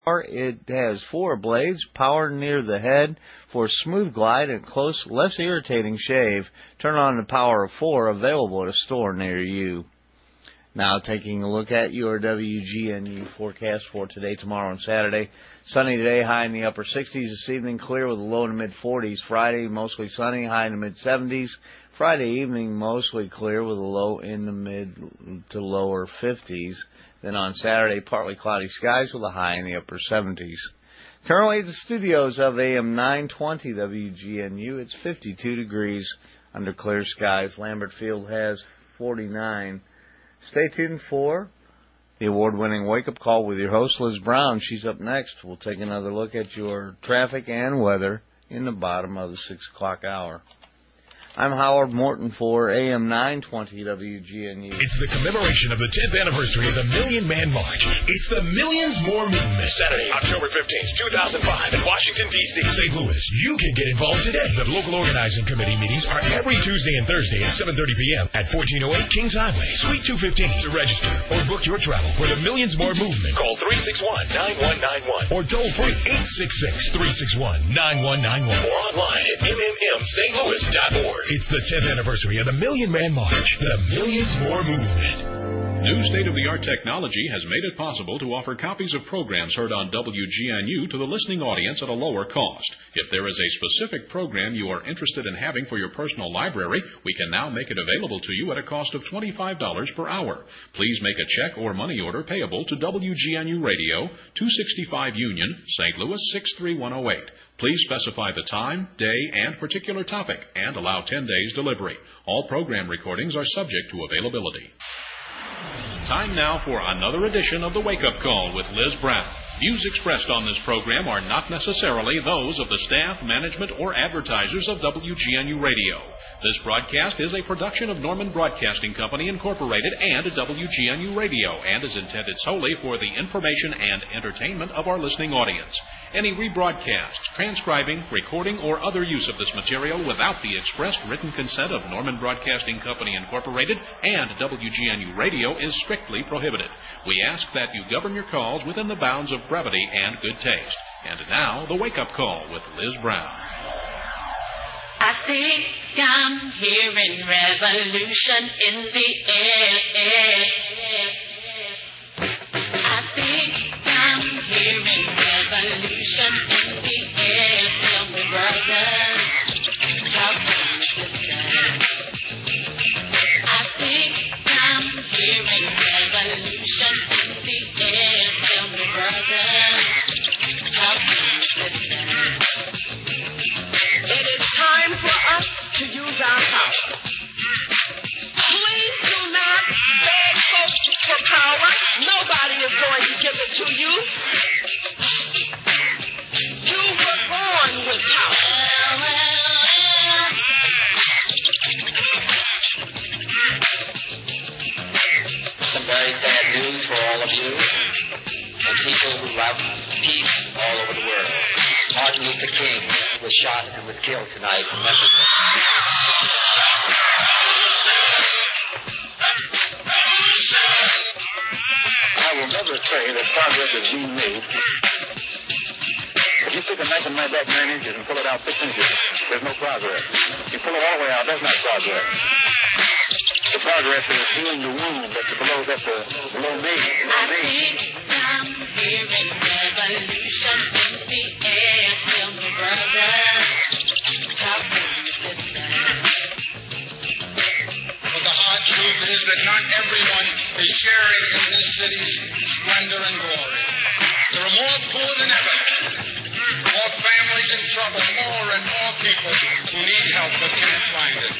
It has 4 blades, power near the head for smooth glide and close, less irritating shave. Turn on the power of 4, available at a store near you. Now taking a look at your WGNU forecast for today, tomorrow, and Saturday. Sunny today, high in the upper 60s. This evening, clear with a low in the mid-40s. Friday, mostly sunny, high in the mid-70s. Friday evening, mostly clear with a low in the mid to lower 50s. Then on Saturday, partly cloudy skies with a high in the upper 70s. Currently at the studios of AM 920 WGNU, it's 52 degrees under clear skies. Lambert Field has 49. Stay tuned for the award-winning wake-up call with your host, Liz Brown. She's up next. We'll take another look at your traffic and weather in the bottom of the 6 o'clock hour. I'm Howard Morton for AM 920 WGNU. It's the commemoration of the 10th anniversary of the Million Man March. It's the Millions More Movement. Saturday, October 15th, 2005 in Washington, D.C. St. Louis. You can get involved today. The local organizing committee meetings are every Tuesday and Thursday at 7:30 p.m. at 1408 Kings Highway, Suite 215. To register or book your travel for the Millions More Movement, call 361-9191 or toll free 866-361-9191 or online at mmstlouis.org. It's the 10th anniversary of the Million Man March, the Millions More Movement. New state-of-the-art technology has made it possible to offer copies of programs heard on WGNU to the listening audience at a lower cost. If there is a specific program you are interested in having for your personal library, we can now make it available to you at a cost of $25 per hour. Please make a check or money order payable to WGNU Radio, 265 Union, St. Louis 63108. Please specify the time, day, and particular topic, and allow 10 days delivery. All program recordings are subject to availability. Time now for another edition of the Wake Up Call with Liz Brown. Views expressed on this program are not necessarily those of the staff, management, or advertisers of WGNU Radio. This broadcast is a production of Norman Broadcasting Company, Incorporated, and WGNU Radio, and is intended solely for the information and entertainment of our listening audience. Any rebroadcast, transcribing, recording, or other use of this material without the expressed written consent of Norman Broadcasting Company, Incorporated, and WGNU Radio is strictly prohibited. We ask that you govern your calls within the bounds of brevity and good taste. And now, the Wake Up Call with Liz Brown. I think I'm hearing revolution in the air. I think I'm hearing revolution in the air. Tell me, brothers, talk to me, sisters. I think I'm hearing revolution in the air. Tell me, brothers, talk to me, sisters. It is time for us to use our power. Please do not beg folks for power. Nobody is going to give it to you. You were born with power. Some very sad news for all of you and people who love peace all over the world. Martin Luther King was shot and was killed tonight in Memphis. I will never say that progress is being made. If you stick a knife in my back 9 inches and pull it out 6 inches, there's no progress. You pull it all the way out, that's not progress. The progress is healing the wound that's below me. I think I'm hearing revolution in the air. Tell me, brothers, talk to me, sisters. But the hard truth is that not everyone is sharing in this city's splendor and glory. There are more poor than ever, more families in trouble, more and more people who need help but can't find it.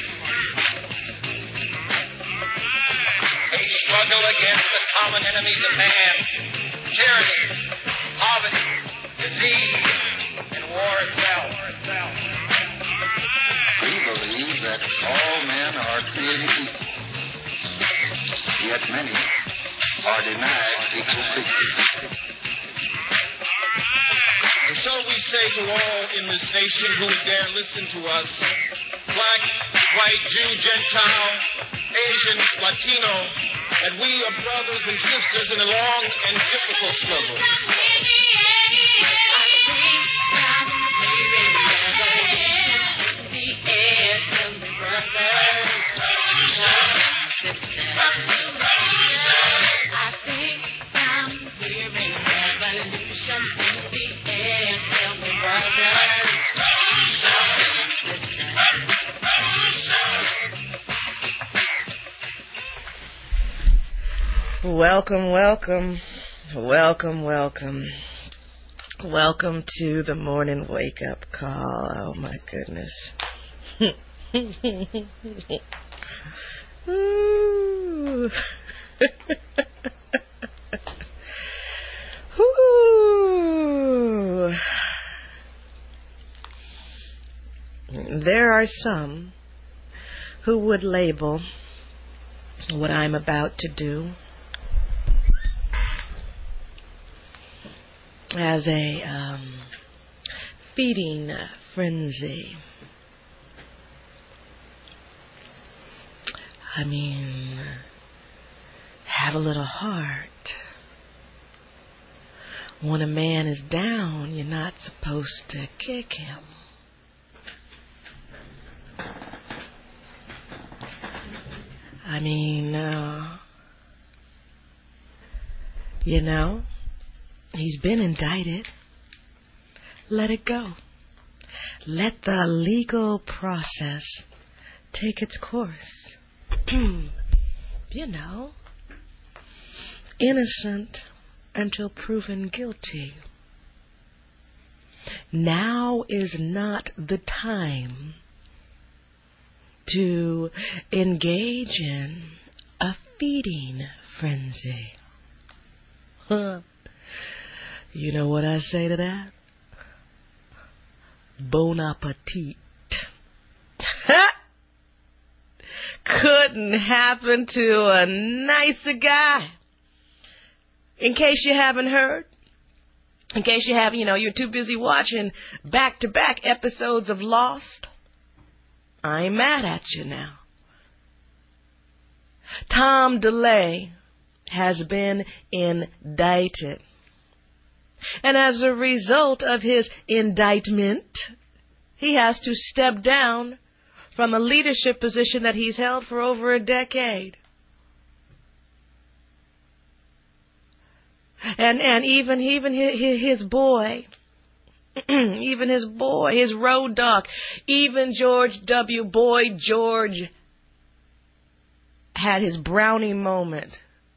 We struggle against the common enemies of man: tyranny, poverty, disease, and war itself. We believe that all men are created equal, yet many are denied equal treatment. And so we say to all in this nation who dare listen to us, black, white, Jew, Gentile, Asian, Latino, that we are brothers and sisters in a long and difficult struggle. in the air. Tell me, brothers, Welcome, welcome, welcome, welcome. Welcome to the morning wake-up call. Oh, my goodness. Ooh. Ooh. There are some who would label what I'm about to do as a feeding frenzy. I mean, have a little heart. When a man is down, you're not supposed to kick him. I mean, he's been indicted. Let it go. Let the legal process take its course. Innocent until proven guilty. Now is not the time to engage in a feeding frenzy. You know what I say to that? Bon appetit. Couldn't happen to a nicer guy. In case you haven't heard, in case you have, you're too busy watching back-to-back episodes of Lost, I ain't mad at you now. Tom DeLay has been indicted. And as a result of his indictment, he has to step down from a leadership position that he's held for over a decade. And even his boy, his road dog, even George W. Boy George had his brownie moment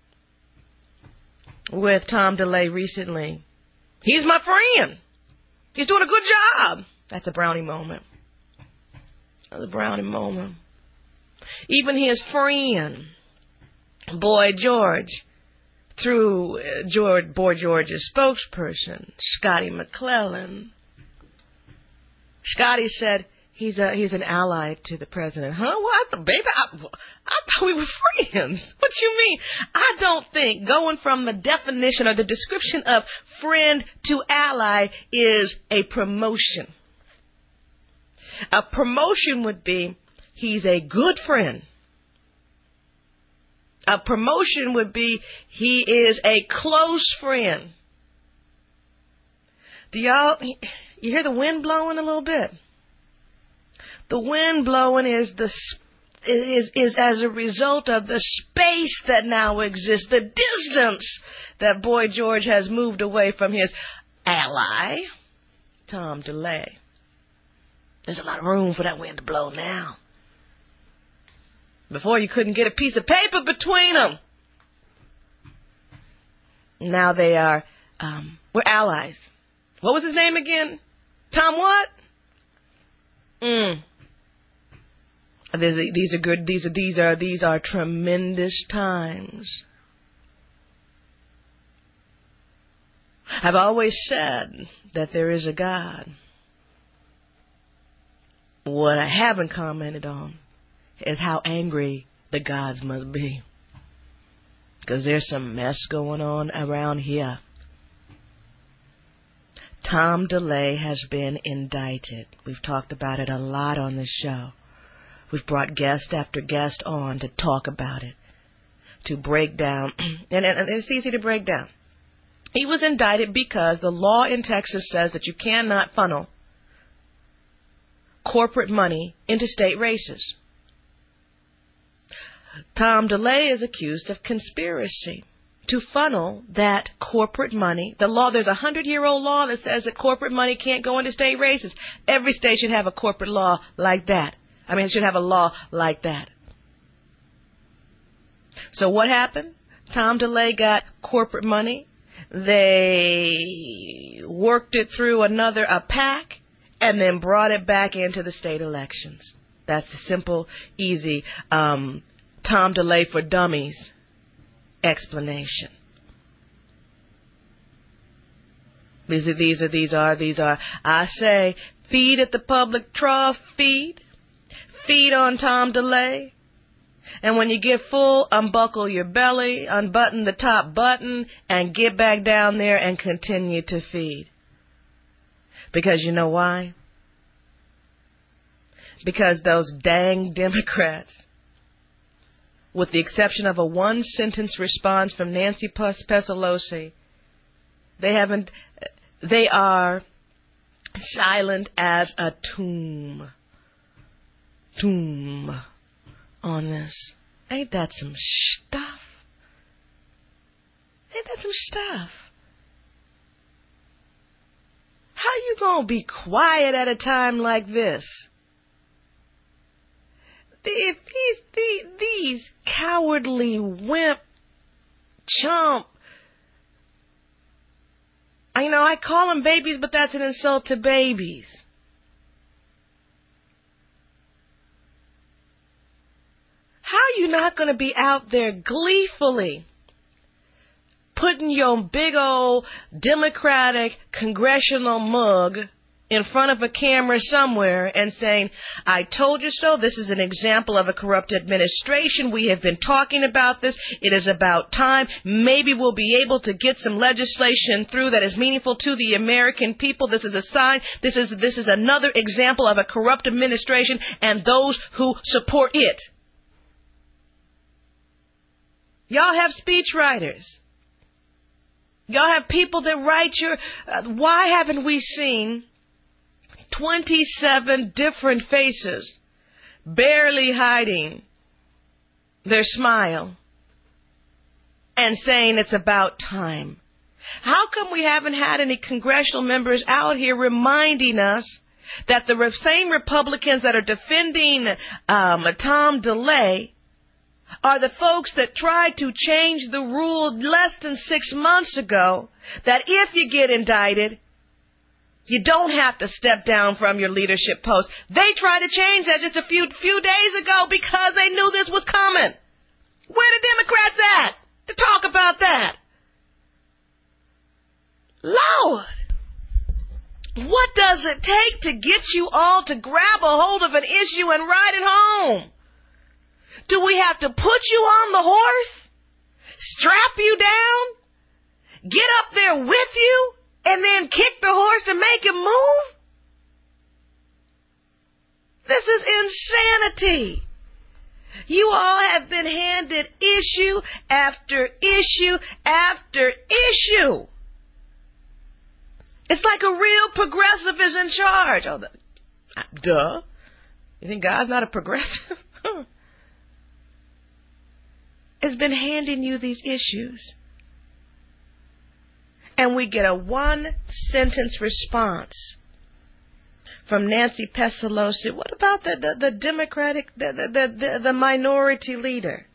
with Tom DeLay recently. He's my friend. He's doing a good job. That's a brownie moment. That's a brownie moment. Even his friend, Boy George, through Boy George's spokesperson, Scotty McClellan. Scotty said he's an ally to the president. Huh? What? Baby, I thought we were friends. What you mean? I don't think going from the definition or the description of friend to ally is a promotion. A promotion would be he's a good friend. A promotion would be he is a close friend. You hear the wind blowing a little bit? The wind blowing is as a result of the space that now exists, the distance that Boy George has moved away from his ally, Tom DeLay. There's a lot of room for that wind to blow now. Before you couldn't get a piece of paper between them. Now they are, we're allies. What was his name again? Tom what? These are good. These are tremendous times. I've always said that there is a God. What I haven't commented on is how angry the gods must be. Because there's some mess going on around here. Tom DeLay has been indicted. We've talked about it a lot on this show. We've brought guest after guest on to talk about it, to break down, and it's easy to break down. He was indicted because the law in Texas says that you cannot funnel corporate money into state races. Tom DeLay is accused of conspiracy to funnel that corporate money. The law, there's a 100-year-old law that says that corporate money can't go into state races. Every state should have a corporate law like that. It should have a law like that. So what happened? Tom DeLay got corporate money. They worked it through a PAC, and then brought it back into the state elections. That's the simple, easy Tom DeLay for Dummies explanation. These are. I say, feed at the public trough, feed on Tom DeLay. And when you get full, unbuckle your belly, unbutton the top button, and get back down there and continue to feed. Because you know why? Because those dang Democrats, with the exception of a one-sentence response from Nancy Pelosi, they are silent as a tomb on this. Ain't that some stuff? How you gonna be quiet at a time like this? If these cowardly wimp chump, I call them babies, but that's an insult to babies. How are you not going to be out there gleefully putting your big old Democratic congressional mug in front of a camera somewhere and saying, I told you so, this is an example of a corrupt administration, we have been talking about this, it is about time, maybe we'll be able to get some legislation through that is meaningful to the American people, this is a sign, this is another example of a corrupt administration and those who support it. Y'all have speechwriters. Y'all have people that write why haven't we seen 27 different faces barely hiding their smile and saying it's about time? How come we haven't had any congressional members out here reminding us that the same Republicans that are defending Tom DeLay are the folks that tried to change the rule less than 6 months ago, that if you get indicted, you don't have to step down from your leadership post. They tried to change that just a few days ago because they knew this was coming. Where the Democrats at to talk about that? Lord, what does it take to get you all to grab a hold of an issue and ride it home? Do we have to put you on the horse, strap you down, get up there with you, and then kick the horse to make him move? This is insanity. You all have been handed issue after issue after issue. It's like a real progressive is in charge. Oh, duh. You think God's not a progressive? Has been handing you these issues. And we get a one-sentence response from Nancy Pelosi. What about the Democratic, the minority leader?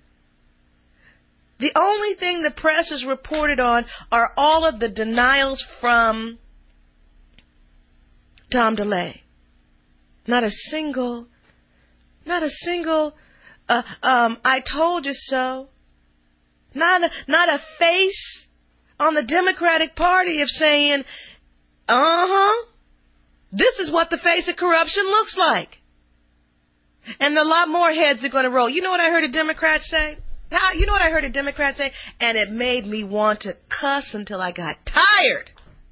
The only thing the press has reported on are all of the denials from Tom DeLay. Not a single I told you so. Not a face on the Democratic Party of saying, this is what the face of corruption looks like. And a lot more heads are going to roll. You know what I heard a Democrat say? And it made me want to cuss until I got tired.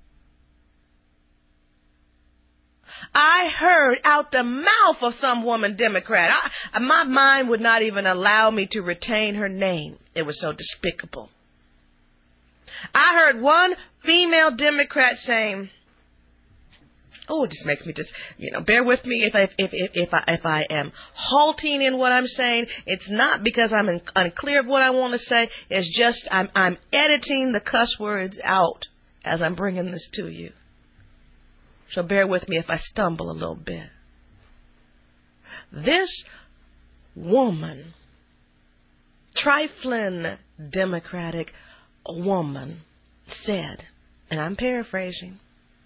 I heard out the mouth of some woman Democrat. My mind would not even allow me to retain her name. It was so despicable. I heard one female Democrat saying, Oh, it just makes me bear with me if I am halting in what I'm saying. It's not because I'm unclear of what I want to say. It's just I'm editing the cuss words out as I'm bringing this to you. So bear with me if I stumble a little bit. This woman, trifling Democratic woman, said, and I'm paraphrasing,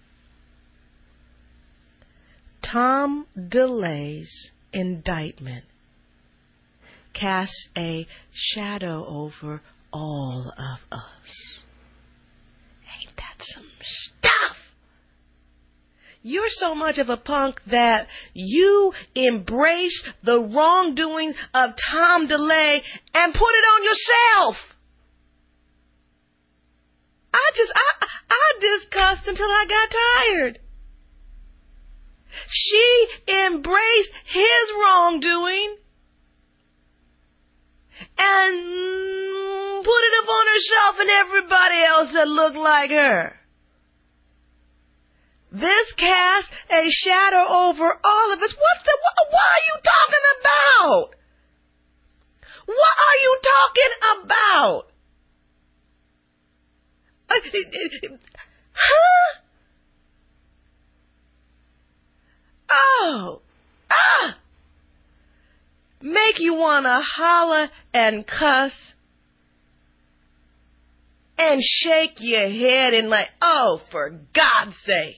Tom DeLay's indictment casts a shadow over all of us. Ain't that some stuff? You're so much of a punk that you embrace the wrongdoing of Tom DeLay and put it on yourself. I just cussed until I got tired. She embraced his wrongdoing and put it upon herself and everybody else that looked like her. This casts a shadow over all of us. What are you talking about? What are you talking about? Huh? Oh. Make you want to holler and cuss and shake your head and like, oh, for God's sake.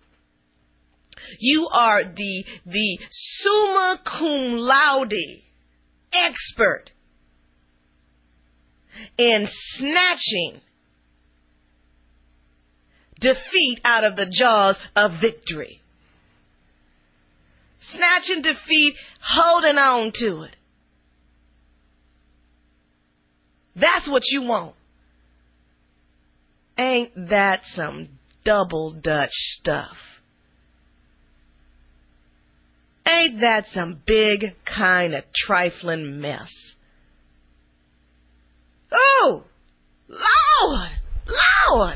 You are the summa cum laude expert in snatching defeat out of the jaws of victory. Snatching defeat, holding on to it. That's what you want. Ain't that some double Dutch stuff? Ain't that some big kind of trifling mess? Oh, Lord.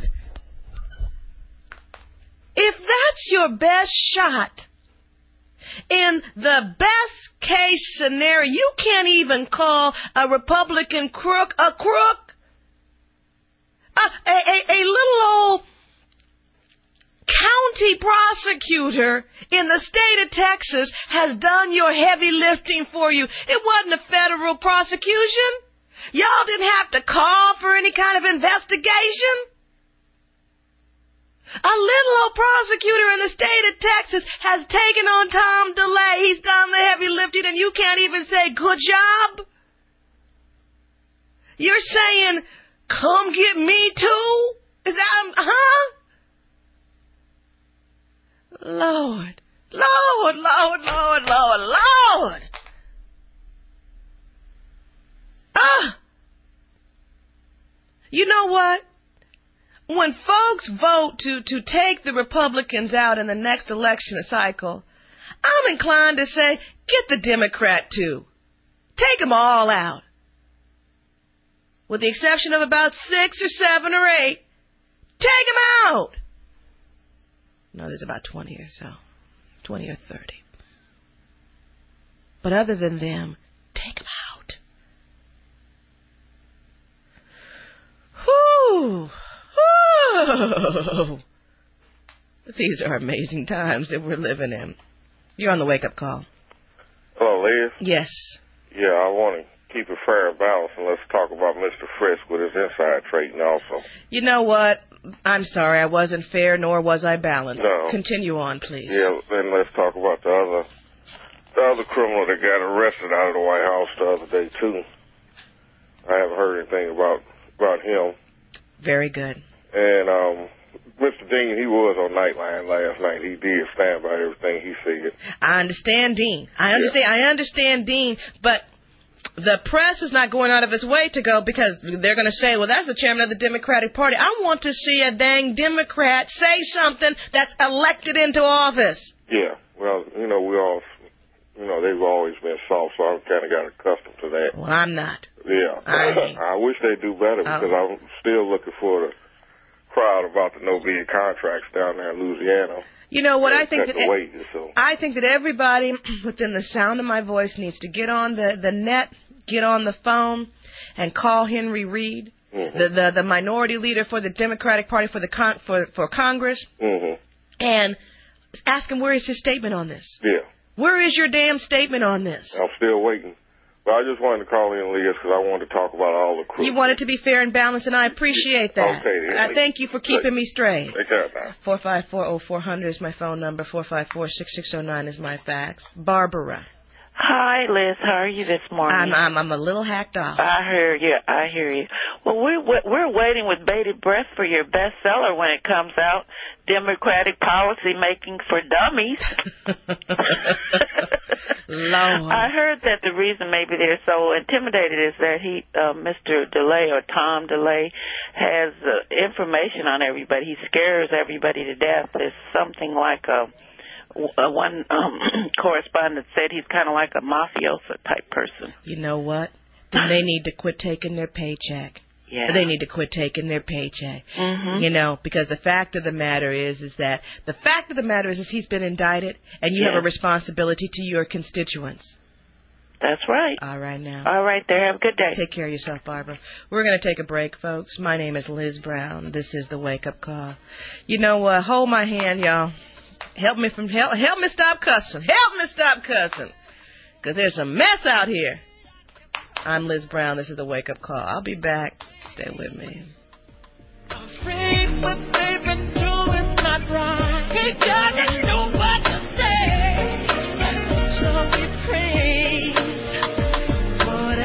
If that's your best shot, in the best case scenario, you can't even call a Republican crook a crook. A little old county prosecutor in the state of Texas has done your heavy lifting for you. It wasn't a federal prosecution. Y'all didn't have to call for any kind of investigation. A little old prosecutor in the state of Texas has taken on Tom DeLay. He's done the heavy lifting, and you can't even say good job. You're saying, come get me too? Is that, Lord. You know what? When folks vote to take the Republicans out in the next election cycle, I'm inclined to say, get the Democrat too. Take them all out. With the exception of about 6 or 7 or 8. Take them out. No, there's about 20 or so. 20 or 30. But other than them, take them out. Whew. Whew. These are amazing times that we're living in. You're on the wake-up call. Hello, Liz? Yes. Yeah, I want to keep it fair and balanced, and let's talk about Mr. Frisk with his inside trading also. You know what? I'm sorry, I wasn't fair, nor was I balanced. No. Continue on, please. Yeah, then let's talk about the other criminal that got arrested out of the White House the other day, too. I haven't heard anything about him. Very good. And Mr. Dean, he was on Nightline last night. He did stand by everything he said. I understand Dean. I understand Dean, but the press is not going out of its way to go because they're going to say, well, that's the chairman of the Democratic Party. I want to see a dang Democrat say something that's elected into office. Yeah. Well, they've always been soft, so I've kind of got accustomed to that. Well, I'm not. Yeah. I wish they'd do better because I'm still looking for proud about the no-bid contracts down there in Louisiana. You know what? I think that everybody within the sound of my voice needs to get on the net, get on the phone, and call Henry Reid, the minority leader for the Democratic Party for Congress, and ask him where is his statement on this. Yeah. Where is your damn statement on this? I'm still waiting. But I just wanted to call in, Leah, because I wanted to talk about all the crew. You want it to be fair and balanced, and I appreciate that. Okay. I thank you for keeping me straight. Take care now. 454-0400 is my phone number. 454-6609 is my fax. Barbara. Hi, Liz. How are you this morning? I'm a little hacked off. I hear you. Well, we're waiting with bated breath for your bestseller when it comes out, Democratic Policy Making for Dummies. Lord. I heard that the reason maybe they're so intimidated is that Mr. DeLay or Tom DeLay has information on everybody. He scares everybody to death. There's something like one correspondent said he's kind of like a mafioso type person. You know what? Then they need to quit taking their paycheck. Yeah. They need to quit taking their paycheck. You know, because the fact of the matter is he's been indicted, and you have a responsibility to your constituents. That's right. All right now. All right there. Have a good day. Take care of yourself, Barbara. We're going to take a break, folks. My name is Liz Brown. This is the Wake Up Call. You know, hold my hand, y'all. Help me stop cussing. Help me stop cussing. Because there's a mess out here. I'm Liz Brown. This is the Wake Up Call. I'll be back. Stay with me. Afraid what they've been doing's not right. He doesn't know what to say. So we praise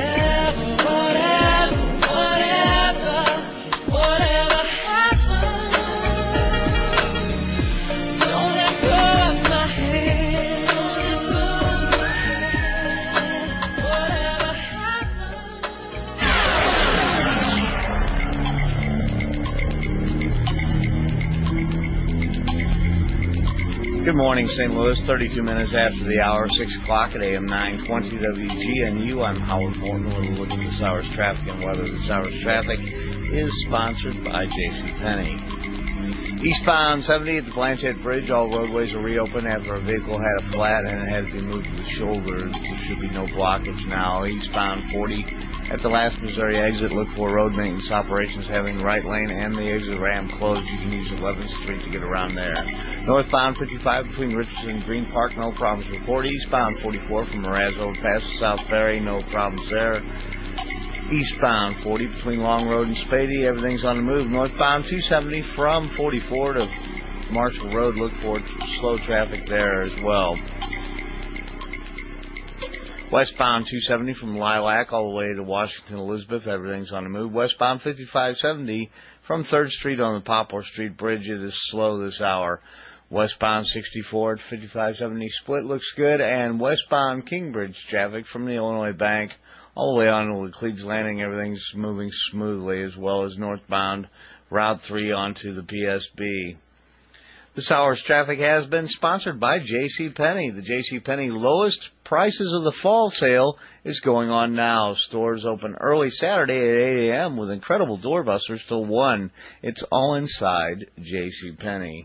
whatever happens. Don't let go of my hand. Whatever happens. Good morning, St. Louis. 32 minutes after the hour, 6 o'clock at AM 920 WGNU. I'm Howard Morton with a look at this hour's traffic and weather. This hour's traffic is sponsored by JCPenney. Eastbound 70 at the Blanchette Bridge, all roadways are reopened after a vehicle had a flat and it had to be moved to the shoulder. There should be no blockage now. Eastbound 40 at the last Missouri exit, look for road maintenance operations having the right lane and the exit ramp closed. You can use 11th Street to get around there. Northbound 55 between Richardson and Green Park, no problems reported. Eastbound 44 from Mraz past the South Ferry, no problems there. Eastbound 40 between Long Road and Spady, everything's on the move. Northbound 270 from 44 to Marshall Road, look for slow traffic there as well. Westbound 270 from Lilac all the way to Washington Elizabeth, everything's on the move. Westbound 5570 from 3rd Street on the Poplar Street Bridge, it is slow this hour. Westbound 64 at 5570 split looks good, and westbound Kingbridge traffic from the Illinois Bank all the way on to Laclede's Landing, everything's moving smoothly, as well as northbound Route 3 onto the PSB. This hour's traffic has been sponsored by JCPenney. The JCPenney lowest prices of the fall sale is going on now. Stores open early Saturday at 8 a.m. with incredible doorbusters till 1. It's all inside JCPenney.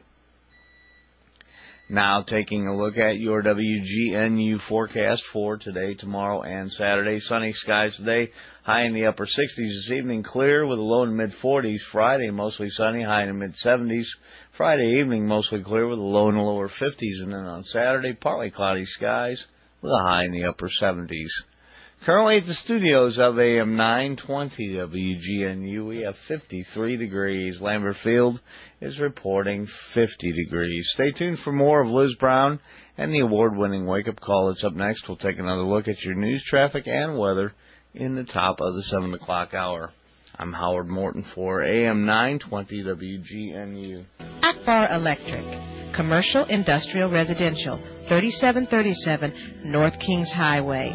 Now taking a look at your WGNU forecast for today, tomorrow, and Saturday. Sunny skies today, high in the upper 60s this evening, clear with a low in the mid-40s. Friday, mostly sunny, high in the mid-70s. Friday evening, mostly clear with a low in the lower 50s. And then on Saturday, partly cloudy skies with a high in the upper 70s. Currently at the studios of AM 920 WGNU, we have 53 degrees. Lambert Field is reporting 50 degrees. Stay tuned for more of Liz Brown and the award-winning Wake Up Call that's up next. We'll take another look at your news, traffic, and weather in the top of the 7 o'clock hour. I'm Howard Morton for AM 920 WGNU. Akbar Electric, commercial, industrial, residential, 3737 North Kings Highway.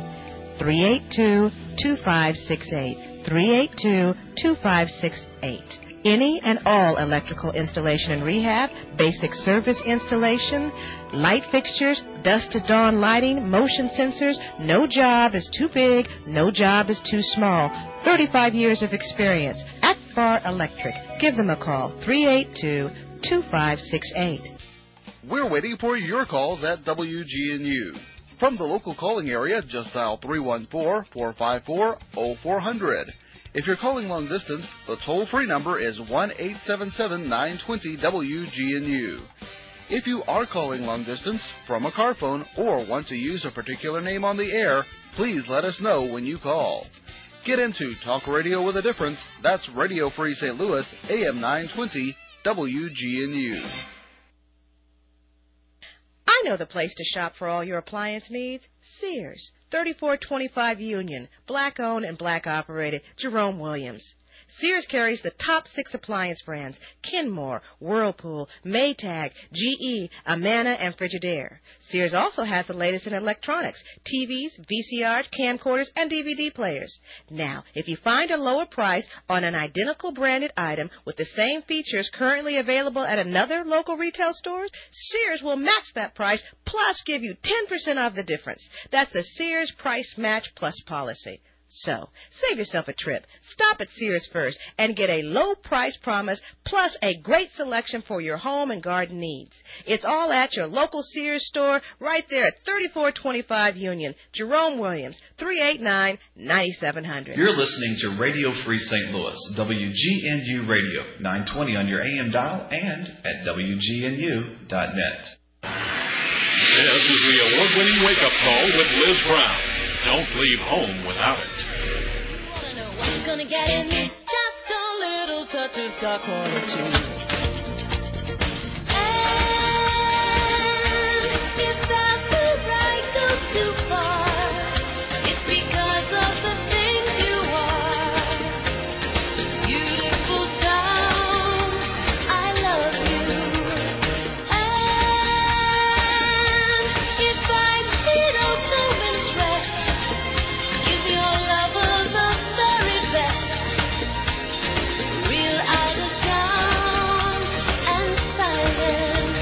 382-2568. 382-2568. Any and all electrical installation and rehab, basic service installation, light fixtures, dusk to dawn lighting, motion sensors. No job is too big, no job is too small. 35 years of experience. Akbar Bar Electric. Give them a call, 382-2568. We're waiting for your calls at WGNU. From the local calling area, just dial 314-454-0400. If you're calling long distance, the toll-free number is 1-877-920-WGNU. If you are calling long distance from a car phone or want to use a particular name on the air, please let us know when you call. Get into Talk Radio with a Difference. That's Radio Free St. Louis, AM 920, WGNU. I know the place to shop for all your appliance needs. Sears, 3425 Union, black-owned and black-operated, Jerome Williams. Sears carries the top 6 appliance brands: Kenmore, Whirlpool, Maytag, GE, Amana, and Frigidaire. Sears also has the latest in electronics: TVs, VCRs, camcorders, and DVD players. Now, if you find a lower price on an identical branded item with the same features currently available at another local retail store, Sears will match that price plus give you 10% off the difference. That's the Sears Price Match Plus policy. So, save yourself a trip. Stop at Sears first and get a low price promise plus a great selection for your home and garden needs. It's all at your local Sears store right there at 3425 Union. Jerome Williams, 389-9700. You're listening to Radio Free St. Louis, WGNU Radio, 920 on your AM dial and at WGNU.net. This is the award-winning wake-up call with Liz Brown. Don't leave home without it. What's gonna get in me? Just a little touch of stock quality. And if that could right go too far, it's because of the things you are. Beautiful town, I love you. And if I need a moment's rest, give your lover the very best. Real out of town and silent.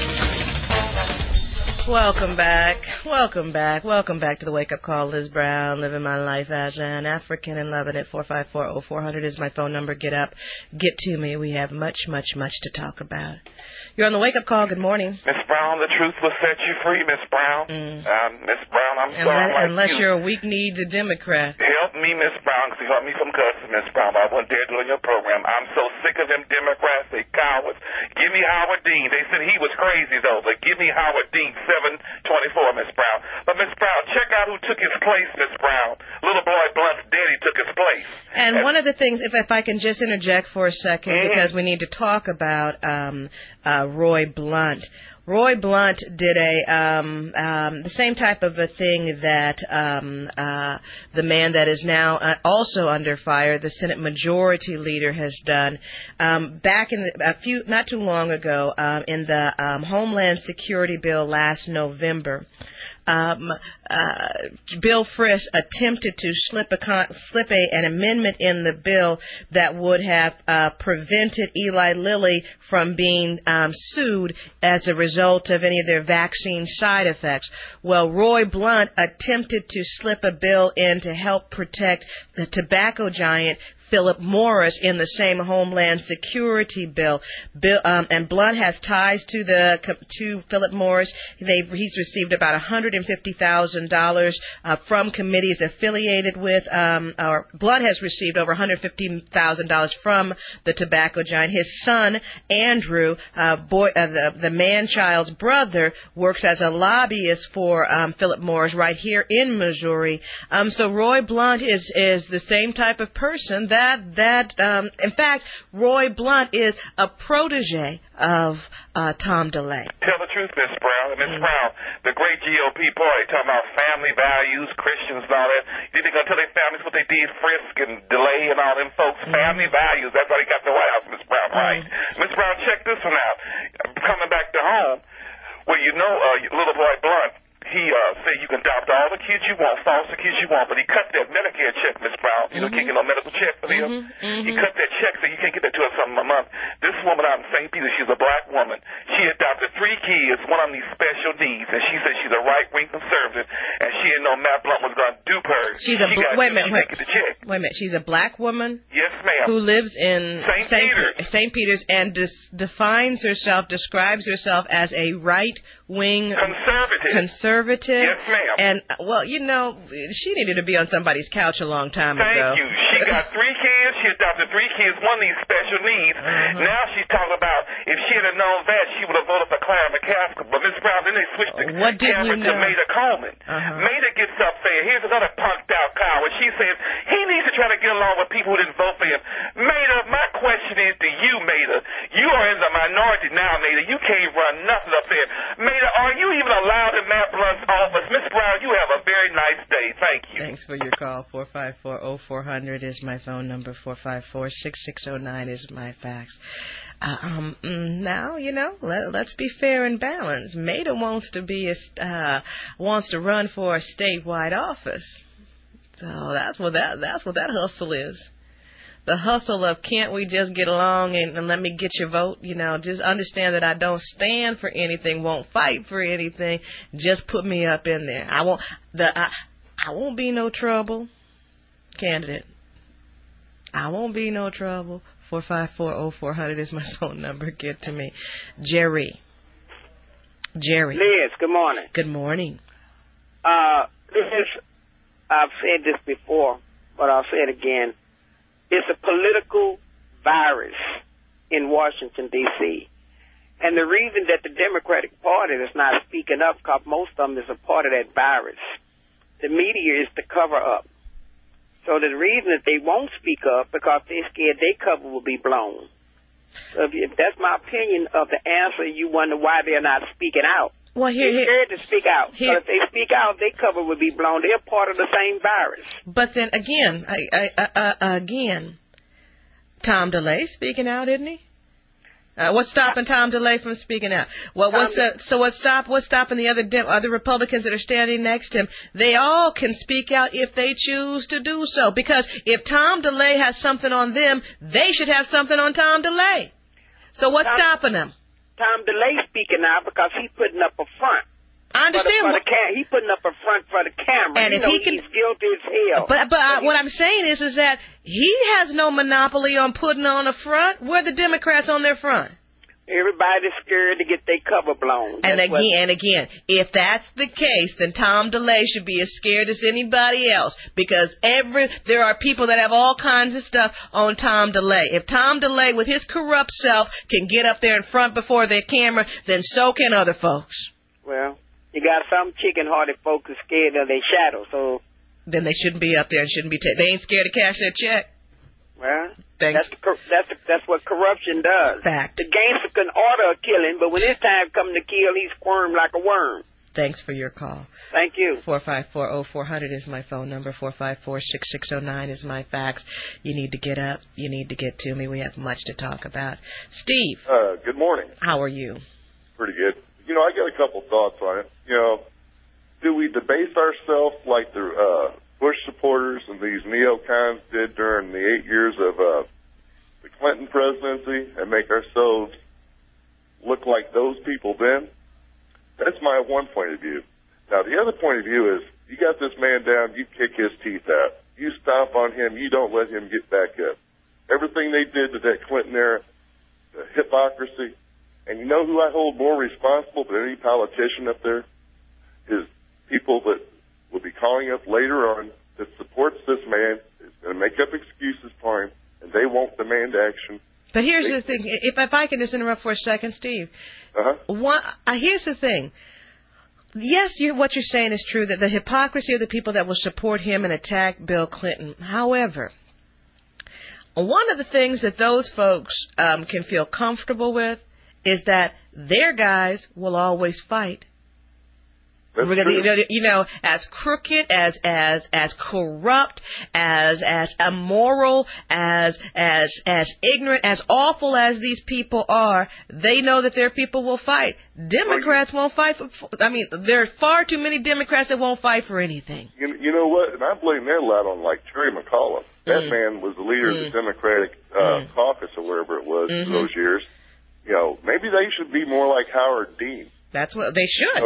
Welcome back. Welcome back. Welcome back to the Wake Up Call. Liz Brown, living my life as an African and loving it. 454-0400 is my phone number. Get up. Get to me. We have much, much, much to talk about. You're on the Wake Up Call. Good morning. Miss Brown, the truth will set you free, Miss Brown. Miss Brown, I'm sorry. Unless you're a weak-kneed Democrat. Help me, Miss Brown, because you help me from cussing, Miss Brown. I wouldn't dare do it in your program. I'm so sick of them Democrats. They cowards. Give me Howard Dean. They said he was crazy, though, but give me Howard Dean, 724, Miss Brown. But, Miss Brown, check out who took his place, Miss Brown. Little boy Blunt's daddy took his place. And one of the things, if I can just interject for a second, because we need to talk about Roy Blunt. Roy Blunt did the same type of a thing that the man that is now also under fire, the Senate Majority Leader, has done. Back in not too long ago, in the Homeland Security Bill last November, Bill Frist attempted to slip an amendment in the bill that would have prevented Eli Lilly from being sued as a result of any of their vaccine side effects. Well, Roy Blunt attempted to slip a bill in to help protect the tobacco giant Philip Morris in the same Homeland Security bill. And Blunt has ties to Philip Morris. He's received about $150,000 from committees affiliated with, or Blunt has received over $150,000 from the tobacco giant. His son, Andrew, the man-child's brother, works as a lobbyist for Philip Morris right here in Missouri. So Roy Blunt is the same type of person that in fact, Roy Blunt is a protege of Tom DeLay. Tell the truth, Miss Brown. Miss Brown, the great GOP party talking about family values, Christians and all that. You think they're going to tell their families what they did, Frisk and DeLay and all them folks? Family values. That's why they got the White House, Miss Brown, right? Miss Brown, check this one out. Coming back to home, well, you know, little boy Blunt, he said you can adopt all the kids you want, foster kids you want, but he cut that Medicare check, Miss Brown. You know, you can't get no medical check for them. He cut that check so you can't get that to us something a month. This woman out in St. Peter, she's a black woman. She adopted 3 kids, one of them these special needs, and she said she's a right-wing conservative, and she didn't know Matt Blunt was going to dupe her. Wait a minute. She's a black woman. Yes, ma'am. Who lives in St. Peter's and describes herself as a right-wing conservative. Yes, ma'am. And well, you know, she needed to be on somebody's couch a long time ago. Thank you. She got 3 kids. She adopted 3 kids. One of these special needs. Now she's talking about if she had known that, she would have voted for Clara McCaskill. But Miss Brown, then they switched to Cameron to Maida Coleman. Maida gets up there. Here's another punked out coward. She says he needs to try to get along with people who didn't vote for him. Maida, my question is to you, Maida. You are in the minority now, Maida. You can't run nothing up there. Maida, are you even allowed in Matt Blunt's office? Miss Brown, you have a very nice day. Thank you. Thanks for your call. 454-0400 is my phone number. 454-6609 is my fax. Now, you know, let's be fair and balanced. Maida wants to run for a statewide office. So that's what that hustle is. The hustle of can't we just get along and let me get your vote? You know, just understand that I don't stand for anything, won't fight for anything. Just put me up in there. I won't be no trouble candidate. I won't be no trouble. 454-0400 is my phone number. Get to me. Jerry. Liz, good morning. Good morning. Liz, I've said this before, but I'll say it again. It's a political virus in Washington, D.C. And the reason that the Democratic Party is not speaking up, because most of them is a part of that virus, the media is to cover up. So the reason that they won't speak up, because they're scared their cover will be blown. So if that's my opinion of the answer, you wonder why they're not speaking out. Well, they're scared to speak out. So if they speak out, their cover will be blown. They're part of the same virus. But then again, Tom DeLay speaking out, isn't he? What's stopping Tom DeLay from speaking out? What's stopping the other Republicans that are standing next to him? They all can speak out if they choose to do so. Because if Tom DeLay has something on them, they should have something on Tom DeLay. So what's stopping them? Tom DeLay speaking out because he's putting up a front. I understand. He's putting up a front for the camera. And if he's guilty as hell. But what I'm saying is that he has no monopoly on putting on a front. Where are the Democrats on their front? Everybody's scared to get their cover blown. And again, if that's the case, then Tom DeLay should be as scared as anybody else, because there are people that have all kinds of stuff on Tom DeLay. If Tom DeLay, with his corrupt self, can get up there in front before their camera, then so can other folks. Well, you got some chicken-hearted folks who are scared of their shadow, so then they shouldn't be up there and shouldn't be. They ain't scared to cash their check. Well, that's what corruption does. Fact. The gangster can order a killing, but when it's time comes to kill, he squirms like a worm. Thanks for your call. Thank you. 454-0400 is my phone number. 454-6609 is my fax. You need to get up. You need to get to me. We have much to talk about. Steve. Good morning. How are you? Pretty good. You know, I got a couple thoughts on it. You know, do we debase ourselves like the Bush supporters and these neocons did during the 8 years of the Clinton presidency and make ourselves look like those people then? That's my one point of view. Now, the other point of view is you got this man down, you kick his teeth out. You stomp on him, you don't let him get back up. Everything they did to that Clinton era, the hypocrisy, and you know who I hold more responsible than any politician up there? Is people that will be calling up later on that supports this man, is going to make up excuses for him, and they won't demand action. But here's the thing. If I can just interrupt for a second, Steve. Here's the thing. Yes, what you're saying is true, that the hypocrisy of the people that will support him and attack Bill Clinton. However, one of the things that those folks can feel comfortable with is that their guys will always fight. You know, as crooked, as corrupt, as immoral, as ignorant, as awful as these people are, they know that their people will fight. Democrats won't fight there are far too many Democrats that won't fight for anything. You know what? And I blame that a lot on, like, Terry McAuliffe. That man was the leader of the Democratic caucus or wherever it was those years. You know, maybe they should be more like Howard Dean. That's what they should. You know,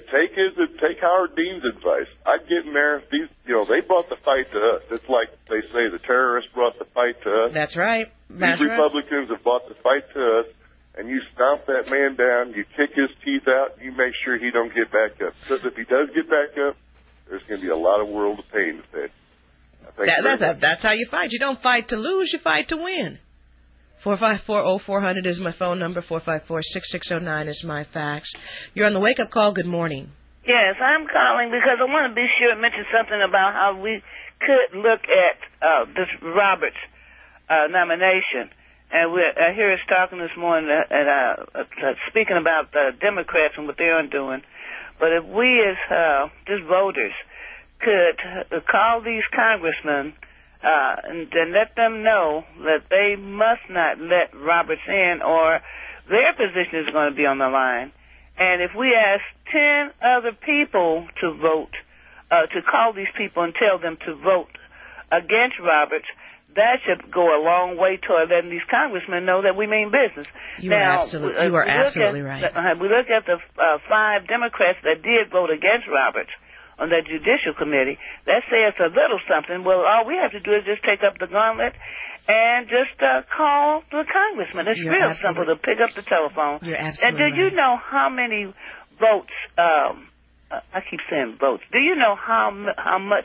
take Howard Dean's advice. I'd get in there. They brought the fight to us. It's like they say the terrorists brought the fight to us. That's right. These Republicans have brought the fight to us, and you stomp that man down, you kick his teeth out, you make sure he don't get back up. Because if he does get back up, there's going to be a lot of world of pain to pay. That's how you fight. You don't fight to lose, you fight to win. 454-0400 is my phone number. 454-6609 is my fax. You're on the wake-up call. Good morning. Yes, I'm calling because I want to be sure to mention something about how we could look at this Roberts nomination. And I hear us talking this morning speaking about the Democrats and what they're doing. But if we as just voters could call these congressmen and let them know that they must not let Roberts in or their position is going to be on the line. And if we ask 10 other people to vote, to call these people and tell them to vote against Roberts, that should go a long way toward letting these congressmen know that we mean business. You are absolutely right. We look at the 5 Democrats that did vote against Roberts on that Judicial Committee. That says a little something. Well, all we have to do is just take up the gauntlet and just call the congressman. It's real simple to pick up the telephone. You're And absolutely do you know how many votes? I keep saying votes. Do you know how much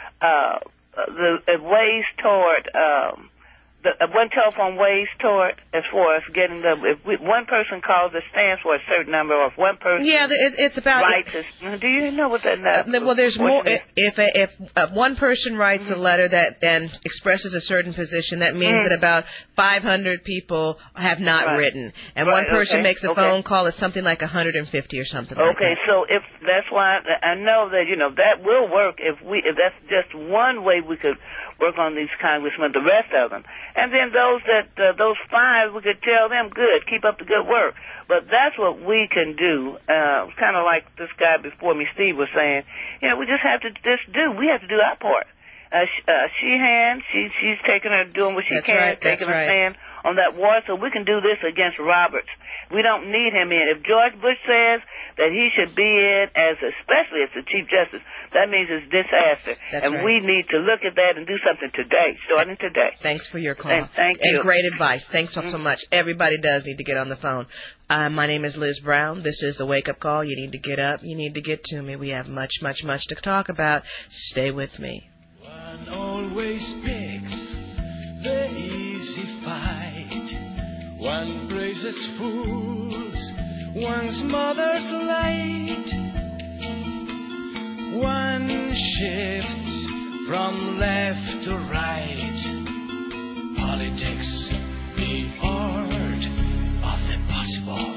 it weighs toward one telephone weighs toward as far as getting one person calls, it stands for a certain number, or if one person it's about writes do you know what that well, there's more. If one person writes a letter that and expresses a certain position, that means that about 500 people have not written, and one person makes a phone call, it's something like 150 or something like that. Okay, so if that's why I know that that will work if that's just one way we could work on these congressmen, the rest of them. And then those 5, we could tell them, good, keep up the good work. But that's what we can do. Kind of like this guy before me, Steve, was saying. We just have to we have to do our part. Sheehan, she's doing what she can, taking a stand on that war, so we can do this against Roberts. We don't need him in. If George Bush says that he should be in, especially as the Chief Justice, that means it's disaster. We need to look at that and do something today, starting today. Thanks for your call. Thank you. And great advice. Thanks so much. Everybody does need to get on the phone. My name is Liz Brown. This is the Wake Up Call. You need to get up. You need to get to me. We have much, much, much to talk about. Stay with me. One always picks the easy fight. One praises fools, one's mother's light. One shifts from left to right. Politics, the art of the possible.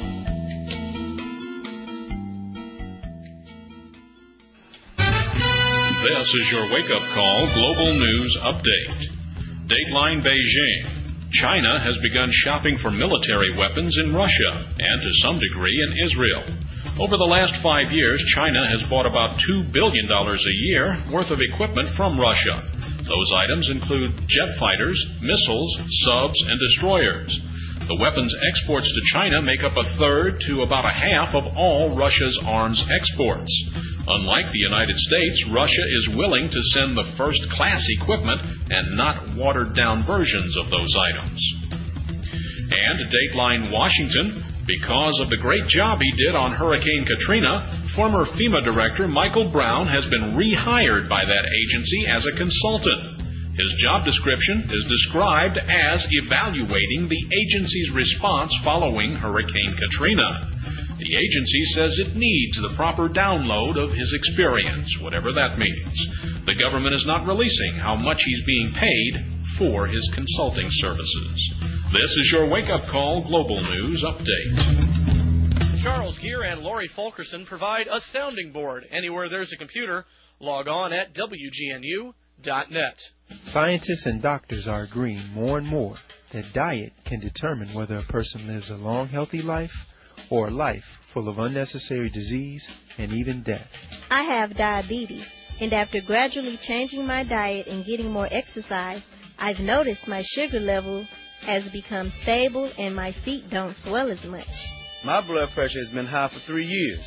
This is your wake-up call global news update. Dateline Beijing. China has begun shopping for military weapons in Russia and to some degree in Israel. Over the last 5 years, China has bought about $2 billion a year worth of equipment from Russia. Those items include jet fighters, missiles, subs, and destroyers. The weapons exports to China make up 1/3 to about 1/2 of all Russia's arms exports. Unlike the United States, Russia is willing to send the first-class equipment and not watered-down versions of those items. And Dateline Washington, because of the great job he did on Hurricane Katrina, former FEMA director Michael Brown has been rehired by that agency as a consultant. His job description is described as evaluating the agency's response following Hurricane Katrina. The agency says it needs the proper download of his experience, whatever that means. The government is not releasing how much he's being paid for his consulting services. This is your wake-up call global news update. Charles Gear and Lori Fulkerson provide a sounding board. Anywhere there's a computer, log on at WGNU.net. Scientists and doctors are agreeing more and more that diet can determine whether a person lives a long, healthy life or a life full of unnecessary disease and even death. I have diabetes, and after gradually changing my diet and getting more exercise, I've noticed my sugar level has become stable and my feet don't swell as much. My blood pressure has been high for 3 years.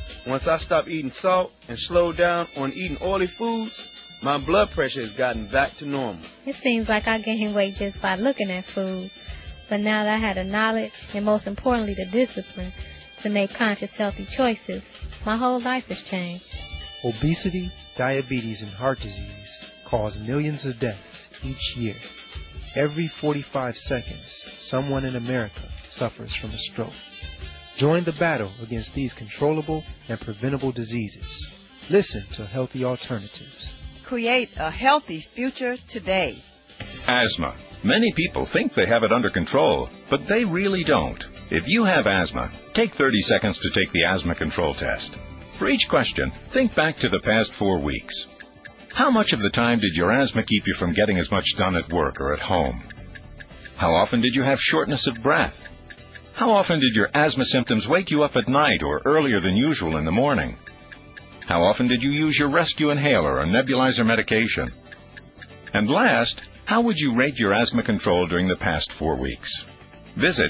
Once I stopped eating salt and slowed down on eating oily foods, my blood pressure has gotten back to normal. It seems like I gained weight just by looking at food. But now that I had the knowledge, and most importantly the discipline, to make conscious, healthy choices, my whole life has changed. Obesity, diabetes, and heart disease cause millions of deaths each year. Every 45 seconds, someone in America suffers from a stroke. Join the battle against these controllable and preventable diseases. Listen to Healthy Alternatives. Create a healthy future today. Asthma. Many people think they have it under control, but they really don't. If you have asthma, take 30 seconds to take the asthma control test. For each question, think back to the past 4 weeks. How much of the time did your asthma keep you from getting as much done at work or at home? How often did you have shortness of breath? How often did your asthma symptoms wake you up at night or earlier than usual in the morning? How often did you use your rescue inhaler or nebulizer medication? And last, how would you rate your asthma control during the past 4 weeks? Visit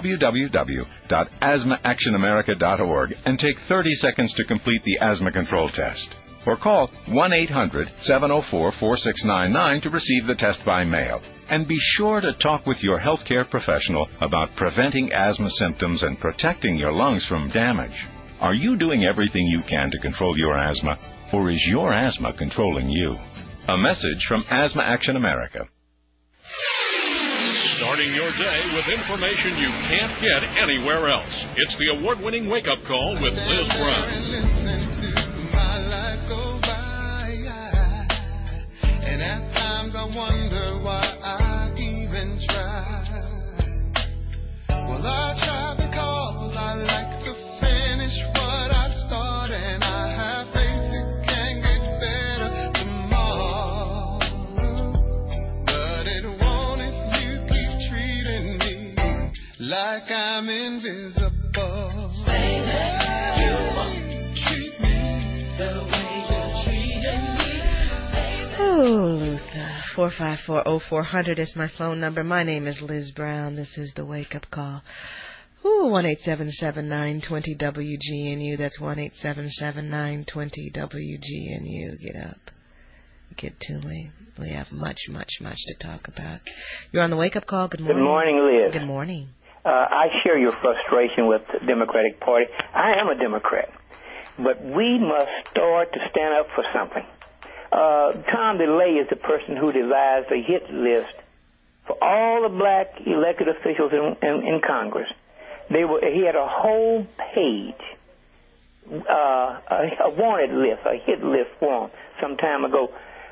www.asthmaactionamerica.org and take 30 seconds to complete the asthma control test. Or call 1-800-704-4699 to receive the test by mail. And be sure to talk with your healthcare professional about preventing asthma symptoms and protecting your lungs from damage. Are you doing everything you can to control your asthma, or is your asthma controlling you? A message from Asthma Action America. Starting your day with information you can't get anywhere else. It's the award-winning wake-up call with Liz Brown. And at times I wonder why I even try. Well, I try because I like to finish what I start, and I have faith it can get better tomorrow. But it won't if you keep treating me like I'm invisible. Say that you won't treat me the way you're treating me. Ooh, 454-0400 is my phone number. My name is Liz Brown. This is the Wake Up Call. Ooh, 1-877-920-WGNU. That's 1-877-920-WGNU. Get up. Get to me. We have much to talk about. You're on the Wake Up Call. Good morning. Good morning, Liz. Good morning. I share your frustration with the Democratic Party. I am a Democrat. But we must start to stand up for something. Tom DeLay is the person who devised a hit list for all the black elected officials in Congress. He had a whole page, a wanted list, a hit list for them some time ago.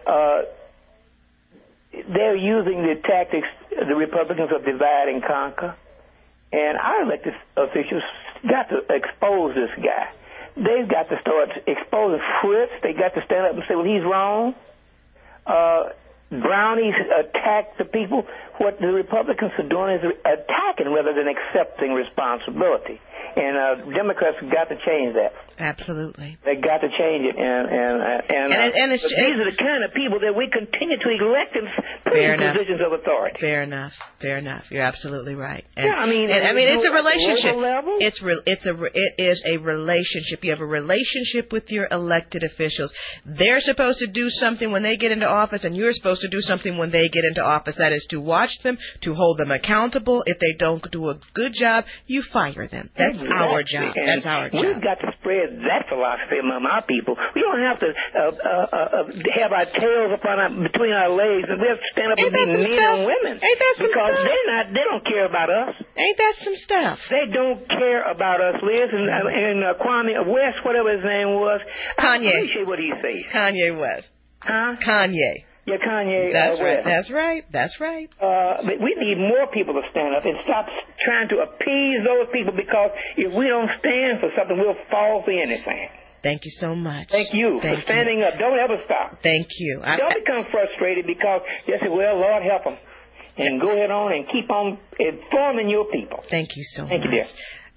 They're using the tactics, the Republicans, of divide and conquer. And our elected officials got to expose this guy. They've got to start exposing Fritz. They got to stand up and say, well, he's wrong. Brownies attack the people. What the Republicans are doing is attacking rather than accepting responsibility. And Democrats have got to change that. Absolutely. They got to change it. And these are the kind of people that we continue to elect in positions of authority. Fair enough. You're absolutely right. And, yeah, I mean, it's a relationship. It is a relationship. You have a relationship with your elected officials. They're supposed to do something when they get into office, and you're supposed to do something when they get into office. That is to watch them, to hold them accountable. If they don't do a good job, you fire them. That's our job. And we've got to spread that philosophy among our people. We don't have to have our tails between our legs and we'll stand up and be men and women. Ain't that some because stuff? they don't care about us. Ain't that some stuff? They don't care about us, Liz. And Kwame West, whatever his name was, Kanye. I appreciate what he says. Kanye West. Huh? Kanye. Yeah, Kanye. That's right. West. That's right. But we need more people to stand up and stop trying to appease those people, because if we don't stand for something, we'll fall for anything. Thank you so much. Thank you for standing up. Don't ever stop. Thank you. Don't become frustrated because you say, well, Lord, help them. And go ahead on and keep on informing your people. Thank you so much. Thank you, dear.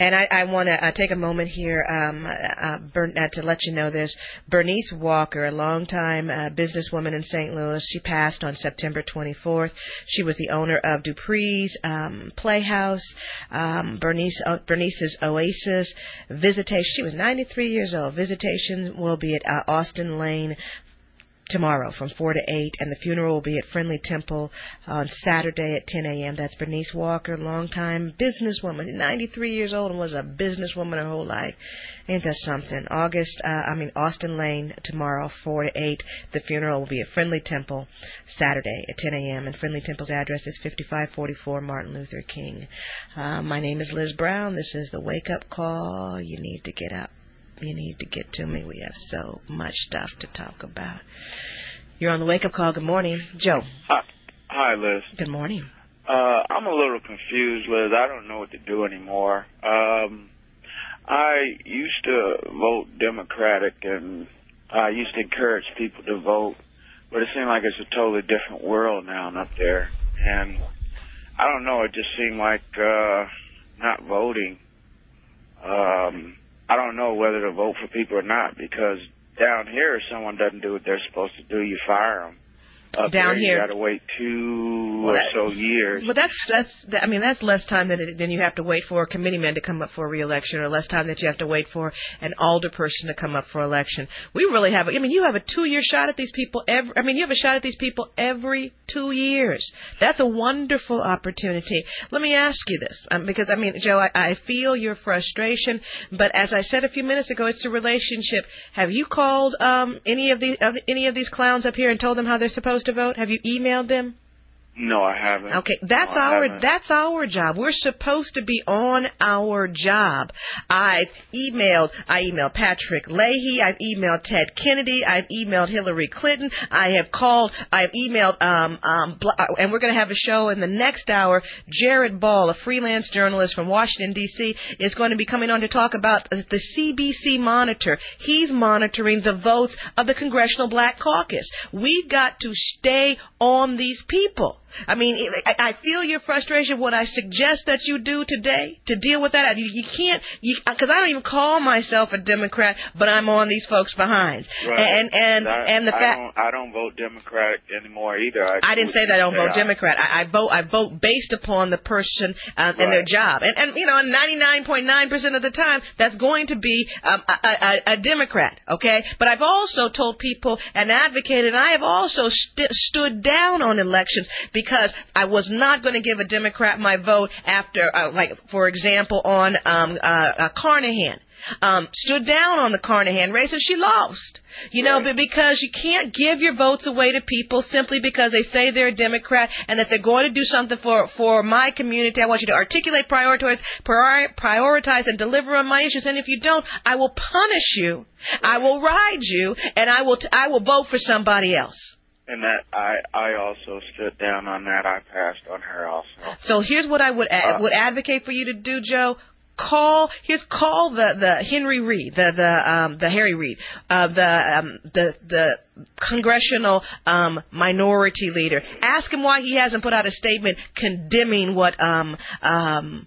And I want to take a moment here to let you know this. Bernice Walker, a longtime businesswoman in St. Louis, she passed on September 24th. She was the owner of Dupree's Playhouse, Bernice's Oasis, Visitation. She was 93 years old. Visitation will be at Austin Lane tomorrow from 4 to 8, and the funeral will be at Friendly Temple on Saturday at 10 a.m. That's Bernice Walker, longtime businesswoman, 93 years old, and was a businesswoman her whole life. Ain't that something? Austin Lane tomorrow, 4 to 8. The funeral will be at Friendly Temple Saturday at 10 a.m. And Friendly Temple's address is 5544 Martin Luther King. My name is Liz Brown. This is the Wake Up Call. You need to get up. You need to get to me. We have so much stuff to talk about. You're on the Wake Up Call. Good morning. Joe. Hi, Liz. Good morning. I'm a little confused, Liz. I don't know what to do anymore. I used to vote Democratic, and I used to encourage people to vote, but it seemed like it's a totally different world now up there. And I don't know. It just seemed like not voting. I don't know whether to vote for people or not, because down here, if someone doesn't do what they're supposed to do, you fire them. Up down there, here, you got to wait 2 or so years. Well, that's less time than you have to wait for a committeeman to come up for a re-election, or less time that you have to wait for an alderperson to come up for election. We really have. You have a 2-year shot at these people. You have a shot at these people every 2 years. That's a wonderful opportunity. Let me ask you this, because Joe, I feel your frustration, but as I said a few minutes ago, it's a relationship. Have you called any of these clowns up here and told them how they're supposed to vote? Have you emailed them? No, I haven't. Okay, that's our job. We're supposed to be on our job. I emailed Patrick Leahy. I've emailed Ted Kennedy. I've emailed Hillary Clinton. I've emailed, and we're going to have a show in the next hour. Jared Ball, a freelance journalist from Washington, D.C., is going to be coming on to talk about the CBC Monitor. He's monitoring the votes of the Congressional Black Caucus. We've got to stay on these people. I feel your frustration. What I suggest that you do today to deal with that, you can't, because I don't even call myself a Democrat, but I'm on these folks' behinds. Right. And the fact I don't vote Democratic anymore either. I didn't say that I don't vote Democrat. I vote based upon the person and their job. And 99.9% of the time, that's going to be a Democrat. Okay, but I've also told people and advocated, and I have also stood down on elections, because I was not going to give a Democrat my vote after, for example, on Carnahan. Stood down on the Carnahan race, and she lost. But because you can't give your votes away to people simply because they say they're a Democrat and that they're going to do something for my community. I want you to articulate, prioritize, and deliver on my issues. And if you don't, I will punish you. I will ride you, and I will vote for somebody else. And that I also stood down on that. I passed on her also. So here's what I would advocate for you to do, Joe. Call the Henry Reid, the Harry Reid, the congressional minority leader. Ask him why he hasn't put out a statement condemning what Tom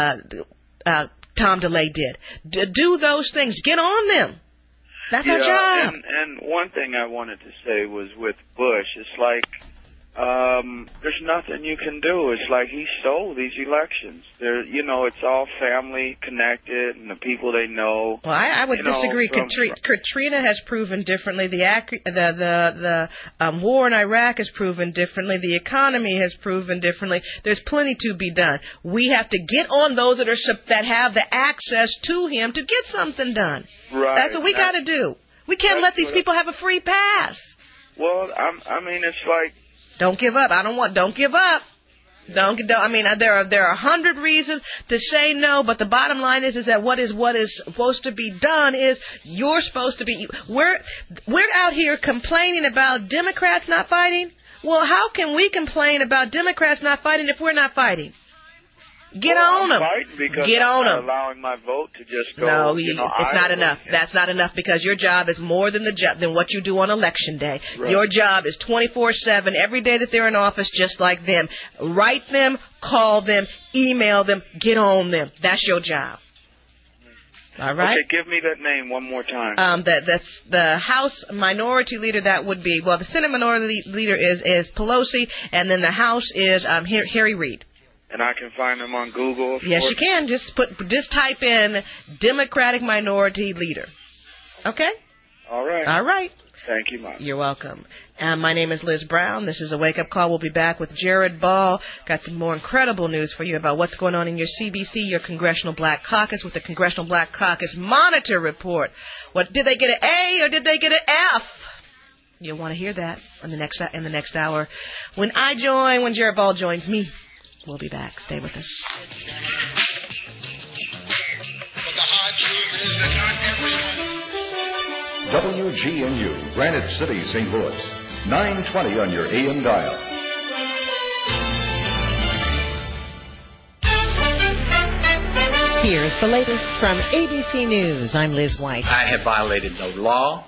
DeLay did. Do those things. Get on them. That's our job. And one thing I wanted to say was with Bush, it's like there's nothing you can do. It's like he stole these elections. It's all family connected and the people they know. Well, I would disagree. Katrina has proven differently. The war in Iraq has proven differently. The economy has proven differently. There's plenty to be done. We have to get on those that have the access to him to get something done. Right. That's what we got to do. We can't let these people have a free pass. Well, it's like, don't give up. Don't give up. There are 100 reasons to say no, but the bottom line is that what is supposed to be done is you're supposed to be. We're out here complaining about Democrats not fighting. Well, how can we complain about Democrats not fighting if we're not fighting? Get on them. Get on them. Allowing my vote to just go. No, it's not enough. That's not enough, because your job is more than what you do on election day. Right. Your job is 24/7 every day that they're in office, just like them. Write them, call them, email them, get on them. That's your job. All right. Okay, give me that name one more time. That's the House Minority Leader. That would be, well, the Senate Minority Leader is Pelosi, and then the House is Harry Reid. And I can find them on Google. Yes, you can. Just type in Democratic Minority Leader. Okay? All right. All right. Thank you, Mom. You're welcome. My name is Liz Brown. This is a wake-up call. We'll be back with Jared Ball. Got some more incredible news for you about what's going on in your CBC, your Congressional Black Caucus, with the Congressional Black Caucus Monitor Report. What, did they get an A or did they get an F? You'll want to hear that in the next hour. When Jared Ball joins me, we'll be back. Stay with us. WGNU, Granite City, St. Louis. 920 on your AM dial. Here's the latest from ABC News. I'm Liz White. I have violated no law,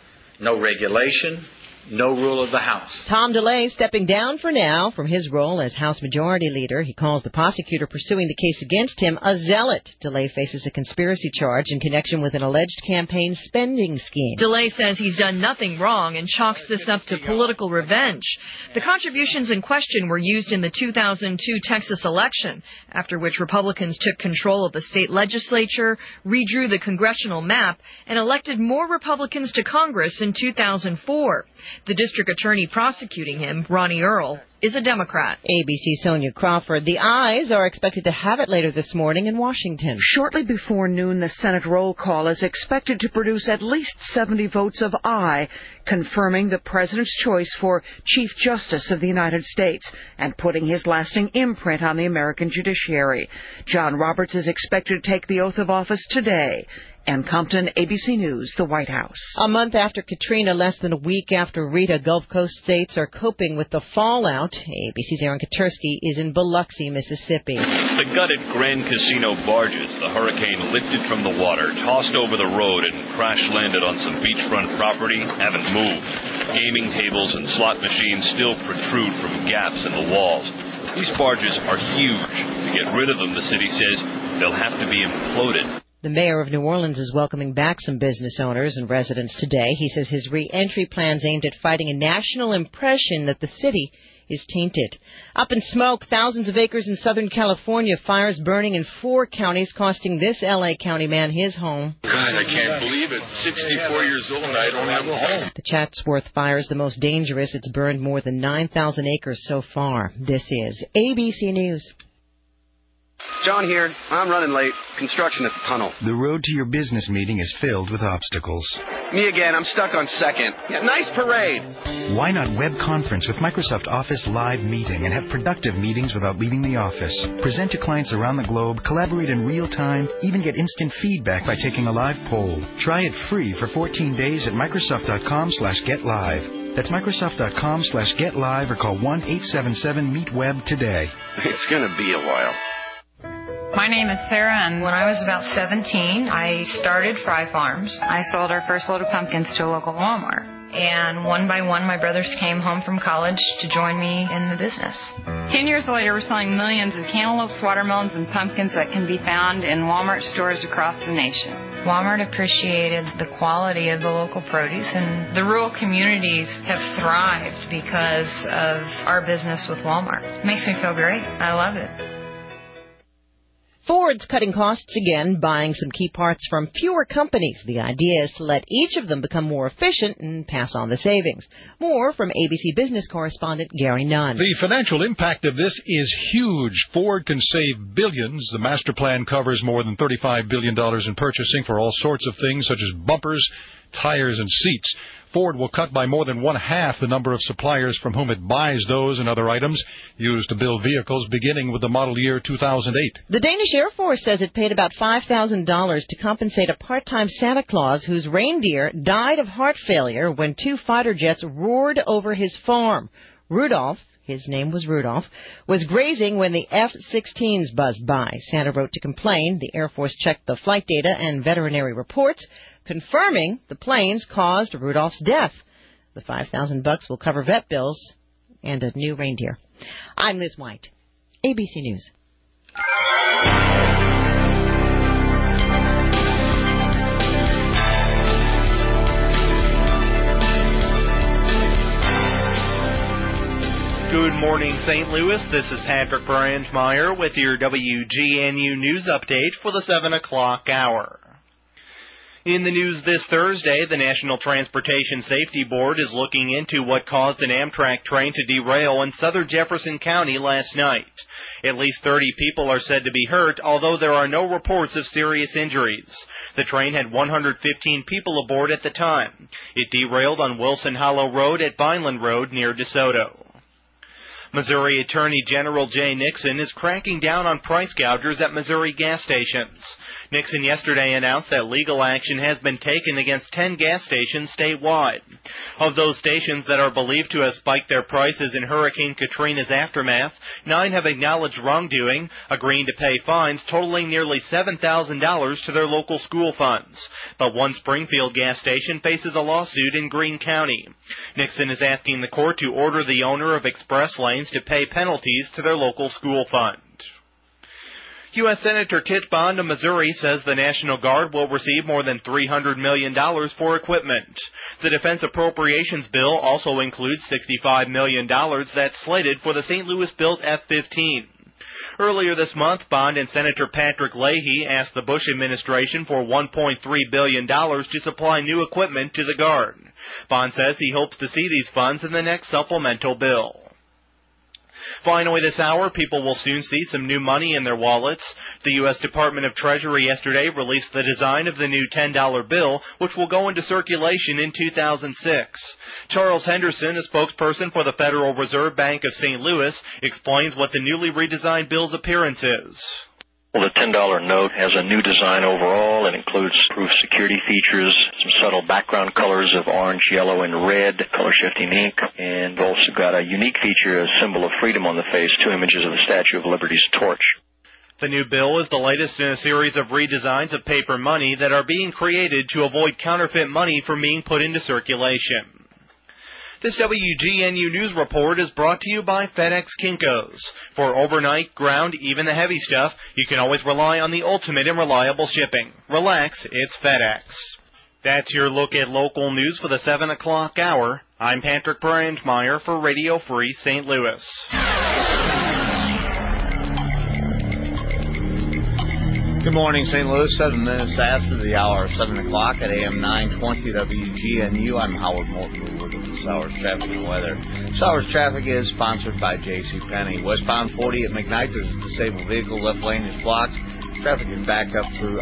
no regulation, no rule of the House. Tom DeLay stepping down for now from his role as House Majority Leader. He calls the prosecutor pursuing the case against him a zealot. DeLay faces a conspiracy charge in connection with an alleged campaign spending scheme. DeLay says he's done nothing wrong and chalks this up to political revenge. The contributions in question were used in the 2002 Texas election, after which Republicans took control of the state legislature, redrew the congressional map, and elected more Republicans to Congress in 2004. The district attorney prosecuting him, Ronnie Earl, is a Democrat. ABC Sonia Crawford. The ayes are expected to have it later this morning in Washington. Shortly before noon, the Senate roll call is expected to produce at least 70 votes of aye, confirming the president's choice for Chief Justice of the United States and putting his lasting imprint on the American judiciary. John Roberts is expected to take the oath of office today. Ann Compton, ABC News, the White House. A month after Katrina, less than a week after Rita, Gulf Coast states are coping with the fallout. ABC's Aaron Katursky is in Biloxi, Mississippi. The gutted Grand Casino barges the hurricane lifted from the water, tossed over the road, and crash-landed on some beachfront property haven't moved. Gaming tables and slot machines still protrude from gaps in the walls. These barges are huge. To get rid of them, the city says, they'll have to be imploded. The mayor of New Orleans is welcoming back some business owners and residents today. He says his re-entry plans aimed at fighting a national impression that the city is tainted. Up in smoke, thousands of acres in Southern California, fires burning in 4 counties, costing this L.A. County man his home. God, I can't believe it. 64 years old, I don't have a home. The Chatsworth fire is the most dangerous. It's burned more than 9,000 acres so far. This is ABC News. John here. I'm running late. Construction at the tunnel. The road to your business meeting is filled with obstacles. Me again. I'm stuck on second. Yeah, nice parade. Why not web conference with Microsoft Office Live Meeting and have productive meetings without leaving the office? Present to clients around the globe, collaborate in real time, even get instant feedback by taking a live poll. Try it free for 14 days at Microsoft.com/getlive. That's Microsoft.com/getlive or call 1-877-MEET-WEB today. It's going to be a while. My name is Sarah, and when I was about 17, I started Fry Farms. I sold our first load of pumpkins to a local Walmart. And one by one, my brothers came home from college to join me in the business. 10 years later, we're selling millions of cantaloupes, watermelons, and pumpkins that can be found in Walmart stores across the nation. Walmart appreciated the quality of the local produce, and the rural communities have thrived because of our business with Walmart. It makes me feel great. I love it. Ford's cutting costs again, buying some key parts from fewer companies. The idea is to let each of them become more efficient and pass on the savings. More from ABC Business correspondent Gary Nunn. The financial impact of this is huge. Ford can save billions. The master plan covers more than $35 billion in purchasing for all sorts of things, such as bumpers, tires, and seats. Ford will cut by more than 1/2 the number of suppliers from whom it buys those and other items used to build vehicles, beginning with the model year 2008. The Danish Air Force says it paid about $5,000 to compensate a part-time Santa Claus whose reindeer died of heart failure when 2 fighter jets roared over his farm. Rudolph, his name was Rudolph, was grazing when the F-16s buzzed by. Santa wrote to complain. The Air Force checked the flight data and veterinary reports, confirming the planes caused Rudolph's death. The $5,000 will cover vet bills and a new reindeer. I'm Liz White, ABC News. Good morning, St. Louis. This is Patrick Brandmeier with your WGNU News Update for the 7 o'clock hour. In the news this Thursday, the National Transportation Safety Board is looking into what caused an Amtrak train to derail in southern Jefferson County last night. At least 30 people are said to be hurt, although there are no reports of serious injuries. The train had 115 people aboard at the time. It derailed on Wilson Hollow Road at Vineland Road near DeSoto. Missouri Attorney General Jay Nixon is cracking down on price gougers at Missouri gas stations. Nixon yesterday announced that legal action has been taken against 10 gas stations statewide. Of those stations that are believed to have spiked their prices in Hurricane Katrina's aftermath, 9 have acknowledged wrongdoing, agreeing to pay fines totaling nearly $7,000 to their local school funds. But one Springfield gas station faces a lawsuit in Greene County. Nixon is asking the court to order the owner of Express Lanes to pay penalties to their local school fund. U.S. Senator Kit Bond of Missouri says the National Guard will receive more than $300 million for equipment. The Defense Appropriations Bill also includes $65 million that's slated for the St. Louis-built F-15. Earlier this month, Bond and Senator Patrick Leahy asked the Bush administration for $1.3 billion to supply new equipment to the Guard. Bond says he hopes to see these funds in the next supplemental bill. Finally this hour, people will soon see some new money in their wallets. The U.S. Department of Treasury yesterday released the design of the new $10 bill, which will go into circulation in 2006. Charles Henderson, a spokesperson for the Federal Reserve Bank of St. Louis, explains what the newly redesigned bill's appearance is. Well, the $10 note has a new design overall. It includes improved security features, some subtle background colors of orange, yellow, and red, color-shifting ink, and also got a unique feature, a symbol of freedom on the face, 2 images of the Statue of Liberty's torch. The new bill is the latest in a series of redesigns of paper money that are being created to avoid counterfeit money from being put into circulation. This WGNU News Report is brought to you by FedEx Kinko's. For overnight, ground, even the heavy stuff, you can always rely on the ultimate in reliable shipping. Relax, it's FedEx. That's your look at local news for the 7 o'clock hour. I'm Patrick Brandmeier for Radio Free St. Louis. Good morning, St. Louis. 7 minutes after the hour, 7 o'clock at AM 920 WGNU. I'm Howard Morton with this hour's traffic and weather. This hour's traffic is sponsored by JCPenney. Westbound 40 at McKnight, there's a disabled vehicle. Left lane is blocked. Traffic is backed up through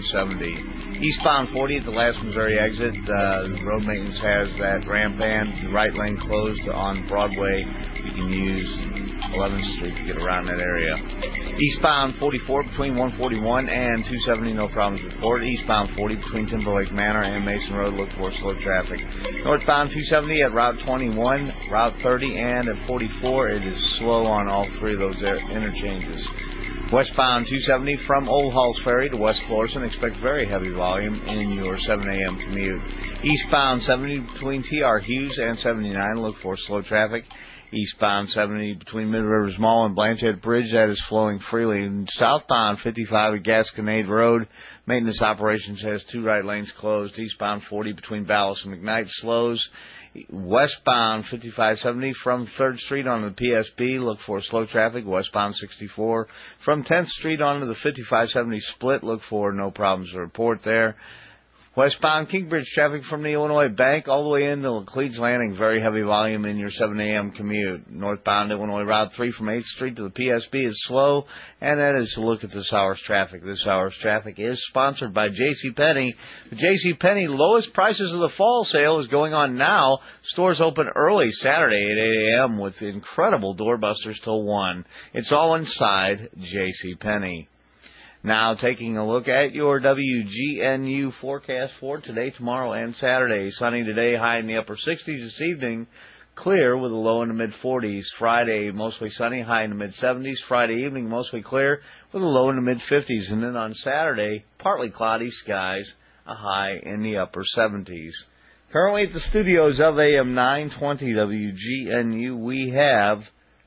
I-170. Eastbound 40 at the last Missouri exit. The road maintenance has that ramp band. The right lane closed on Broadway. You can use 11th Street to get around that area. Eastbound 44 between 141 and 270, no problems reported. Eastbound 40 between Timberlake Manor and Mason Road, look for slow traffic. Northbound 270 at Route 21, Route 30, and at 44, it is slow on all 3 of those interchanges. Westbound 270 from Old Halls Ferry to West Florissant, expect very heavy volume in your 7 a.m. commute. Eastbound 70 between T.R. Hughes and 79, look for slow traffic. Eastbound 70 between Mid Rivers Mall and Blanchard Bridge, that is flowing freely. And southbound 55 at Gasconade Road, maintenance operations has 2 right lanes closed. Eastbound 40 between Ballas and McKnight slows. Westbound 5570 from 3rd Street on the PSB, look for slow traffic. Westbound 64 from 10th Street onto the 5570 split, look for no problems to report there. Westbound Kingbridge traffic from the Illinois Bank all the way into Laclede's Landing. Very heavy volume in your 7 a.m. commute. Northbound Illinois Route 3 from 8th Street to the PSB is slow. And that is to look at this hour's traffic. This hour's traffic is sponsored by JCPenney. The JCPenney lowest prices of the fall sale is going on now. Stores open early Saturday at 8 a.m. with incredible doorbusters till 1. It's all inside JCPenney. Now taking a look at your WGNU forecast for today, tomorrow, and Saturday. Sunny today, high in the upper 60s this evening. Clear with a low in the mid-40s. Friday, mostly sunny, high in the mid-70s. Friday evening, mostly clear with a low in the mid-50s. And then on Saturday, partly cloudy skies, a high in the upper 70s. Currently at the studios of AM 920 WGNU, we have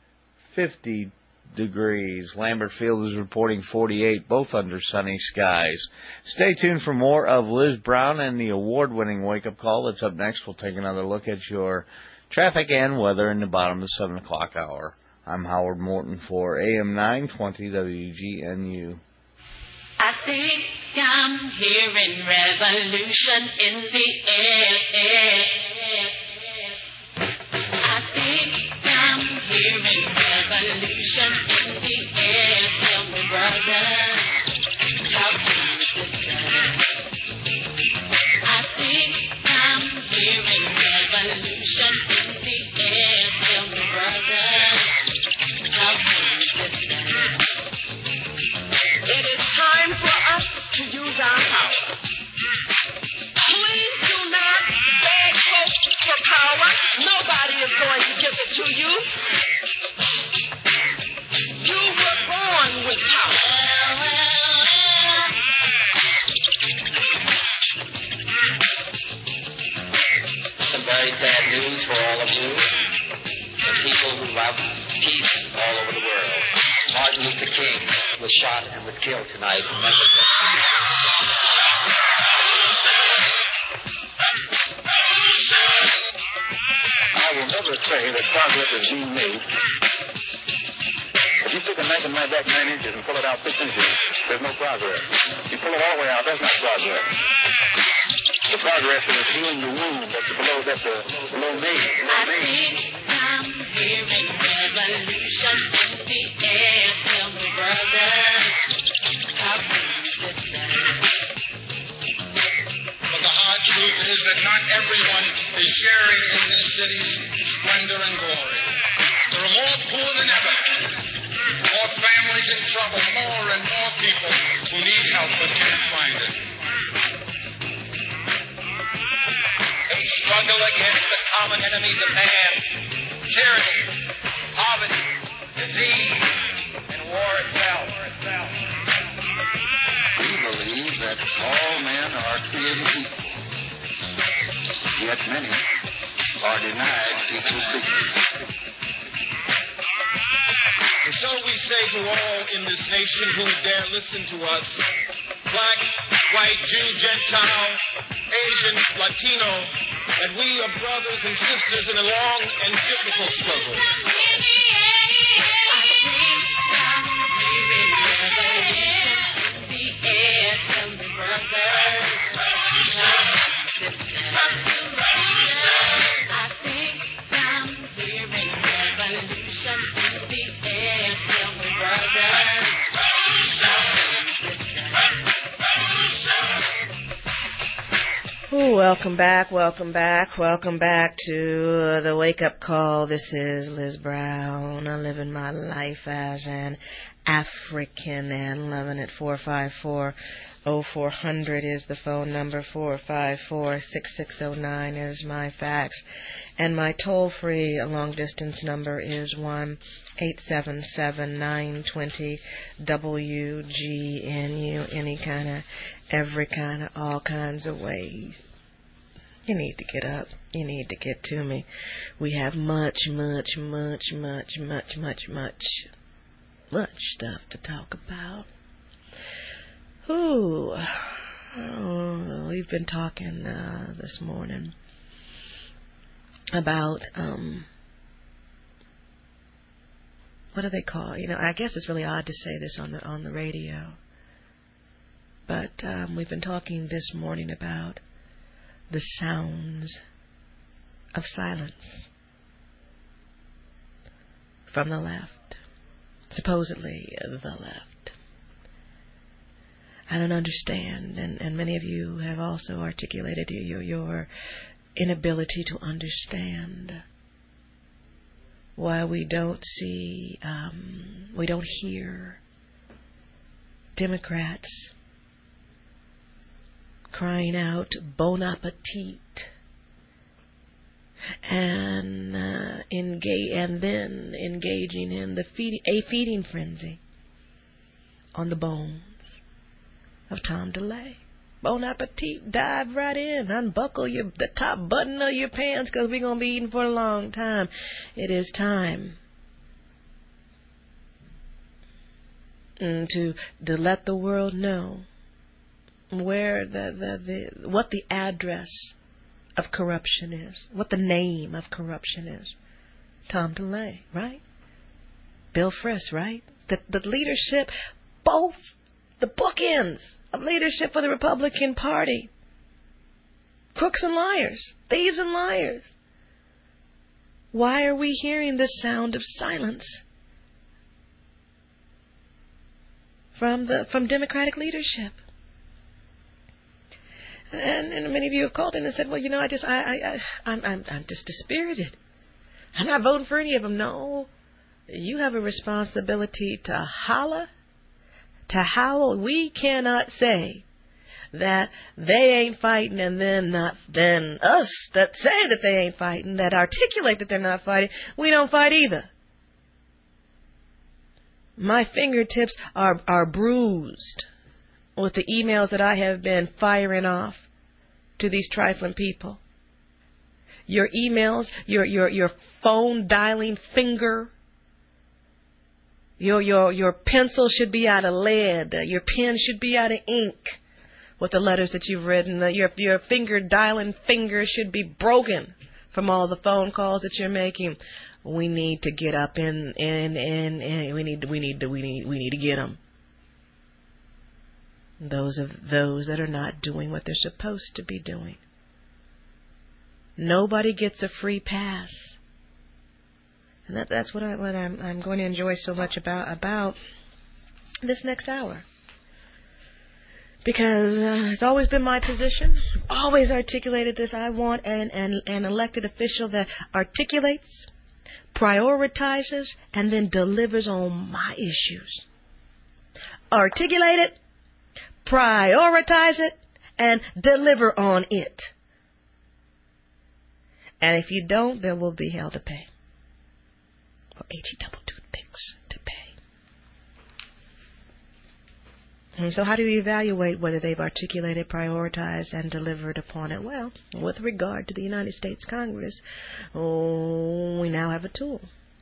50 degrees. Lambert Field is reporting 48, both under sunny skies. Stay tuned for more of Liz Brown and the award-winning wake-up call. That's up next. We'll take another look at your Traffic and weather in the bottom of the 7 o'clock hour. I'm Howard Morton for AM 920 WGNU. I think I'm hearing revolution in the air. I think I'm hearing revolution in the air. Tell me, brother, how can you listen? I think I'm hearing revolution in the air. Tell me, brother, how can you listen? It is time for us to use our power. Please do not beg folks for power. Nobody is going to give it to you. You were born with power. Some very sad news for all of you. The people who love peace all over the world. Martin Luther King was shot and was killed tonight in Memphis. I will never say that progress is being made. If you take a knife and knife back 9 inches and pull it out 6 inches, there's no progress. You pull it all the way out, that's not progress. The progress is healing the wound that's below me. I think I'm hearing revolution in the air. Tell me, brother, how can you listen? But the hard truth is that not everyone is sharing in this city's splendor and glory. There are more poor than ever, more families in trouble, more and more people who need help but can't find it. A struggle against the common enemies of man, tyranny, poverty, disease, and war itself. We believe that all men are created equal, yet many are denied equal treatment. And so we say to all in this nation who dare listen to us, black, white, Jew, Gentile, Asian, Latino, that we are brothers and sisters in a long and difficult struggle. Welcome back to the wake-up call. This is Liz Brown. I'm living my life as an African and loving it. 454-0400 is the phone number. 454-6609 is my fax. And my toll-free long-distance number is 1-877-920-WGNU. Any kind of, every kind of, all kinds of ways. You need to get up. You need to get to me. We have much stuff to talk about. We've been talking this morning about what do they call? I guess it's really odd to say this on the radio, but we've been talking this morning about the sounds of silence from the left, supposedly the left. I don't understand, and many of you have also articulated your inability to understand why we don't see, we don't hear Democrats crying out bon appetit and then engaging in a feeding frenzy on the bones of Tom DeLay. Bon appetit, dive right in, unbuckle the top button of your pants, because we're going to be eating for a long time. It is time to let the world know where what the address of corruption is, what the name of corruption is. Tom DeLay, right? Bill Frist, right? The leadership, both the bookends of leadership for the Republican Party. Crooks and liars, thieves and liars. Why are we hearing the sound of silence from Democratic leadership? And many of you have called in and said, well, you know, I'm just dispirited. I'm not voting for any of them. No, you have a responsibility to howl. We cannot say that they ain't fighting and then us that say that they ain't fighting, that articulate that they're not fighting, we don't fight either. My fingertips are bruised with the emails that I have been firing off to these trifling people. Your emails, your phone dialing finger, your pencil should be out of lead, your pen should be out of ink with the letters that you've written. Your finger dialing finger should be broken from all the phone calls that you're making. We need to get up and we need to get them. Those that are not doing what they're supposed to be doing. Nobody gets a free pass, and that's what I'm going to enjoy so much about this next hour. Because it's always been my position, always articulated this. I want an elected official that articulates, prioritizes, and then delivers on my issues. Articulate it, prioritize it, and deliver on it. And if you don't, there will be hell to pay. For HE double toothpicks to pay. And so how do we evaluate whether they've articulated, prioritized, and delivered upon it? Well, with regard to the United States Congress, we now have a tool.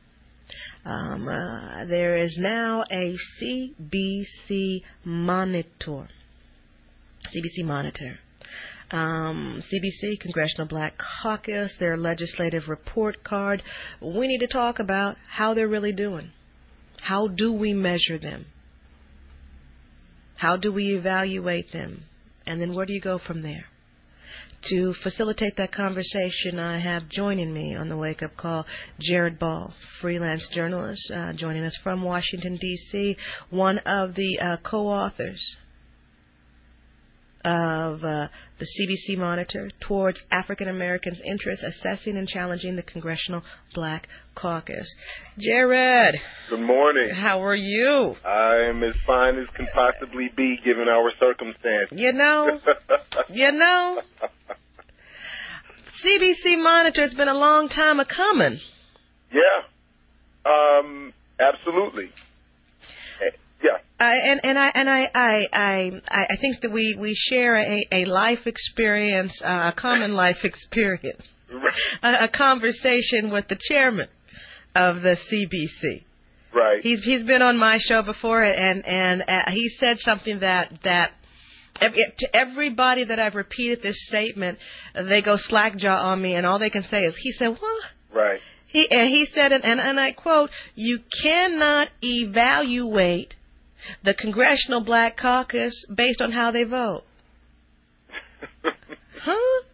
There is now a CBC monitor. CBC, Congressional Black Caucus, their legislative report card. We need to talk about how they're really doing. How do we measure them? How do we evaluate them? And then where do you go from there? To facilitate that conversation, I have joining me on the wake-up call Jared Ball, freelance journalist, joining us from Washington, D.C., one of the co-authors of the CBC Monitor towards African Americans' interests, assessing and challenging the Congressional Black Caucus. Jared. Good morning. How are you? I am as fine as can possibly be given our circumstances. You know. CBC Monitor has been a long time a-coming. Yeah. Absolutely. Yeah. I think that we share a life experience, a common life experience, a conversation with the chairman of the CBC. Right. He's been on my show before, and he said something that to everybody that I've repeated this statement, they go slackjaw on me, and all they can say is, he said, what? Right. He said, and I quote, you cannot evaluate the Congressional Black Caucus based on how they vote. Huh?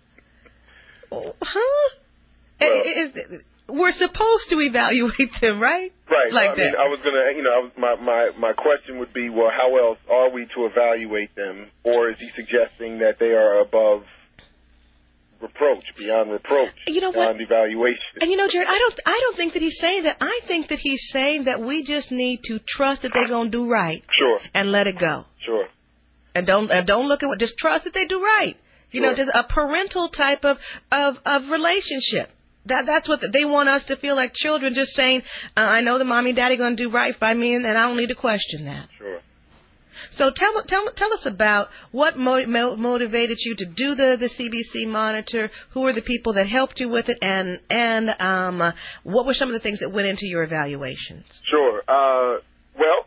Well, we're supposed to evaluate them, right? Right. Like I mean, I was gonna, my question would be, well, how else are we to evaluate them? Or is he suggesting that they are above reproach, beyond reproach, beyond evaluation? And Jared, I don't think that he's saying that. I think that he's saying that we just need to trust that they're going to do right. Sure. And let it go. Sure. And don't look at what. Just trust that they do right. Just a parental type of relationship. That's what they want us to feel like children. Just saying, I know that mommy and daddy are going to do right by me, and I don't need to question that. Sure. So tell us about what motivated you to do the CBC Monitor. Who were the people that helped you with it, and what were some of the things that went into your evaluations? Sure. Well,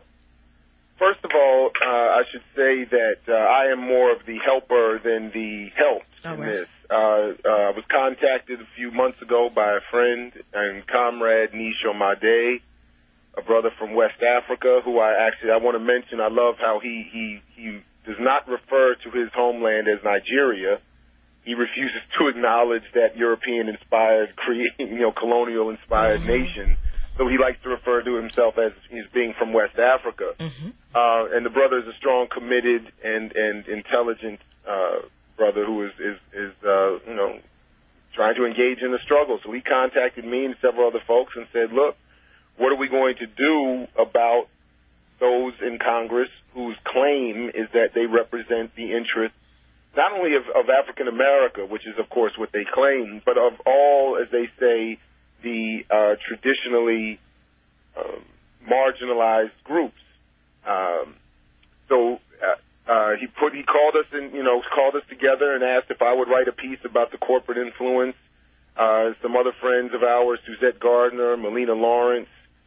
first of all, I should say that I am more of the helper than the helped. in this. I was contacted a few months ago by a friend and comrade, Nisho Made, a brother from West Africa, who I want to mention. I love how he does not refer to his homeland as Nigeria. He refuses to acknowledge that European-inspired, colonial-inspired nation. So he likes to refer to himself as being from West Africa. And the brother is a strong, committed, and intelligent brother who is trying to engage in the struggle. So he contacted me and several other folks and said, look, what are we going to do about those in Congress whose claim is that they represent the interests not only of African America, which is, of course, what they claim, but of all, as they say, the traditionally marginalized groups. He called us and called us together and asked if I would write a piece about the corporate influence. Some other friends of ours, Suzette Gardner, Melina Lawrence,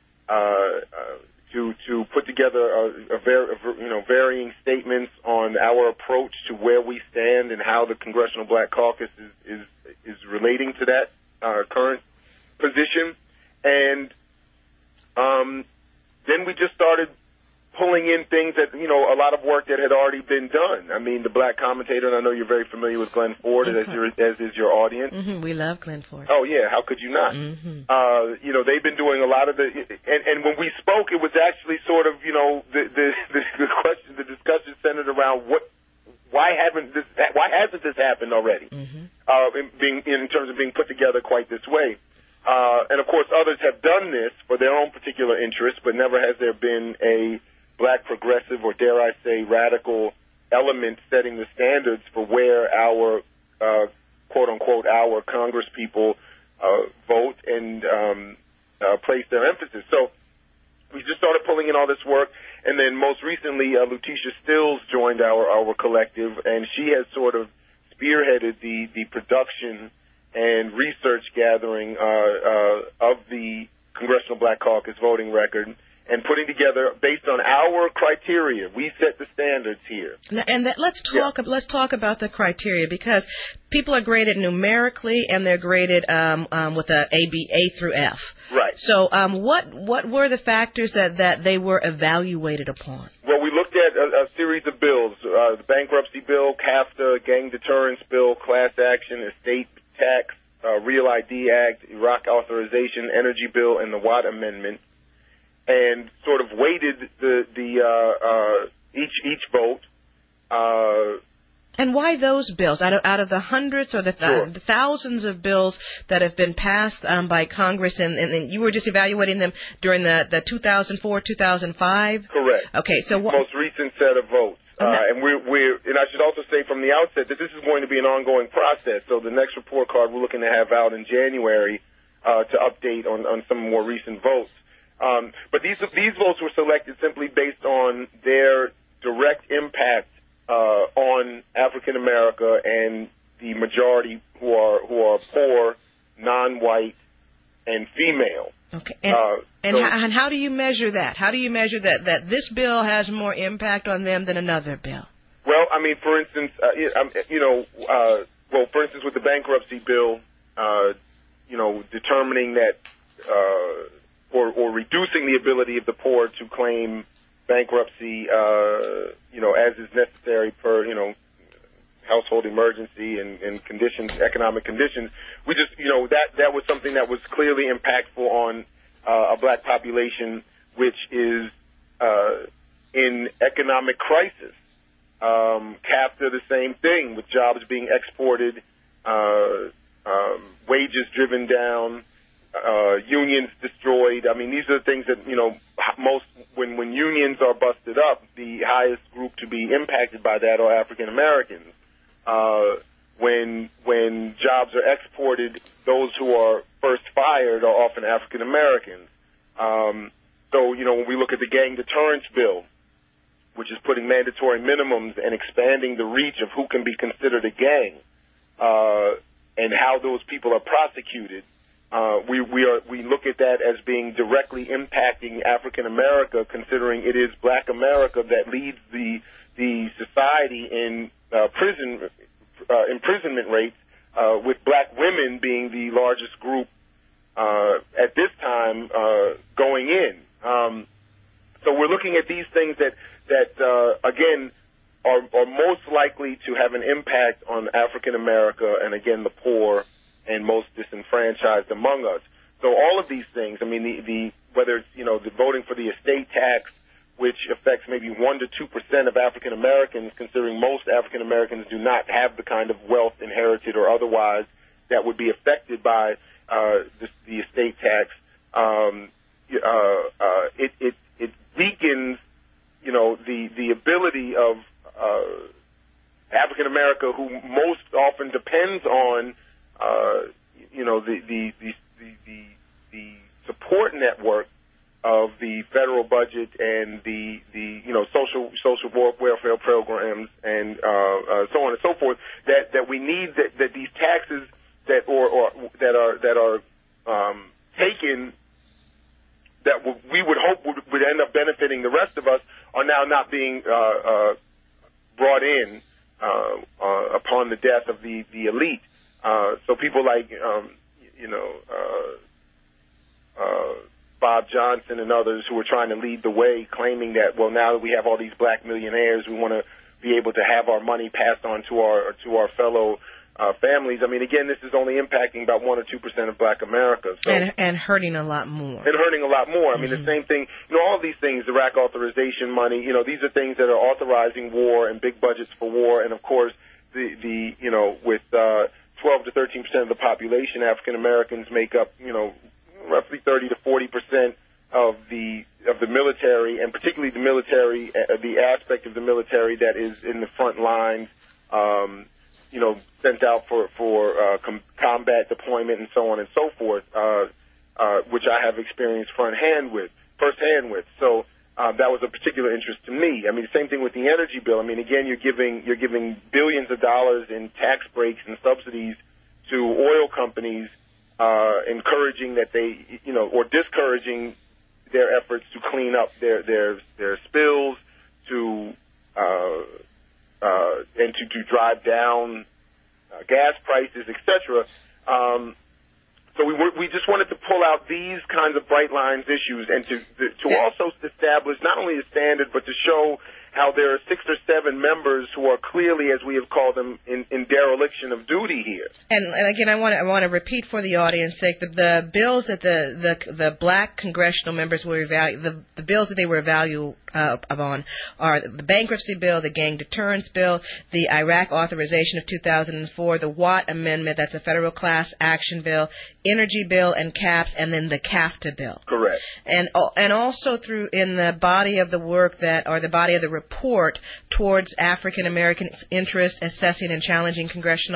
to put together varying statements on our approach to where we stand and how the Congressional Black Caucus is relating to that current position. And then we just started pulling in things that, a lot of work that had already been done. I mean, the Black Commentator, and I know you're very familiar with Glenn Ford, as is your audience. We love Glenn Ford. Oh, yeah, how could you not? They've been doing a lot of and when we spoke, it was actually sort of, the discussion centered around why hasn't this happened already? In terms of being put together quite this way. And of course, others have done this for their own particular interests, but never has there been a Black progressive, or dare I say radical element setting the standards for where our quote unquote our Congress people vote and place their emphasis. So we just started pulling in all this work, and then most recently Lutetia Stills joined our collective, and she has sort of spearheaded the production and research gathering of the Congressional Black Caucus voting record, and putting together, based on our criteria, we set the standards here. And let's talk about the criteria, because people are graded numerically and they're graded with A through F. Right. So what were the factors that they were evaluated upon? Well, we looked at a series of bills: the bankruptcy bill, CAFTA, gang deterrence bill, class action, estate tax, Real ID Act, Iraq authorization, energy bill, and the Watt Amendment, and sort of weighted each vote. And why those bills? Out of the hundreds or the thousands of bills that have been passed by Congress, and you were just evaluating them during the 2004-2005? Correct. Okay, so most recent set of votes. And and I should also say from the outset that this is going to be an ongoing process. So the next report card we're looking to have out in January to update on some more recent votes. But these votes were selected simply based on their direct impact on African America and the majority who are poor, non-white, and female. Okay. And how do you measure that? How do you measure that this bill has more impact on them than another bill? Well, I mean, for instance, for instance, with the bankruptcy bill, determining that or reducing the ability of the poor to claim bankruptcy, as is necessary per, household emergency and conditions, economic conditions. We just, that was something that was clearly impactful on a black population which is in economic crisis. CAFTA, the same thing, with jobs being exported, wages driven down, unions destroyed. I mean, these are the things that, most, when unions are busted up, the highest group to be impacted by that are African Americans. When jobs are exported, those who are first fired are often African Americans. So, when we look at the gang deterrence bill, which is putting mandatory minimums and expanding the reach of who can be considered a gang, and how those people are prosecuted, we look at that as being directly impacting African America, considering it is Black America that leads the society in prison imprisonment rates, with black women being the largest group at this time going in. So we're looking at these things that again, are most likely to have an impact on African America and, again, the poor and most disenfranchised among us. So all of these things, I mean, whether it's, the voting for the estate tax, which affects maybe 1% to 2% of African Americans, considering most African Americans do not have the kind of wealth inherited or otherwise that would be affected by the estate tax. It weakens, the ability of African America, who most often depends on, the support network of the federal budget and the social welfare programs and so on and so forth. That we need that these taxes that are taken, that we would hope would end up benefiting the rest of us, are now not being brought in upon the death of the elite. So people like Bob Johnson and others who are trying to lead the way, claiming that, well, now that we have all these black millionaires, we want to be able to have our money passed on to our fellow families. I mean, again, this is only impacting about 1 or 2% of black America. So, and hurting a lot more. And hurting a lot more. I mean, the same thing, all of these things, Iraq authorization money, these are things that are authorizing war and big budgets for war. And, of course, with 12 to 13% of the population, African Americans make up, roughly 30 to 40% of the military, and particularly the military, the aspect of the military that is in the front lines, sent out for combat deployment and so on and so forth, which I have experienced firsthand with. So that was a particular interest to me. I mean, the same thing with the energy bill. I mean, again, you're giving billions of dollars in tax breaks and subsidies to oil companies, encouraging that they, or discouraging their efforts to clean up their spills, and to drive down gas prices, etc. So we just wanted to pull out these kinds of bright lines issues, and to also establish not only a standard, but to show how there are 6 or 7 members who are clearly, as we have called them, in dereliction of duty here. And again, I want to repeat for the audience sake that the bills that the black congressional members were the bills that they were evaluated upon are the bankruptcy bill, the gang deterrence bill, the Iraq authorization of 2004, the Watt Amendment, that's the federal class action bill, energy bill and caps, and then the CAFTA bill. Correct. And also in the body of the work the body of the report towards African American interest, assessing and challenging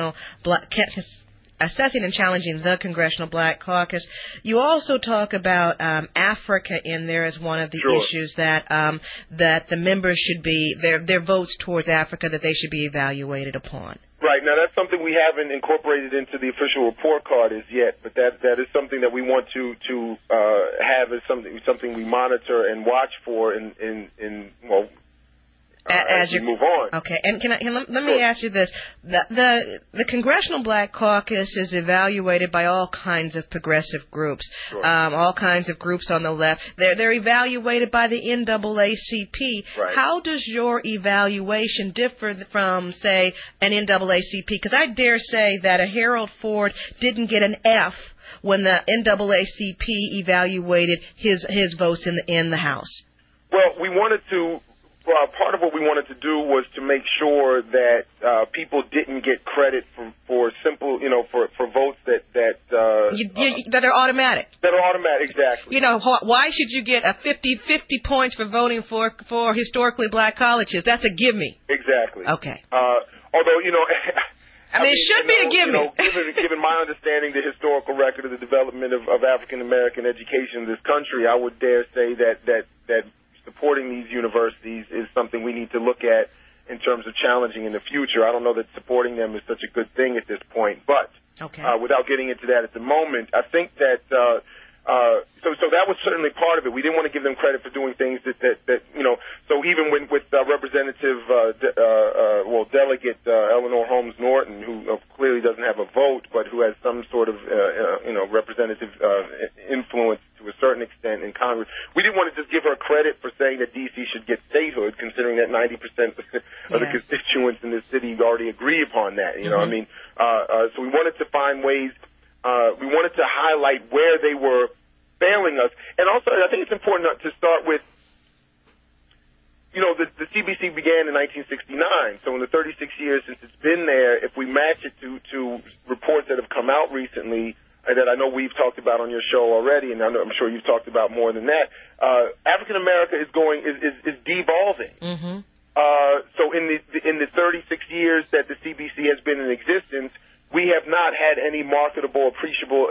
the Congressional Black Caucus. You also talk about Africa in there as one of the issues that the members should be their votes towards Africa, that they should be evaluated upon. Right. Now, that's something we haven't incorporated into the official report card as yet, but that is something that we want to have as something we monitor and watch for as we move on. Okay, and let me ask you this: the Congressional Black Caucus is evaluated by all kinds of progressive groups, all kinds of groups on the left. They're evaluated by the NAACP. Right. How does your evaluation differ from, say, an NAACP? Because I dare say that a Harold Ford didn't get an F when the NAACP evaluated his votes in the House. Well, we wanted to. Part of what we wanted to do was to make sure that people didn't get credit for simple, for votes that are automatic. That are automatic, exactly. Why should you get a 50 points for voting for historically black colleges? That's a gimme. Exactly. Okay. Although, it should be a gimme. Given my understanding the historical record of the development of African American education in this country, I would dare say that supporting these universities is something we need to look at in terms of challenging in the future. I don't know that supporting them is such a good thing at this point, but without getting into that at the moment, I think that So that was certainly part of it. We didn't want to give them credit for doing things that So even with Delegate Eleanor Holmes Norton, who clearly doesn't have a vote, but who has some sort of representative influence to a certain extent in Congress, we didn't want to just give her credit for saying that D.C. should get statehood, considering that 90% of the constituents in this city already agree upon that. You know, so we wanted to find ways. We wanted to highlight where they were failing us. And also, I think it's important to start with, the CBC began in 1969. So in the 36 years since it's been there, if we match it to reports that have come out recently that I know we've talked about on your show already, and I'm sure you've talked about more than that, African America is devolving. Mm-hmm. So in the 36 years that the CBC has been in existence, we have not had any marketable, appreciable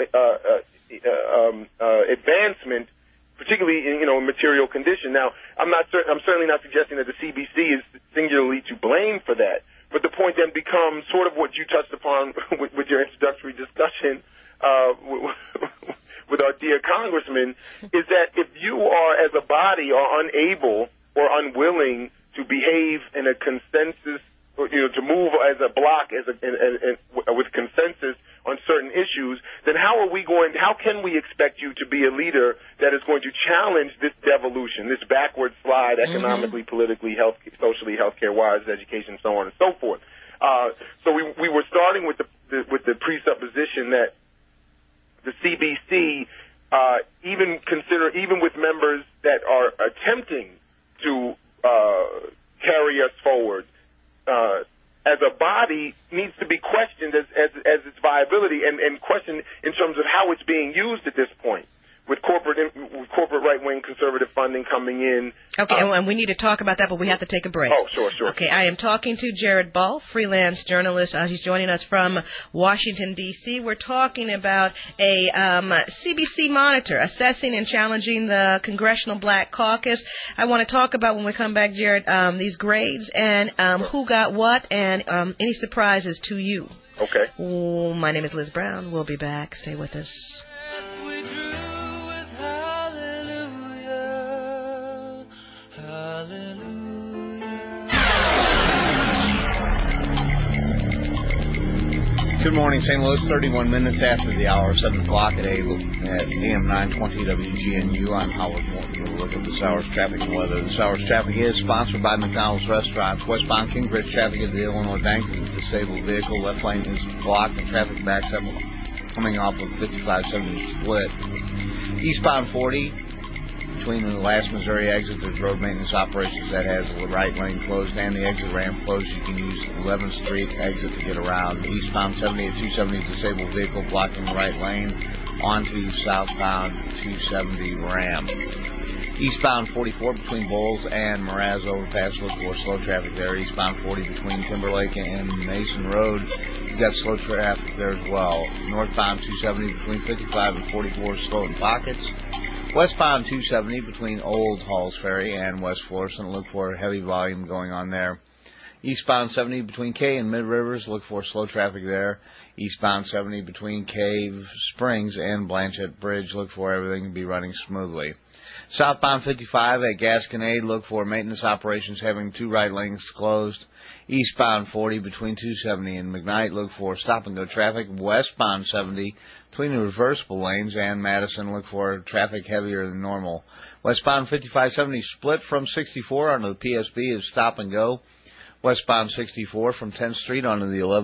advancement, particularly in material condition. Now, I'm certainly not suggesting that the CBC is singularly to blame for that. But the point then becomes sort of what you touched upon with your introductory discussion with our dear congressman, is that if you are, as a body, are unable or unwilling to behave in a consensus, to move as a block, with consensus on certain issues, then how can we expect you to be a leader that is going to challenge this devolution, this backward slide economically, politically, socially, healthcare-wise, education, so on and so forth? So we were starting with the presupposition that the CBC, even with members that are attempting to carry us forward, as a body, needs to be questioned as its viability and questioned in terms of how it's being used at this point, with corporate right-wing conservative funding coming in. Okay, and we need to talk about that, but we have to take a break. Oh, sure. Okay, I am talking to Jared Ball, freelance journalist. He's joining us from Washington, D.C. We're talking about a CBC monitor assessing and challenging the Congressional Black Caucus. I want to talk about, when we come back, Jared, these grades and who got what and any surprises to you. Okay. Oh, my name is Liz Brown. We'll be back. Stay with us. Good morning, St. Louis. 31 minutes after the hour, 7 o'clock at AM 920 WGNU. I'm Howard Morton. We'll look at this hour's traffic and weather. This hour's traffic is sponsored by McDonald's Restaurants. Westbound Kingbridge traffic is the Illinois Bank. Disabled vehicle. Left lane is blocked and traffic backs up coming off of 5570 split. Eastbound 40. Between the last Missouri exit, there's road maintenance operations that has the right lane closed and the exit ramp closed. You can use 11th Street exit to get around. Eastbound 70 at 270, disabled vehicle blocking the right lane onto southbound 270 ramp. Eastbound 44 between Bowles and Mraz overpass. Look for slow traffic there. Eastbound 40 between Timberlake and Mason Road. You've got slow traffic there as well. Northbound 270 between 55 and 44, slow in pockets. Westbound 270 between Old Halls Ferry and West Florissant. Look for heavy volume going on there. Eastbound 70 between K and Mid Rivers. Look for slow traffic there. Eastbound 70 between Cave Springs and Blanchette Bridge. Look for everything to be running smoothly. Southbound 55 at Gasconade. Look for maintenance operations having 2 right lanes closed. Eastbound 40 between 270 and McKnight. Look for stop-and-go traffic. Westbound 70 between the reversible lanes and Madison. Look for traffic heavier than normal. Westbound 5570 split from 64 onto the PSB is stop-and-go. Westbound 64 from 10th Street onto the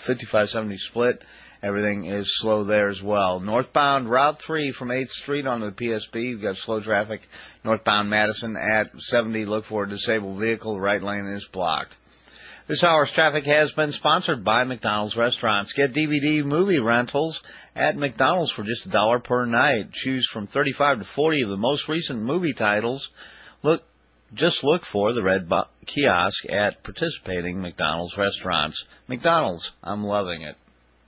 5570 split. Everything is slow there as well. Northbound Route 3 from 8th Street onto the PSB. You've got slow traffic. Northbound Madison at 70. Look for a disabled vehicle. The right lane is blocked. This hour's traffic has been sponsored by McDonald's Restaurants. Get DVD movie rentals at McDonald's for just $1 per night. Choose from 35 to 40 of the most recent movie titles. Just look for the red kiosk at participating McDonald's restaurants. McDonald's, I'm loving it.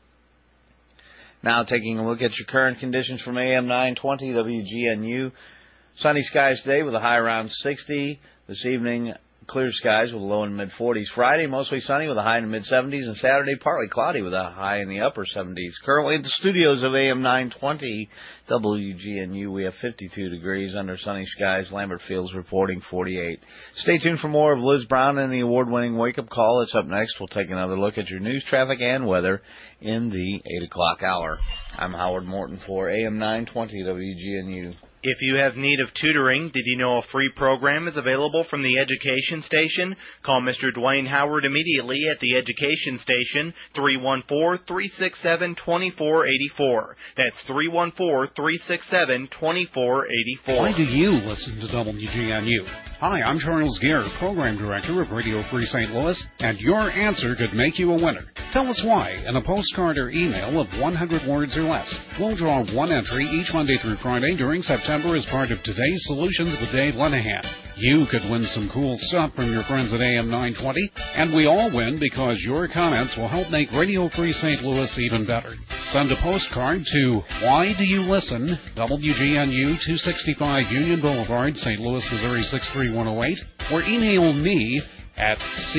Now taking a look at your current conditions from AM 920 WGNU. Sunny skies today with a high around 60. This evening, clear skies with a low in the mid-40s. Friday, mostly sunny with a high in the mid-70s. And Saturday, partly cloudy with a high in the upper 70s. Currently at the studios of AM 920 WGNU, we have 52 degrees under sunny skies. Lambert Field's reporting 48. Stay tuned for more of Liz Brown and the award-winning Wake Up Call. It's up next. We'll take another look at your news, traffic, and weather in the 8 o'clock hour. I'm Howard Morton for AM 920 WGNU. If you have need of tutoring, did you know a free program is available from the Education Station? Call Mr. Dwayne Howard immediately at the Education Station, 314-367-2484. That's 314-367-2484. Why do you listen to WGNU? Hi, I'm Charles Gere, Program Director of Radio Free St. Louis, and your answer could make you a winner. Tell us why in a postcard or email of 100 words or less. We'll draw one entry each Monday through Friday during September as part of today's Solutions with Dave Lenahan. You could win some cool stuff from your friends at AM 920, and we all win because your comments will help make Radio Free St. Louis even better. Send a postcard to Why Do You Listen, WGNU 265 Union Boulevard, St. Louis, Missouri 63108, or email me at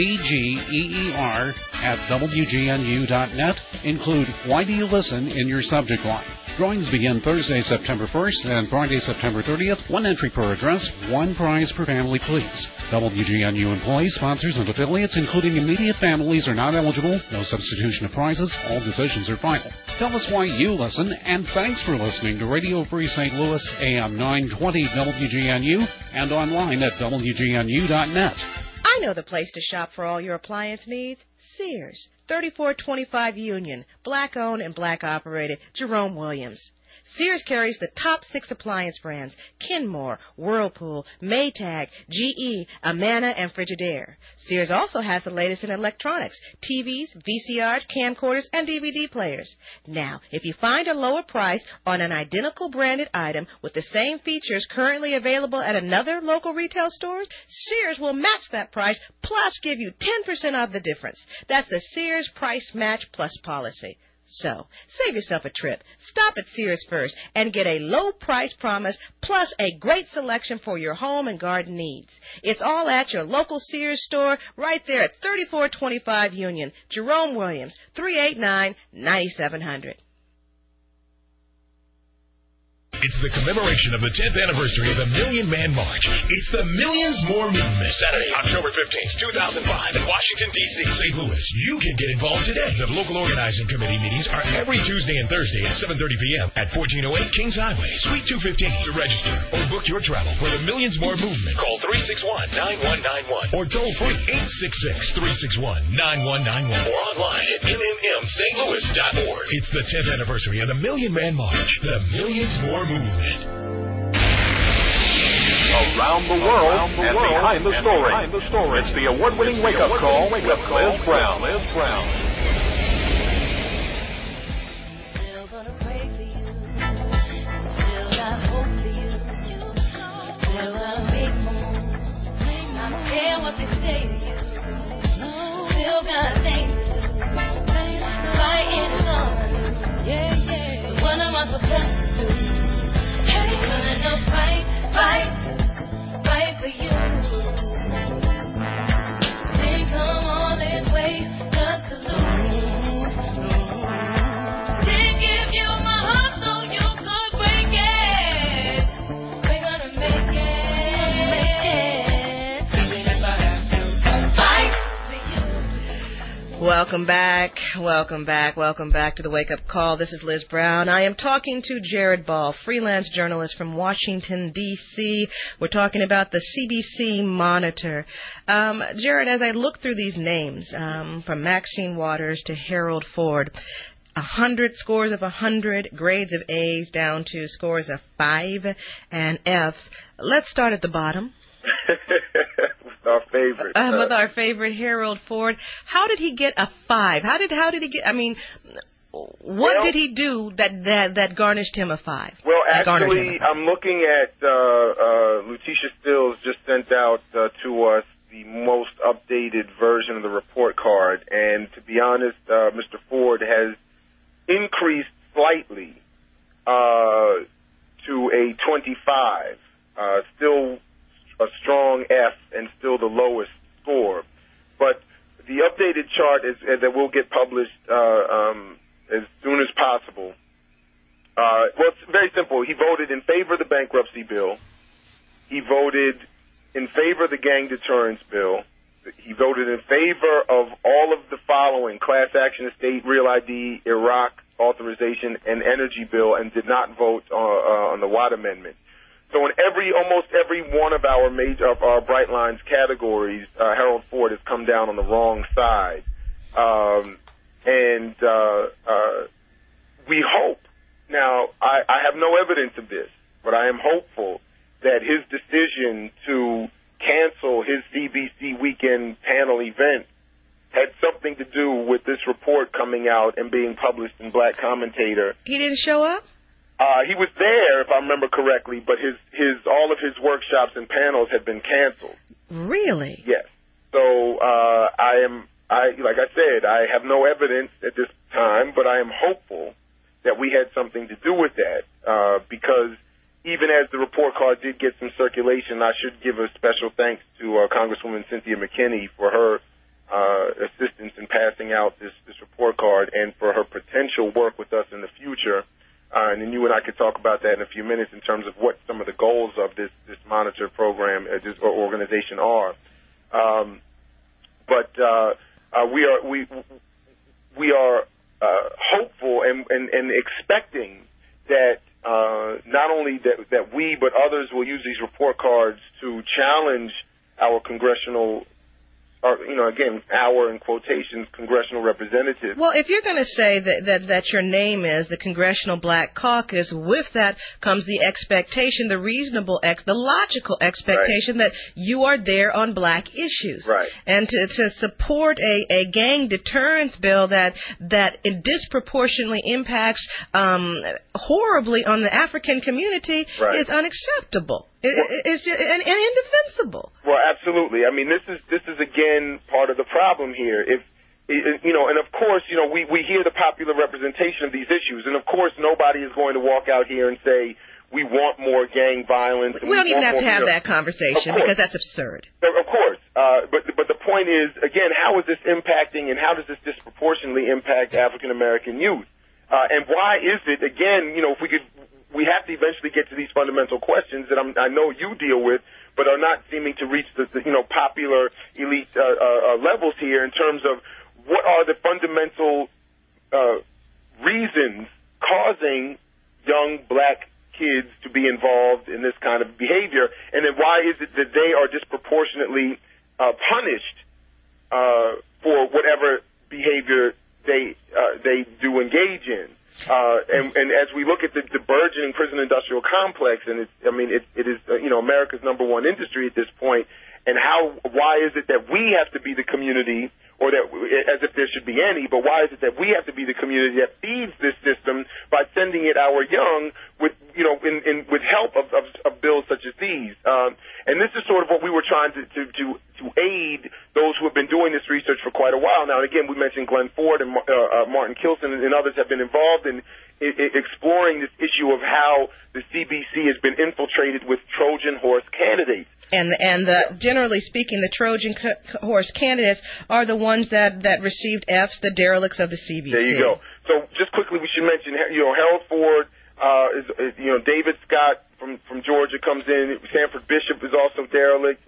cgeer@wgnu.net. Include Why Do You Listen in your subject line. Drawings begin Thursday, September 1st and Friday, September 30th. One entry per address, one prize per family, please. WGNU employees, sponsors, and affiliates, including immediate families, are not eligible. No substitution of prizes. All decisions are final. Tell us why you listen, and thanks for listening to Radio Free St. Louis, AM 920 WGNU, and online at WGNU.net. I know the place to shop for all your appliance needs. Sears, 3425 Union, black-owned and black-operated, Jerome Williams. Sears carries the top 6 appliance brands: Kenmore, Whirlpool, Maytag, GE, Amana, and Frigidaire. Sears also has the latest in electronics: TVs, VCRs, camcorders, and DVD players. Now, if you find a lower price on an identical branded item with the same features currently available at another local retail store, Sears will match that price plus give you 10% off the difference. That's the Sears Price Match Plus policy. So, save yourself a trip. Stop at Sears first and get a low price promise plus a great selection for your home and garden needs. It's all at your local Sears store right there at 3425 Union. Jerome Williams, 389-9700. It's the commemoration of the 10th anniversary of the Million Man March. It's the Millions More Movement. Saturday, October 15th, 2005 in Washington, D.C., St. Louis. You can get involved today. The local organizing committee meetings are every Tuesday and Thursday at 7:30 p.m. at 1408 Kings Highway, Suite 215. To register or book your travel for the Millions More Movement, call 361-9191 or toll free 866-361-9191 or online at mmstlouis.org. It's the 10th anniversary of the Million Man March. The Millions More Movement. Around the world and behind the story. It's the award-winning wake-up call with Liz Brown. Still gonna pray for you. Still got hope for you. Still gonna make moves. I don't care what they say to you. Still got things to do. Fighting on. So what am I supposed to do? Gonna fight for you. Didn't come all this way just to lose. Didn't give you my heart so you could break it. We're gonna make it. Even if I have to fight for you. Welcome back to the Wake Up Call. This is Liz Brown. I am talking to Jared Ball, freelance journalist from Washington, D.C. We're talking about the CBC Monitor. Jared, as I look through these names, from Maxine Waters to Harold Ford, 100 scores of 100, grades of A's down to scores of 5 and F's. Let's start at the bottom. With our favorite Harold Ford. How did he get a 5? How did he get? I mean, what did he do that garnished him a 5? Well, actually, I'm looking at Lutetia Stills just sent out to us the most updated version of the report card, and to be honest, Mr. Ford has increased slightly to a 25. Still a strong F and still the lowest score. But the updated chart that will get published as soon as possible. Well, it's very simple. He voted in favor of the bankruptcy bill. He voted in favor of the gang deterrence bill. He voted in favor of all of the following: class action, estate, real ID, Iraq authorization, and energy bill, and did not vote on the Watt Amendment. So in almost every one of our Bright Lines categories, Harold Ford has come down on the wrong side. We hope. Now, I have no evidence of this, but I am hopeful that his decision to cancel his CBC weekend panel event had something to do with this report coming out and being published in Black Commentator. He didn't show up? He was there, if I remember correctly, but all of his workshops and panels had been canceled. Really? Yes. So like I said, I have no evidence at this time, but I am hopeful that we had something to do with that, because even as the report card did get some circulation, I should give a special thanks to Congresswoman Cynthia McKinney for her assistance in passing out this report card and for her potential work with us in the future. And then you and I could talk about that in a few minutes in terms of what some of the goals of this monitor program or organization are. But we are hopeful and expecting that not only that we but others will use these report cards to challenge our congressional, again, our, in quotations, congressional representatives. Well, if you're going to say that your name is the Congressional Black Caucus, with that comes the expectation, the logical expectation that you are there on black issues. Right. And to support a gang deterrence bill that disproportionately impacts horribly on the African community is unacceptable. It's just, and indefensible. Well, absolutely. I mean, this is again part of the problem here. And of course, we hear the popular representation of these issues, and of course, nobody is going to walk out here and say we want more gang violence. We don't even have to have that conversation because that's absurd. Of course, but the point is, again, how is this impacting, and how does this disproportionately impact African American youth? And why is it? Again, we have to eventually get to these fundamental questions that I know you deal with, but are not seeming to reach the popular elite levels here in terms of what are the fundamental reasons causing young black kids to be involved in this kind of behavior, and then why is it that they are disproportionately punished for whatever behavior they do engage in. And as we look at the burgeoning prison industrial complex, and it is America's #1 industry at this point, and why is it that we have to be the community, or that, as if there should be any, but why is it that we have to be the community that feeds this system by sending it our young with with help of bills such as these? And this is sort of what we were trying to aid those who have been doing this research for quite a while now. And again, we mentioned Glenn Ford and Martin Kilson and others have been involved in exploring this issue of how the CBC has been infiltrated with Trojan horse candidates. And generally speaking, the Trojan horse candidates are the ones that received Fs, the derelicts of the CBC. There you go. So just quickly, we should mention, Harold Ford, David Scott from Georgia comes in. Sanford Bishop is also derelict.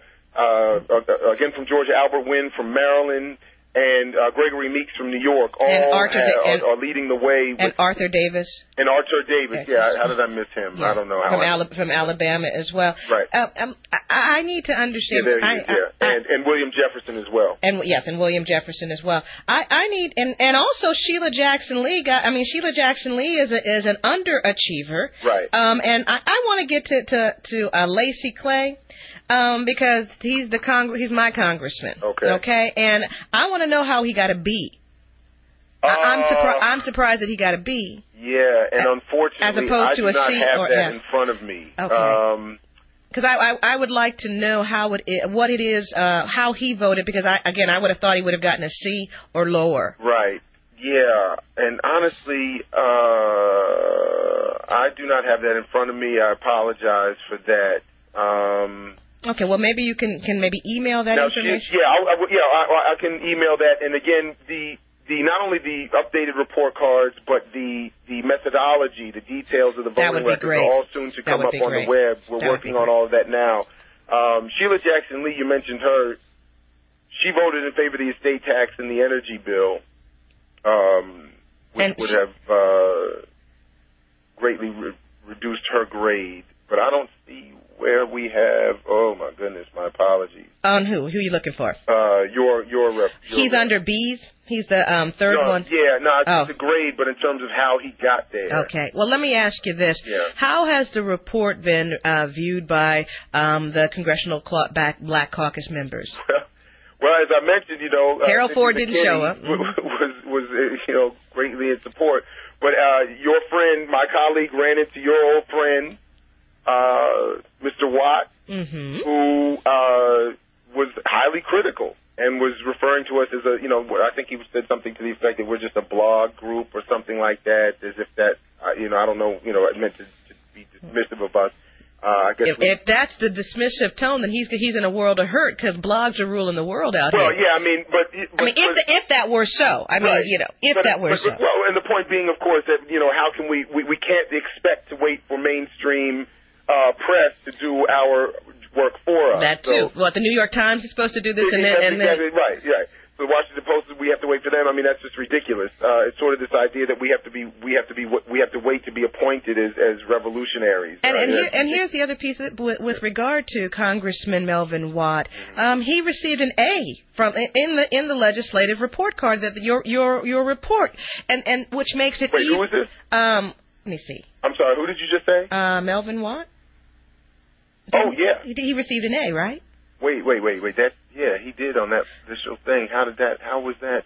Again from Georgia, Albert Wynn from Maryland, and Gregory Meeks from New York. All are leading the way. And Arthur Davis. And Arthur Davis, yeah. How did I miss him? Yeah. I don't know how. From Alabama as well. Right. I need to understand. And William Jefferson as well. And William Jefferson as well. I need, and also Sheila Jackson Lee. Sheila Jackson Lee is an underachiever. Right. And I want to get to Lacy Clay. Because he's my congressman. Okay. And I want to know how he got a B. I'm surprised that he got a B. Yeah, and unfortunately, as opposed to I do not C have that in front of me. Okay. Because I would like to know what it is, how he voted. Because I would have thought he would have gotten a C or lower. Right. Yeah, and honestly, I do not have that in front of me. I apologize for that. Okay, well, maybe you can maybe email that now, information. I can email that. And again, the not only the updated report cards, but the methodology, the details of the voting records are all soon to come up on the web. We're working on all of that now. Sheila Jackson Lee, you mentioned her. She voted in favor of the estate tax and the energy bill, which would have greatly reduced her grade. But I don't see where we have. Oh my goodness, my apologies. On who? Who are you looking for? Your rep. He's under B's. He's the third one. Yeah, no, it's the grade, but in terms of how he got there. Okay. Well, let me ask you this: how has the report been viewed by the Congressional Black Caucus members? Well, as I mentioned, Harold Ford didn't show up. Was greatly in support. But your friend, my colleague, ran into your old friend, Mr. Watt, who was highly critical and was referring to us as I think he said something to the effect that we're just a blog group or something like that, as if that, I don't know, it meant to be dismissive of us. I guess if that's the dismissive tone, then he's in a world of hurt because blogs are ruling the world out here. Well, yeah, if that were so, if that were so. Well, and the point being, of course, that how can we can't expect to wait for mainstream press to do our work for us. That too. What, the New York Times is supposed to do this, exactly right. Yeah. The Washington Post, we have to wait for them. I mean, that's just ridiculous. It's sort of this idea that we have to wait to be appointed as revolutionaries. And here's the other piece with regard to Congressman Melvin Watt. He received an A in the legislative report card that your report, and which makes it. Wait, who is this? Let me see. I'm sorry. Who did you just say? Melvin Watt. Oh yeah. He received an A, right? Wait. He did on that official thing. How was that?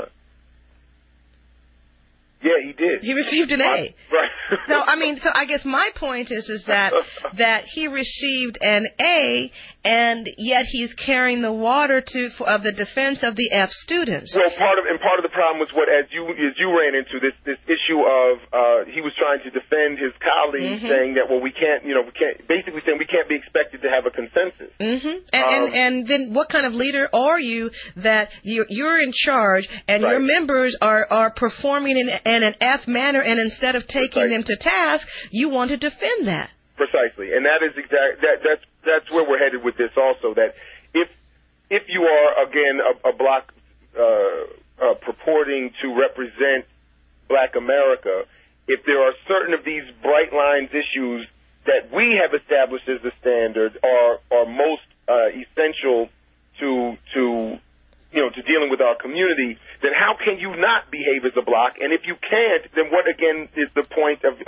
Yeah, he did. He received an A. Right. So I guess my point is that he received an A, and yet he's carrying the water of the defense of the F students. Well, part of the problem was as you ran into this issue of he was trying to defend his colleagues, saying that we can't basically saying we can't be expected to have a consensus. And then what kind of leader are you that you're in charge and your members are performing in an F manner, and instead of taking them to task, you want to defend that. Precisely, and that is that's where we're headed with this. Also, that if you are again a bloc purporting to represent Black America, if there are certain of these bright lines issues that we have established as the standard are most essential to dealing with our community, then how can you not behave as a bloc? And if you can't, then what again is the point of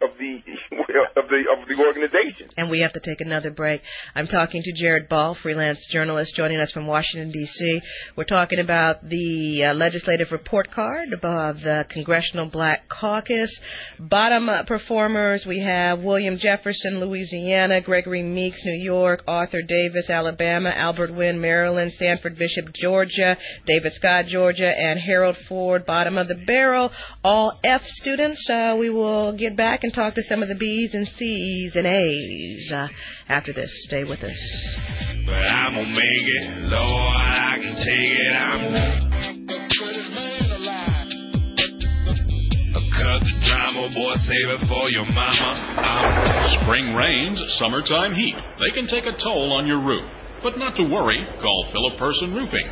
the organization? And we have to take another break. I'm talking to Jared Ball, freelance journalist, joining us from Washington, D.C. We're talking about the legislative report card of the Congressional Black Caucus. Bottom performers, we have William Jefferson, Louisiana, Gregory Meeks, New York, Arthur Davis, Alabama, Albert Wynn, Maryland, Sanford Bishop, Georgia, David Scott, Georgia, and Harold Ford, bottom of the barrel, all F students. We will get back and talk to some of the B's and C's and A's after this. Stay with us. But I'm gonna make it, Lord, I can take it. I'm cut the drama, boy, save it for your mama. Spring rains, summertime heat. They can take a toll on your roof. But not to worry, call Philip Person Roofing,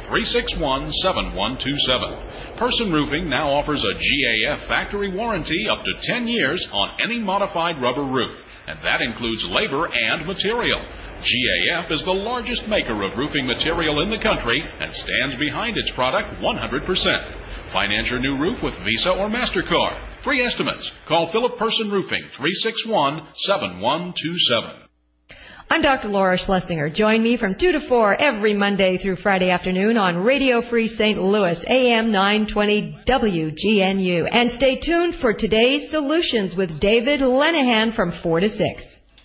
361-7127. Person Roofing now offers a GAF factory warranty up to 10 years on any modified rubber roof, and that includes labor and material. GAF is the largest maker of roofing material in the country and stands behind its product 100%. Finance your new roof with Visa or MasterCard. Free estimates. Call Philip Person Roofing, 361-7127. I'm Dr. Laura Schlesinger. Join me from 2 to 4 every Monday through Friday afternoon on Radio Free St. Louis, AM 920 WGNU. And stay tuned for today's Solutions with David Lenahan from 4 to 6. This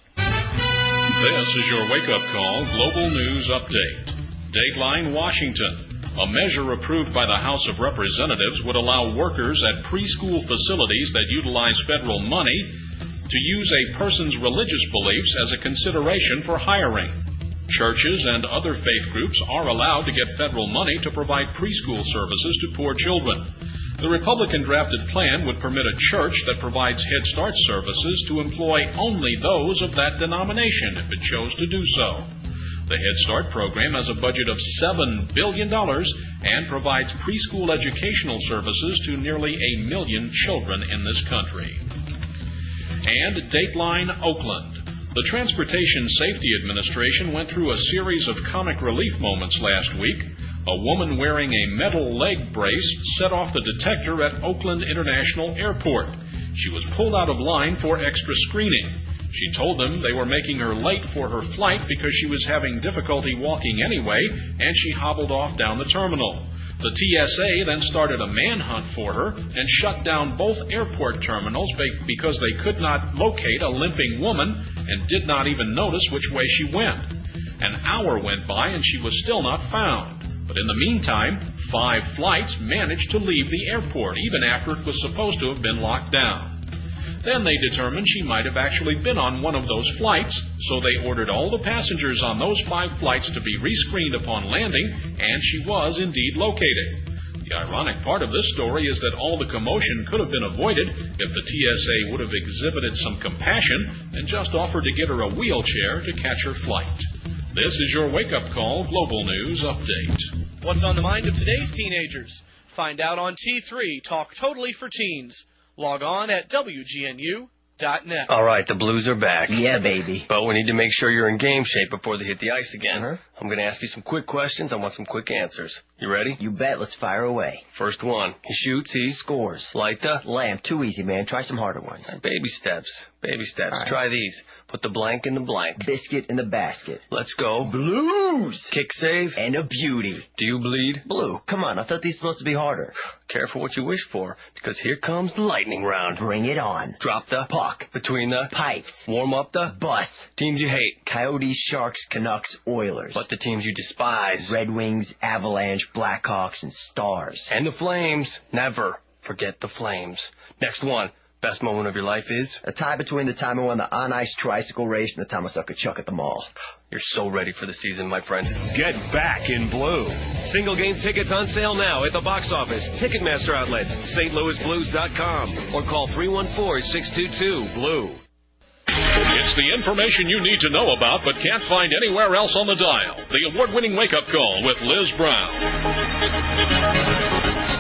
is your wake-up call, Global News Update. Dateline, Washington. A measure approved by the House of Representatives would allow workers at preschool facilities that utilize federal money to use a person's religious beliefs as a consideration for hiring. Churches and other faith groups are allowed to get federal money to provide preschool services to poor children. The Republican-drafted plan would permit a church that provides Head Start services to employ only those of that denomination if it chose to do so. The Head Start program has a budget of $7 billion and provides preschool educational services to nearly 1 million children in this country. And Dateline Oakland. The Transportation Safety Administration went through a series of comic relief moments last week. A woman wearing a metal leg brace set off the detector at Oakland International Airport. She was pulled out of line for extra screening. She told them they were making her late for her flight because she was having difficulty walking anyway, and she hobbled off down the terminal. The TSA then started a manhunt for her and shut down both airport terminals because they could not locate a limping woman and did not even notice which way she went. An hour went by and she was still not found. But in the meantime, 5 flights managed to leave the airport even after it was supposed to have been locked down. Then they determined she might have actually been on one of those flights, so they ordered all the passengers on those 5 flights to be rescreened upon landing, and she was indeed located. The ironic part of this story is that all the commotion could have been avoided if the TSA would have exhibited some compassion and just offered to get her a wheelchair to catch her flight. This is your wake-up call Global News Update. What's on the mind of today's teenagers? Find out on T3 Talk Totally for Teens. Log on at WGNU.net. All right, the Blues are back. Yeah, baby. But we need to make sure you're in game shape before they hit the ice again. I'm going to ask you some quick questions. I want some quick answers. You ready? You bet. Let's fire away. First one. He shoots, he scores. Light the lamp. Too easy, man. Try some harder ones. Right, baby steps. Baby steps. Right. Try these. Put the blank in the blank. Biscuit in the basket. Let's go. Blues. Kick save. And a beauty. Do you bleed? Blue. Come on. I thought these were supposed to be harder. Careful what you wish for, because here comes the lightning round. Bring it on. Drop the puck. Between the pipes. Warm up the bus. Teams you hate. Coyotes, Sharks, Canucks, Oilers. But the teams you despise. Red Wings, Avalanche, Blackhawks, and Stars. And the Flames. Never forget the Flames. Next one. Best moment of your life is? A tie between the time I won the on-ice tricycle race and the time I sucked a chuck at the mall. You're so ready for the season, my friend. Get back in blue. Single game tickets on sale now at the box office, Ticketmaster outlets, stlouisblues.com, or call 314-622-BLUE. It's the information you need to know about but can't find anywhere else on the dial. The award-winning wake-up call with Liz Brown.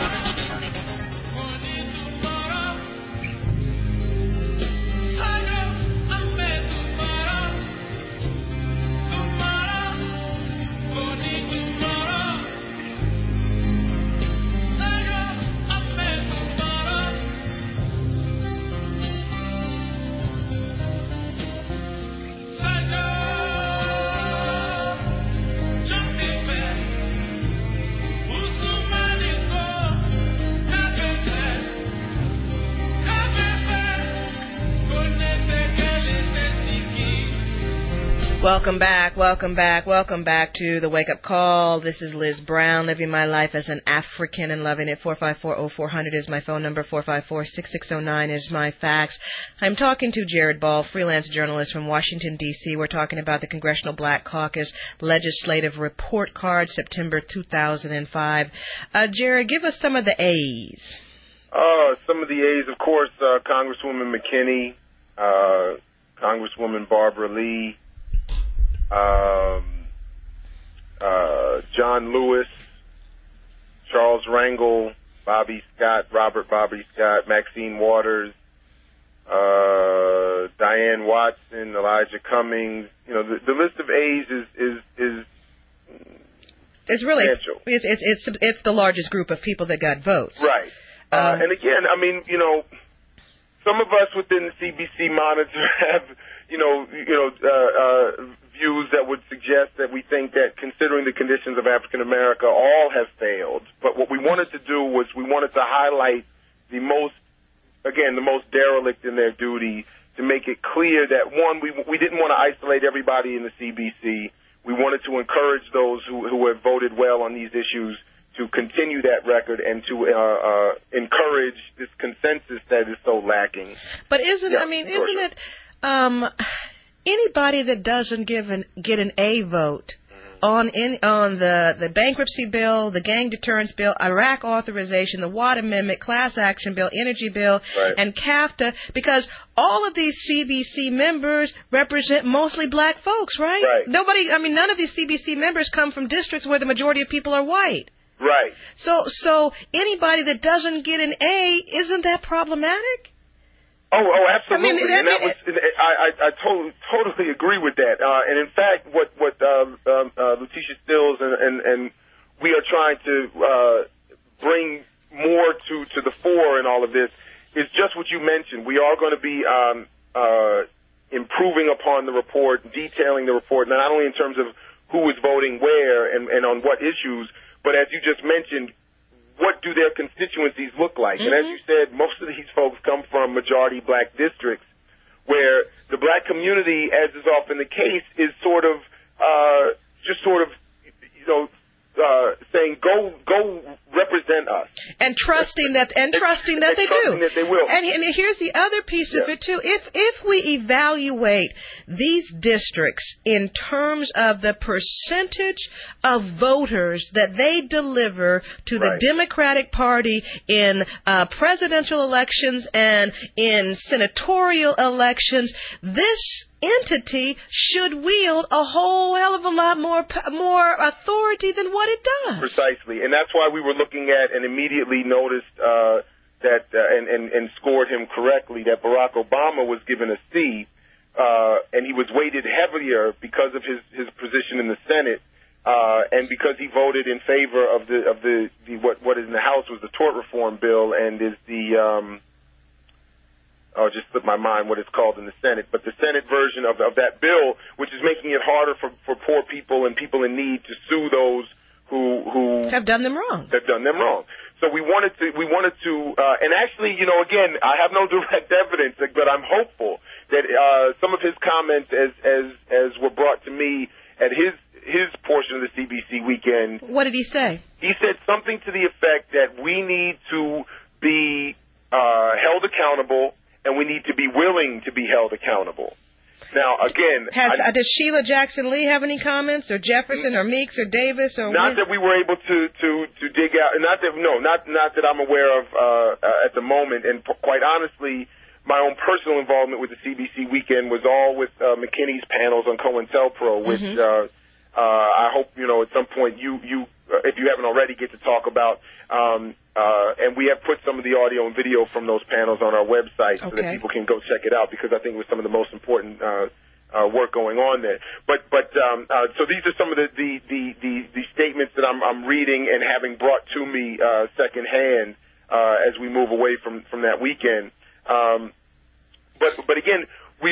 Welcome back to the Wake Up Call. This is Liz Brown, living my life as an African and loving it. 454-0400 is my phone number. 454-6609 is my fax. I'm talking to Jared Ball, freelance journalist from Washington, D.C. We're talking about the Congressional Black Caucus Legislative Report Card, September 2005. Jared, give us some of the A's. Some of the A's, of course, Congresswoman McKinney, Congresswoman Barbara Lee, John Lewis, Charles Rangel, Bobby Scott, Robert Bobby Scott, Maxine Waters, Diane Watson, Elijah Cummings. You know, the list of A's is it's really it's the largest group of people that got votes. Right. And again, I mean, you know, some of us within the CBC monitor have, views that would suggest that we think that considering the conditions of African America, all have failed. But what we wanted to do was we wanted to highlight the most derelict in their duty, to make it clear that, one, we didn't want to isolate everybody in the CBC. We wanted to encourage those who have voted well on these issues to continue that record and to encourage this consensus that is so lacking. But isn't it anybody that doesn't get an A vote on the bankruptcy bill, the gang deterrence bill, Iraq authorization, the Watt Amendment, class action bill, energy bill, and CAFTA, because all of these CBC members represent mostly black folks, right? None of these CBC members come from districts where the majority of people are white. Right. So anybody that doesn't get an A, isn't that problematic? Oh, absolutely. I totally agree with that. And in fact, what Letitia Stills and we are trying to bring more to the fore in all of this is just what you mentioned. We are going to be improving upon the report, detailing the report, not only in terms of who is voting where and on what issues, but as you just mentioned, what do their constituencies look like? And as you said, most of these folks come from majority black districts where the black community, as is often the case, is saying, go represent us. And trusting that they do. That they will. And here's the other piece of it, too. If we evaluate these districts in terms of the percentage of voters that they deliver to the Democratic Party in presidential elections and in senatorial elections, this entity should wield a whole hell of a lot more authority than what it does. Precisely, and that's why we were looking at and immediately noticed that and scored him correctly that Barack Obama was given a C, and he was weighted heavier because of his position in the Senate, and because he voted in favor of the what is in the House was the tort reform bill and is the just slipped my mind what it's called in the Senate, but the Senate version of that bill, which is making it harder for poor people and people in need to sue those who have done them wrong. So we wanted to, and actually, again, I have no direct evidence, but I'm hopeful that some of his comments, as were brought to me at his portion of the CBC weekend. What did he say? He said something to the effect that we need to be held accountable. And we need to be willing to be held accountable. Now, again, does Sheila Jackson Lee have any comments, or Jefferson, or Meeks, or Davis, or not that we were able to dig out? Not that I'm aware of at the moment. And quite honestly, my own personal involvement with the CBC weekend was all with McKinney's panels on COINTELPRO, which I hope at some point you if you haven't already get to talk about. And we have put some of the audio and video from those panels on our website so that people can go check it out, because I think it was some of the most important work going on there. But so these are some of the statements that I'm reading and having brought to me secondhand as we move away from that weekend. But again,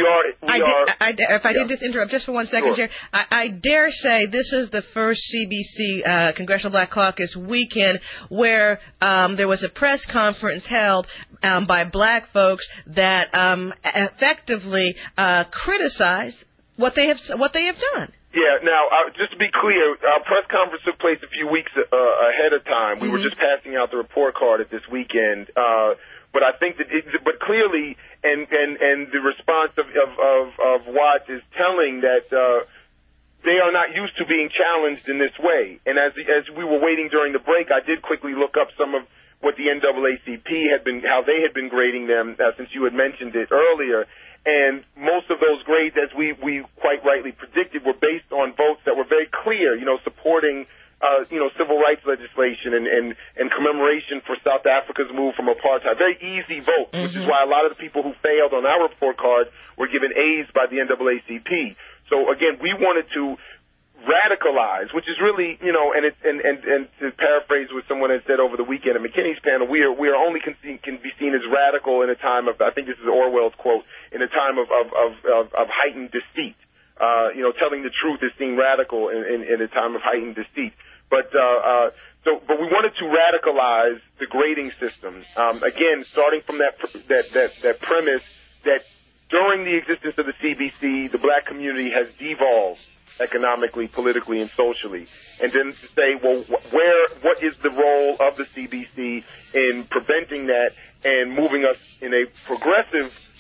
if I did just interrupt just for 1 second, Jerry, I dare say this is the first CBC Congressional Black Caucus weekend where there was a press conference held by black folks that effectively criticized what they have done. Yeah. Now, just to be clear, our press conference took place a few weeks ahead of time. We were just passing out the report card at this weekend. But I think but clearly, and the response of Watts is telling that they are not used to being challenged in this way. And as we were waiting during the break, I did quickly look up some of what the NAACP how they had been grading them, since you had mentioned it earlier. And most of those grades, as we quite rightly predicted, were based on votes that were very clear, supporting civil rights legislation and commemoration for South Africa's move from apartheid. Very easy votes, which is why a lot of the people who failed on our report card were given A's by the NAACP. So again, we wanted to radicalize, which is really, and to paraphrase what someone had said over the weekend at McKinney's panel, we are only can be seen as radical in a time of, I think this is Orwell's quote, in a time of heightened deceit. Telling the truth is seen radical in a time of heightened deceit. But we wanted to radicalize the grading system. Again, starting from that premise that during the existence of the CBC, the black community has devolved economically, politically, and socially. And then to say, well, what is the role of the CBC in preventing that and moving us in a progressive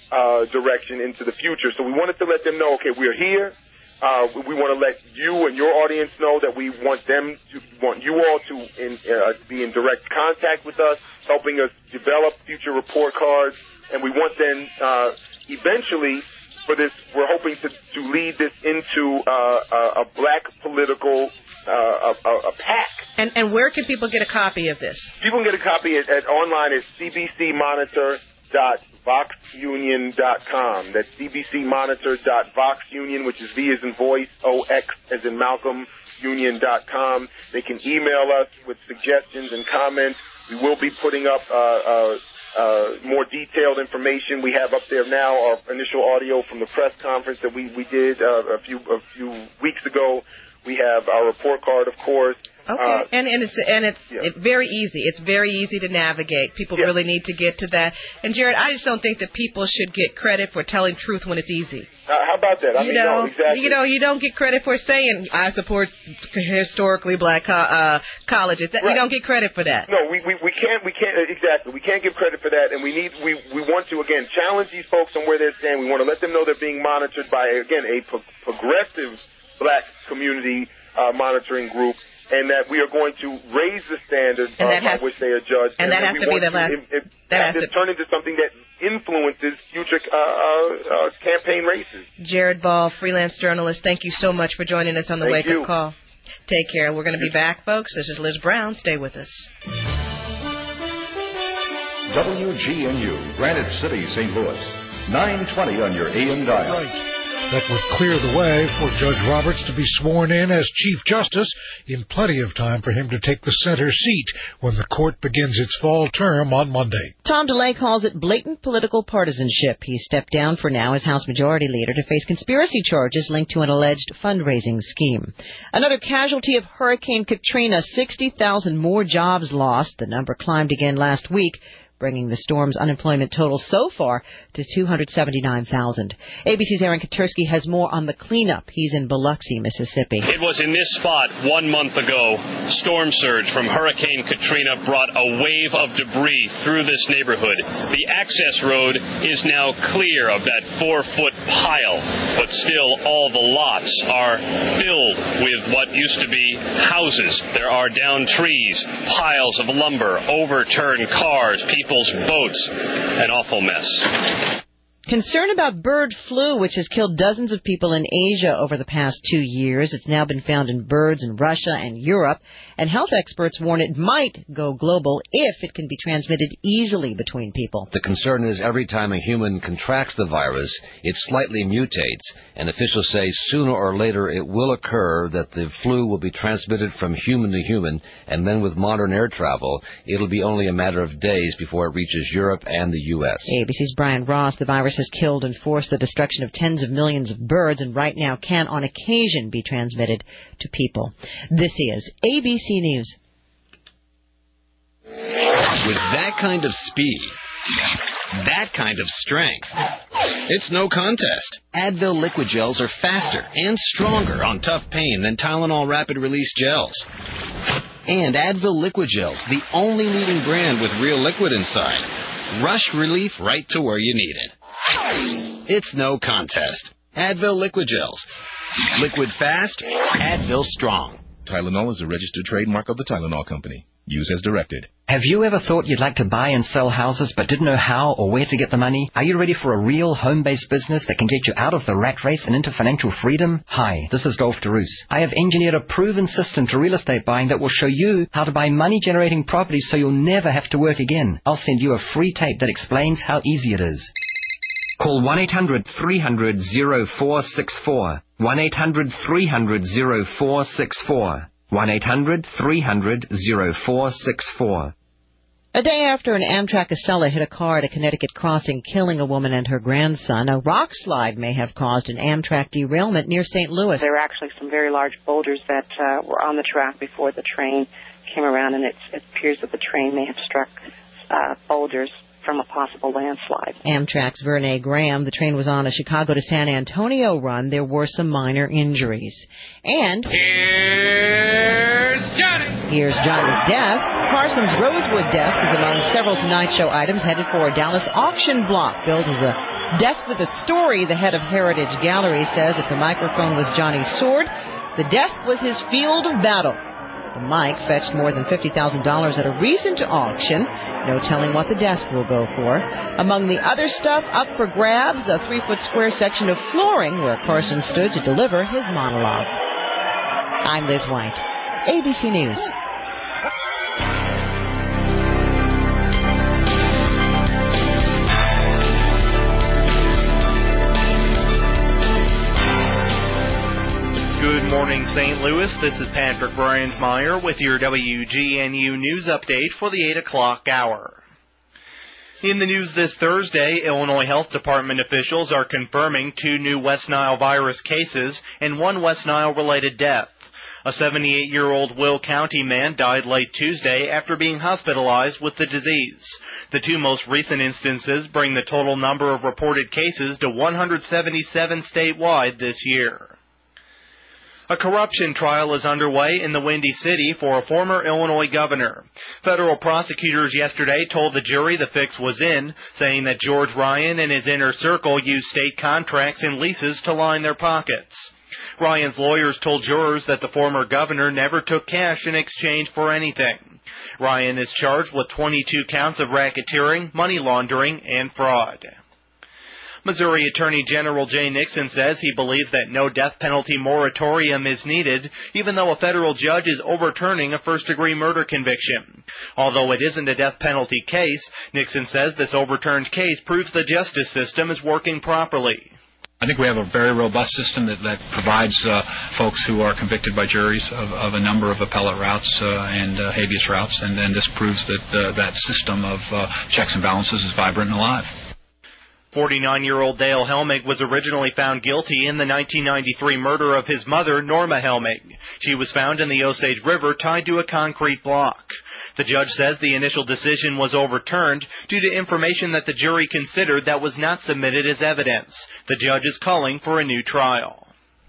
direction into the future. So we wanted to let them know, okay, we're here. We want to let you and your audience know that we want you all to be in direct contact with us, helping us develop future report cards, and we want then eventually for this, we're hoping to lead this into a black political a PAC. And where can people get a copy of this? People can get a copy online at cbcmonitor.voxunion.com. That's cbcmonitor.voxunion, which is V as in voice, OX as in Malcolm, union.com. They can email us with suggestions and comments. We will be putting up more detailed information. We have up there now our initial audio from the press conference that we did a few weeks ago. We have our report card, of course. Okay, and it's very easy. It's very easy to navigate. People really need to get to that. And Jared, I just don't think that people should get credit for telling truth when it's easy. How about that? No, exactly. You don't get credit for saying I support historically black colleges. You don't get credit for that. No, we can't exactly. We can't give credit for that, and we want to again challenge these folks on where they're standing. We want to let them know they're being monitored by again a progressive black community monitoring group, and that we are going to raise the standards by which they are judged. And that has to be the last. That has to turn into something that influences future campaign races. Jared Ball, freelance journalist, thank you so much for joining us on the Wake Up Call. Take care. We're going to be back, folks. This is Liz Brown. Stay with us. WGNU, Granite City, St. Louis. 920 on your AM dial. Right. That would clear the way for Judge Roberts to be sworn in as Chief Justice in plenty of time for him to take the center seat when the court begins its fall term on Monday. Tom DeLay calls it blatant political partisanship. He stepped down for now as House Majority Leader to face conspiracy charges linked to an alleged fundraising scheme. Another casualty of Hurricane Katrina, 60,000 more jobs lost. The number climbed again last week, bringing the storm's unemployment total so far to 279,000. ABC's Aaron Katersky has more on the cleanup. He's in Biloxi, Mississippi. It was in this spot 1 month ago. Storm surge from Hurricane Katrina brought a wave of debris through this neighborhood. The access road is now clear of that 4-foot pile, but still all the lots are filled with what used to be houses. There are downed trees, piles of lumber, overturned cars, people's boats, an awful mess. Concern about bird flu, which has killed dozens of people in Asia over the past 2 years. It's now been found in birds in Russia and Europe, and health experts warn it might go global if it can be transmitted easily between people. The concern is every time a human contracts the virus, it slightly mutates, and officials say sooner or later it will occur that the flu will be transmitted from human to human, and then with modern air travel, it'll be only a matter of days before it reaches Europe and the U.S. ABC's Brian Ross. The virus has killed and forced the destruction of tens of millions of birds and right now can on occasion be transmitted to people. This is ABC News. With that kind of speed, that kind of strength, it's no contest. Advil liquid gels are faster and stronger on tough pain than Tylenol rapid release gels. And Advil liquid gels, the only leading brand with real liquid inside. Rush relief right to where you need it. It's no contest. Advil liquid gels. Liquid fast, Advil strong. Tylenol is a registered trademark of the Tylenol Company. Use as directed. Have you ever thought you'd like to buy and sell houses but didn't know how or where to get the money? Are you ready for a real home-based business that can get you out of the rat race and into financial freedom? Hi, this is Dolph DeRoos. I have engineered a proven system to real estate buying that will show you how to buy money-generating properties so you'll never have to work again. I'll send you a free tape that explains how easy it is. Call 1-800-300-0464. 1-800-300-0464. 1-800-300-0464. A day after an Amtrak Acela hit a car at a Connecticut crossing, killing a woman and her grandson, a rock slide may have caused an Amtrak derailment near St. Louis. There were actually some very large boulders that were on the track before the train came around, and it appears that the train may have struck boulders from a possible landslide. Amtrak's Verne Graham. The train was on a Chicago to San Antonio run. There were some minor injuries. And here's Johnny. Here's Johnny's desk. Parsons' Rosewood desk is among several Tonight Show items headed for a Dallas auction block. Billed as a desk with a story, the head of Heritage Gallery says if the microphone was Johnny's sword, the desk was his field of battle. The mic fetched more than $50,000 at a recent auction. No telling what the desk will go for. Among the other stuff up for grabs, a 3-foot square section of flooring where Parsons stood to deliver his monologue. I'm Liz White, ABC News. Good morning, St. Louis. This is Patrick Brandmeier with your WGNU News Update for the 8 o'clock hour. In the news this Thursday, Illinois Health Department officials are confirming 2 new West Nile virus cases and 1 West Nile-related death. A 78-year-old Will County man died late Tuesday after being hospitalized with the disease. The 2 most recent instances bring the total number of reported cases to 177 statewide this year. A corruption trial is underway in the Windy City for a former Illinois governor. Federal prosecutors yesterday told the jury the fix was in, saying that George Ryan and his inner circle used state contracts and leases to line their pockets. Ryan's lawyers told jurors that the former governor never took cash in exchange for anything. Ryan is charged with 22 counts of racketeering, money laundering, and fraud. Missouri Attorney General Jay Nixon says he believes that no death penalty moratorium is needed, even though a federal judge is overturning a first-degree murder conviction. Although it isn't a death penalty case, Nixon says this overturned case proves the justice system is working properly. I think we have a very robust system that provides folks who are convicted by juries of a number of appellate routes and habeas routes, and then this proves that that system of checks and balances is vibrant and alive. 49-year-old Dale Helmig was originally found guilty in the 1993 murder of his mother, Norma Helmig. She was found in the Osage River tied to a concrete block. The judge says the initial decision was overturned due to information that the jury considered that was not submitted as evidence. The judge is calling for a new trial.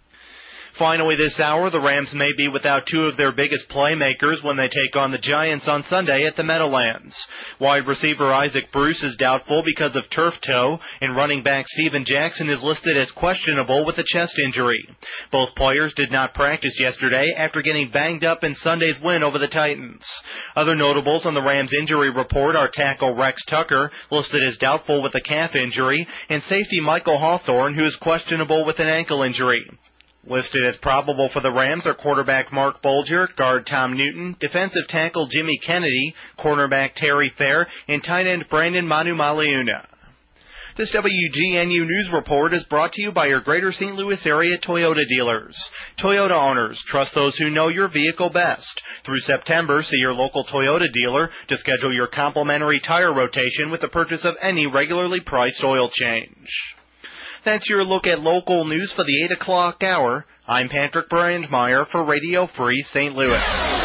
Finally this hour, the Rams may be without 2 of their biggest playmakers when they take on the Giants on Sunday at the Meadowlands. Wide receiver Isaac Bruce is doubtful because of turf toe, and running back Steven Jackson is listed as questionable with a chest injury. Both players did not practice yesterday after getting banged up in Sunday's win over the Titans. Other notables on the Rams injury report are tackle Rex Tucker, listed as doubtful with a calf injury, and safety Michael Hawthorne, who is questionable with an ankle injury. Listed as probable for the Rams are quarterback Mark Bolger, guard Tom Newton, defensive tackle Jimmy Kennedy, cornerback Terry Fair, and tight end Brandon Manu-Maliuna. This WGNU News Report is brought to you by your Greater St. Louis area Toyota dealers. Toyota owners, trust those who know your vehicle best. Through September, see your local Toyota dealer to schedule your complimentary tire rotation with the purchase of any regularly priced oil change. That's your look at local news for the 8 o'clock hour. I'm Patrick Brandmeier for Radio Free St. Louis.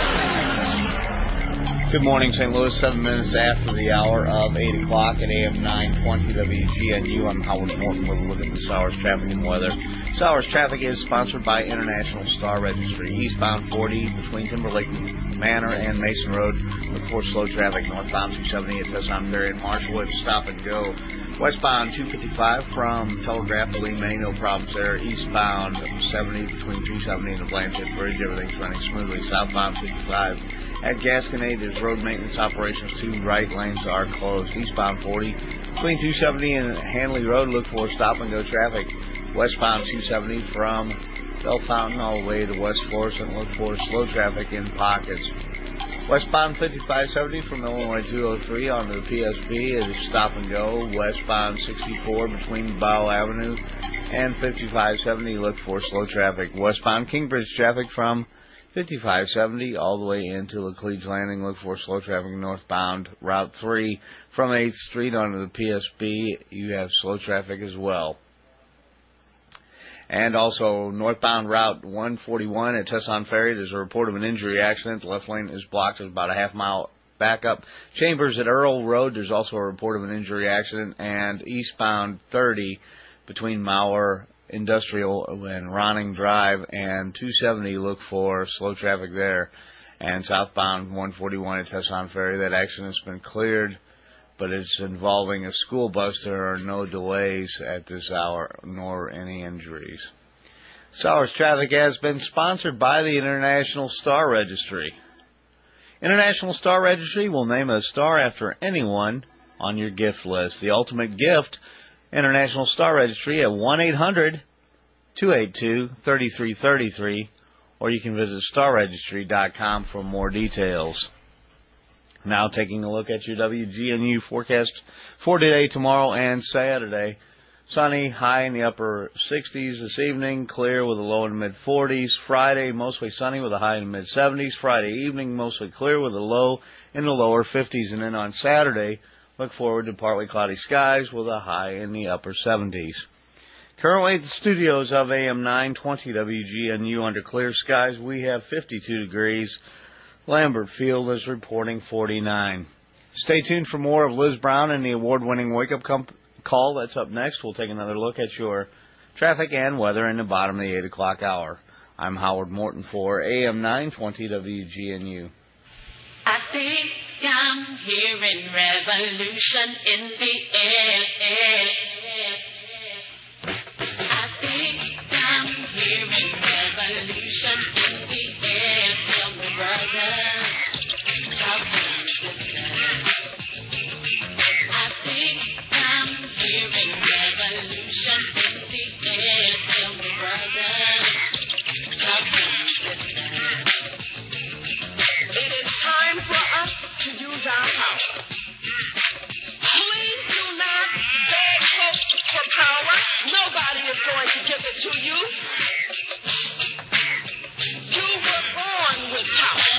Good morning, St. Louis. 7 minutes after the hour of 8 o'clock at AM 920 WGNU. I'm Howard Morton with a look at this hour's traffic and weather. This hour's traffic is sponsored by International Star Registry. Eastbound 40 between Timberlake Manor and Mason Road. Look for slow traffic. Northbound 270 at Tesson Ferry and Marshwood. Stop and go. Westbound 255 from Telegraph to Lee May, no problems there. Eastbound 70 between 270 and the Blanchett Bridge, everything's running smoothly. Southbound 55 at Gasconade, there's road maintenance operations. 2 right lanes are closed. Eastbound 40 between 270 and Hanley Road, look for stop and go traffic. Westbound 270 from Bell Fountain all the way to West Florissant, look for slow traffic in pockets. Westbound 5570 from Illinois 203 onto the PSP is stop and go. Westbound 64 between Bow Avenue and 5570, look for slow traffic. Westbound Kingbridge traffic from 5570 all the way into Laclede's Landing, look for slow traffic. Northbound Route 3 from 8th Street onto the PSP, you have slow traffic as well. And also, northbound Route 141 at Tesson Ferry, there's a report of an injury accident. The left lane is blocked. There's about a half-mile backup. Chambers at Earl Road, there's also a report of an injury accident. And eastbound 30 between Mauer Industrial and Ronning Drive and 270, look for slow traffic there. And southbound 141 at Tesson Ferry, that accident has been cleared, but it's involving a school bus. There are no delays at this hour, nor any injuries. This hour's traffic has been sponsored by the International Star Registry. International Star Registry will name a star after anyone on your gift list. The ultimate gift, International Star Registry at 1-800-282-3333, or you can visit starregistry.com for more details. Now taking a look at your WGNU forecast for today, tomorrow, and Saturday. Sunny, high in the upper 60s this evening, clear with a low in the mid-40s. Friday, mostly sunny with a high in the mid-70s. Friday evening, mostly clear with a low in the lower 50s. And then on Saturday, look forward to partly cloudy skies with a high in the upper 70s. Currently at the studios of AM 920 WGNU under clear skies, we have 52 degrees. Lambert Field is reporting 49. Stay tuned for more of Liz Brown and the award-winning Wake Up Call. That's up next. We'll take another look at your traffic and weather in the bottom of the 8 o'clock hour. I'm Howard Morton for AM 920 WGNU. I think I'm hearing revolution in the air. I think I'm hearing revolution in the air. Tell me, brother, talk to me, sister. I think I'm hearing revolution in the air. Tell me, brother, talk to me, sister. It is time for us to use our power. Please do not beg folks for power. Nobody is going to give it to you. You were born with power.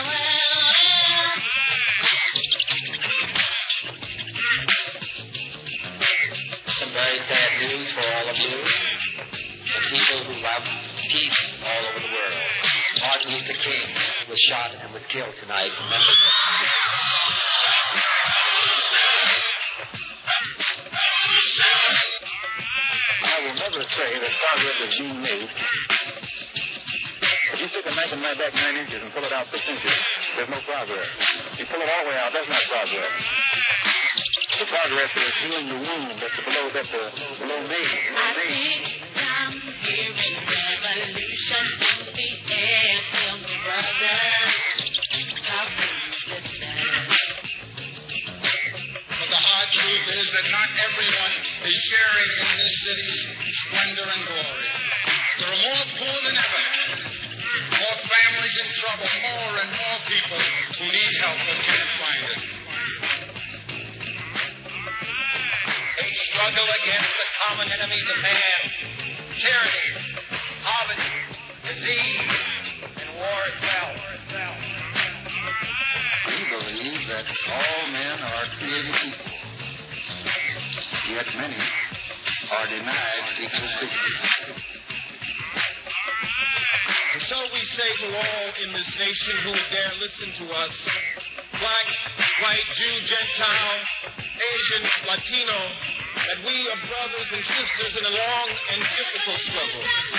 Some very sad news for all of you. The people who love peace all over the world. Martin Luther King was shot and was killed tonight in Memphis. I will never say that progress is being made. If you stick a knife in my back 9 inches and pull it out 6 inches, there's no progress. If you pull it all the way out, that's not progress. The progress is healing the wound that's below me. I think I'm hearing revolution in the air. Tell me, brother, talk to me, sister. But the hard truth is that not everyone is sharing in this city's splendor and glory. There are more poor than ever, more families in trouble, more and more people who need help but can't find it. They struggle against the common enemies of man: tyranny, poverty, disease, and war itself. We believe that all men are created equal, yet many are denied equal dignity. And so we say to all in this nation who would dare listen to us, black, white, Jew, Gentile, Asian, Latino, that we are brothers and sisters in a long and difficult struggle.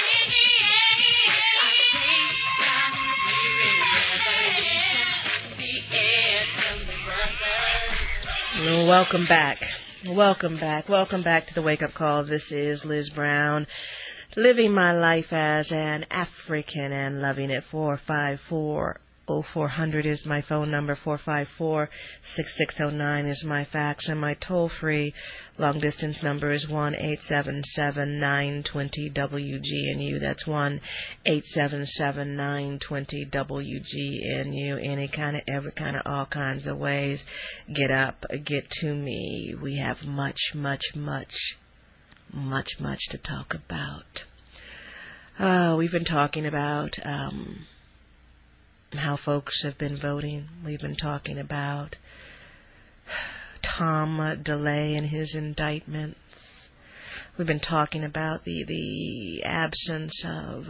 Welcome back. Welcome back. Welcome back to the Wake Up Call. This is Liz Brown, living my life as an African and loving it. 454-0400 is my phone number. 454-6609 is my fax, and my toll-free long-distance number is 1-877-920-WGNU. That's 1-877-920-WGNU. Any kind of, every kind of, all kinds of ways. Get up, get to me. We have much to talk about. We've been talking about how folks have been voting. We've been talking about Tom DeLay and his indictments. We've been talking about the absence of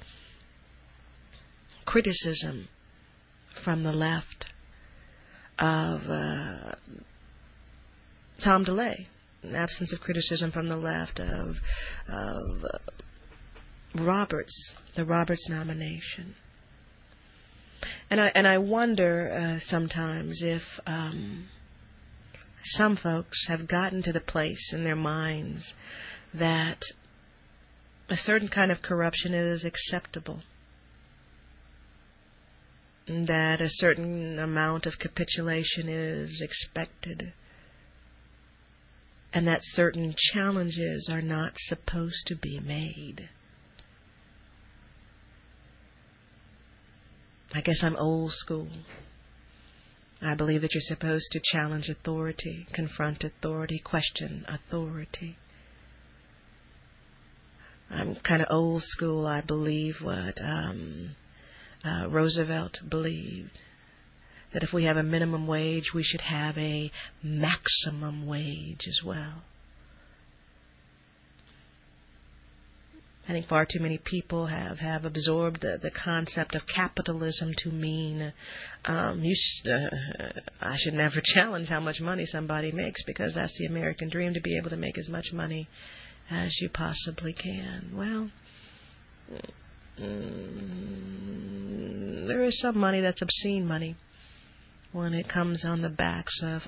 criticism from the left of Tom DeLay. An absence of criticism from the left of Roberts, the Roberts nomination. And I wonder sometimes if some folks have gotten to the place in their minds that a certain kind of corruption is acceptable, that a certain amount of capitulation is expected, and that certain challenges are not supposed to be made. I guess I'm old school. I believe that you're supposed to challenge authority, confront authority, question authority. I'm kind of old school. I believe what Roosevelt believed, that if we have a minimum wage, we should have a maximum wage as well. I think far too many people have absorbed the concept of capitalism to mean I should never challenge how much money somebody makes, because that's the American dream, to be able to make as much money as you possibly can. Well, there is some money that's obscene money when it comes on the backs of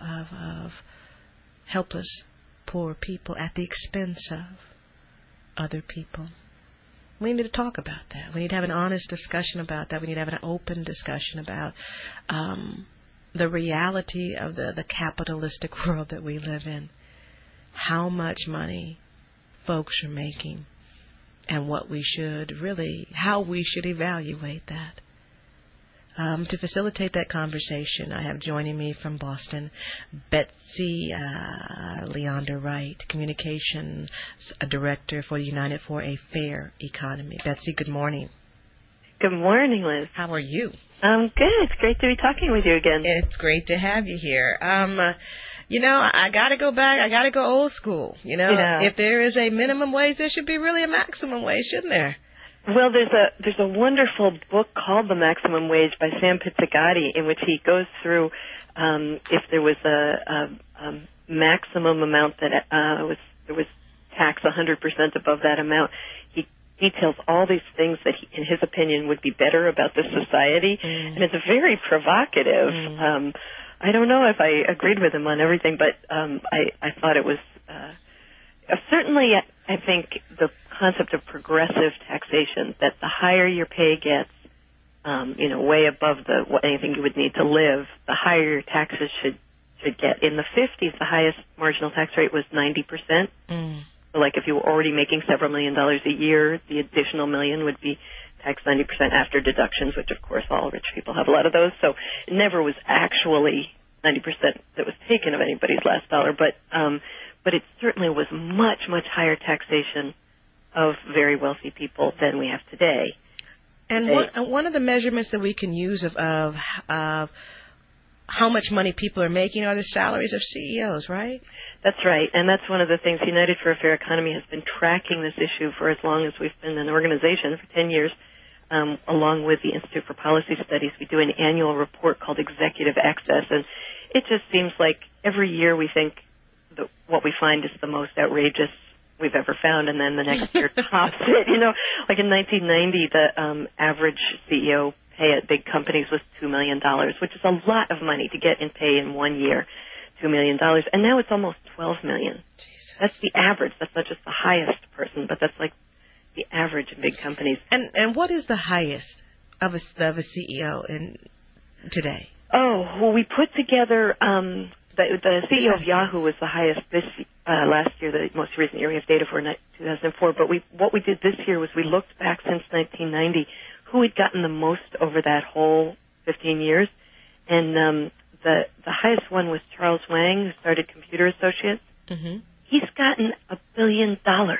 helpless, poor people at the expense of other people. We need to talk about that. We need to have an honest discussion about that. We need to have an open discussion about the reality of the capitalistic world that we live in. How much money folks are making, and what we should really, how we should evaluate that. To facilitate that conversation, I have joining me from Boston, Betsy Leander Wright, Communications Director for United for a Fair Economy. Betsy, good morning. Good morning, Liz. How are you? I'm good. It's great to be talking with you again. It's great to have you here. I got to go back. I got to go old school. If there is a minimum wage, there should be really a maximum wage, shouldn't there? Well, there's a wonderful book called The Maximum Wage by Sam Pizzigati, in which he goes through if there was a maximum amount that there was tax 100% above that amount. He details all these things that, in his opinion, would be better about this society, and it's very provocative. I don't know if I agreed with him on everything, but I thought it was certainly. I think the concept of progressive taxation, that the higher your pay gets, way above anything you would need to live, the higher your taxes should get. In the 50s, the highest marginal tax rate was 90%. So, like, if you were already making several $1 million a year, the additional $1 million would be taxed 90% after deductions, which, of course, all rich people have a lot of those. So it never was actually 90% that was taken of anybody's last dollar, but it certainly was much, much higher taxation of very wealthy people than we have today. And one of the measurements that we can use of how much money people are making are the salaries of CEOs, right? That's right, and that's one of the things United for a Fair Economy has been tracking this issue for as long as we've been an organization, for 10 years. Along with the Institute for Policy Studies, we do an annual report called Executive Access, and it just seems like every year we think what we find is the most outrageous we've ever found, and then the next year tops it. Like in 1990, the average CEO pay at big companies was $2 million, which is a lot of money to get in pay in 1 year, $2 million. And now it's almost $12 million. Jesus. That's the average. That's not just the highest person, but that's like the average in big companies. And what is the highest of a CEO today? Oh, well, we put together the CEO of Yahoo was the highest last year, the most recent year we have data for 2004. But what we did this year was we looked back since 1990 who had gotten the most over that whole 15 years, and the highest one was Charles Wang, who started Computer Associates. Mm-hmm. He's gotten $1 billion. $1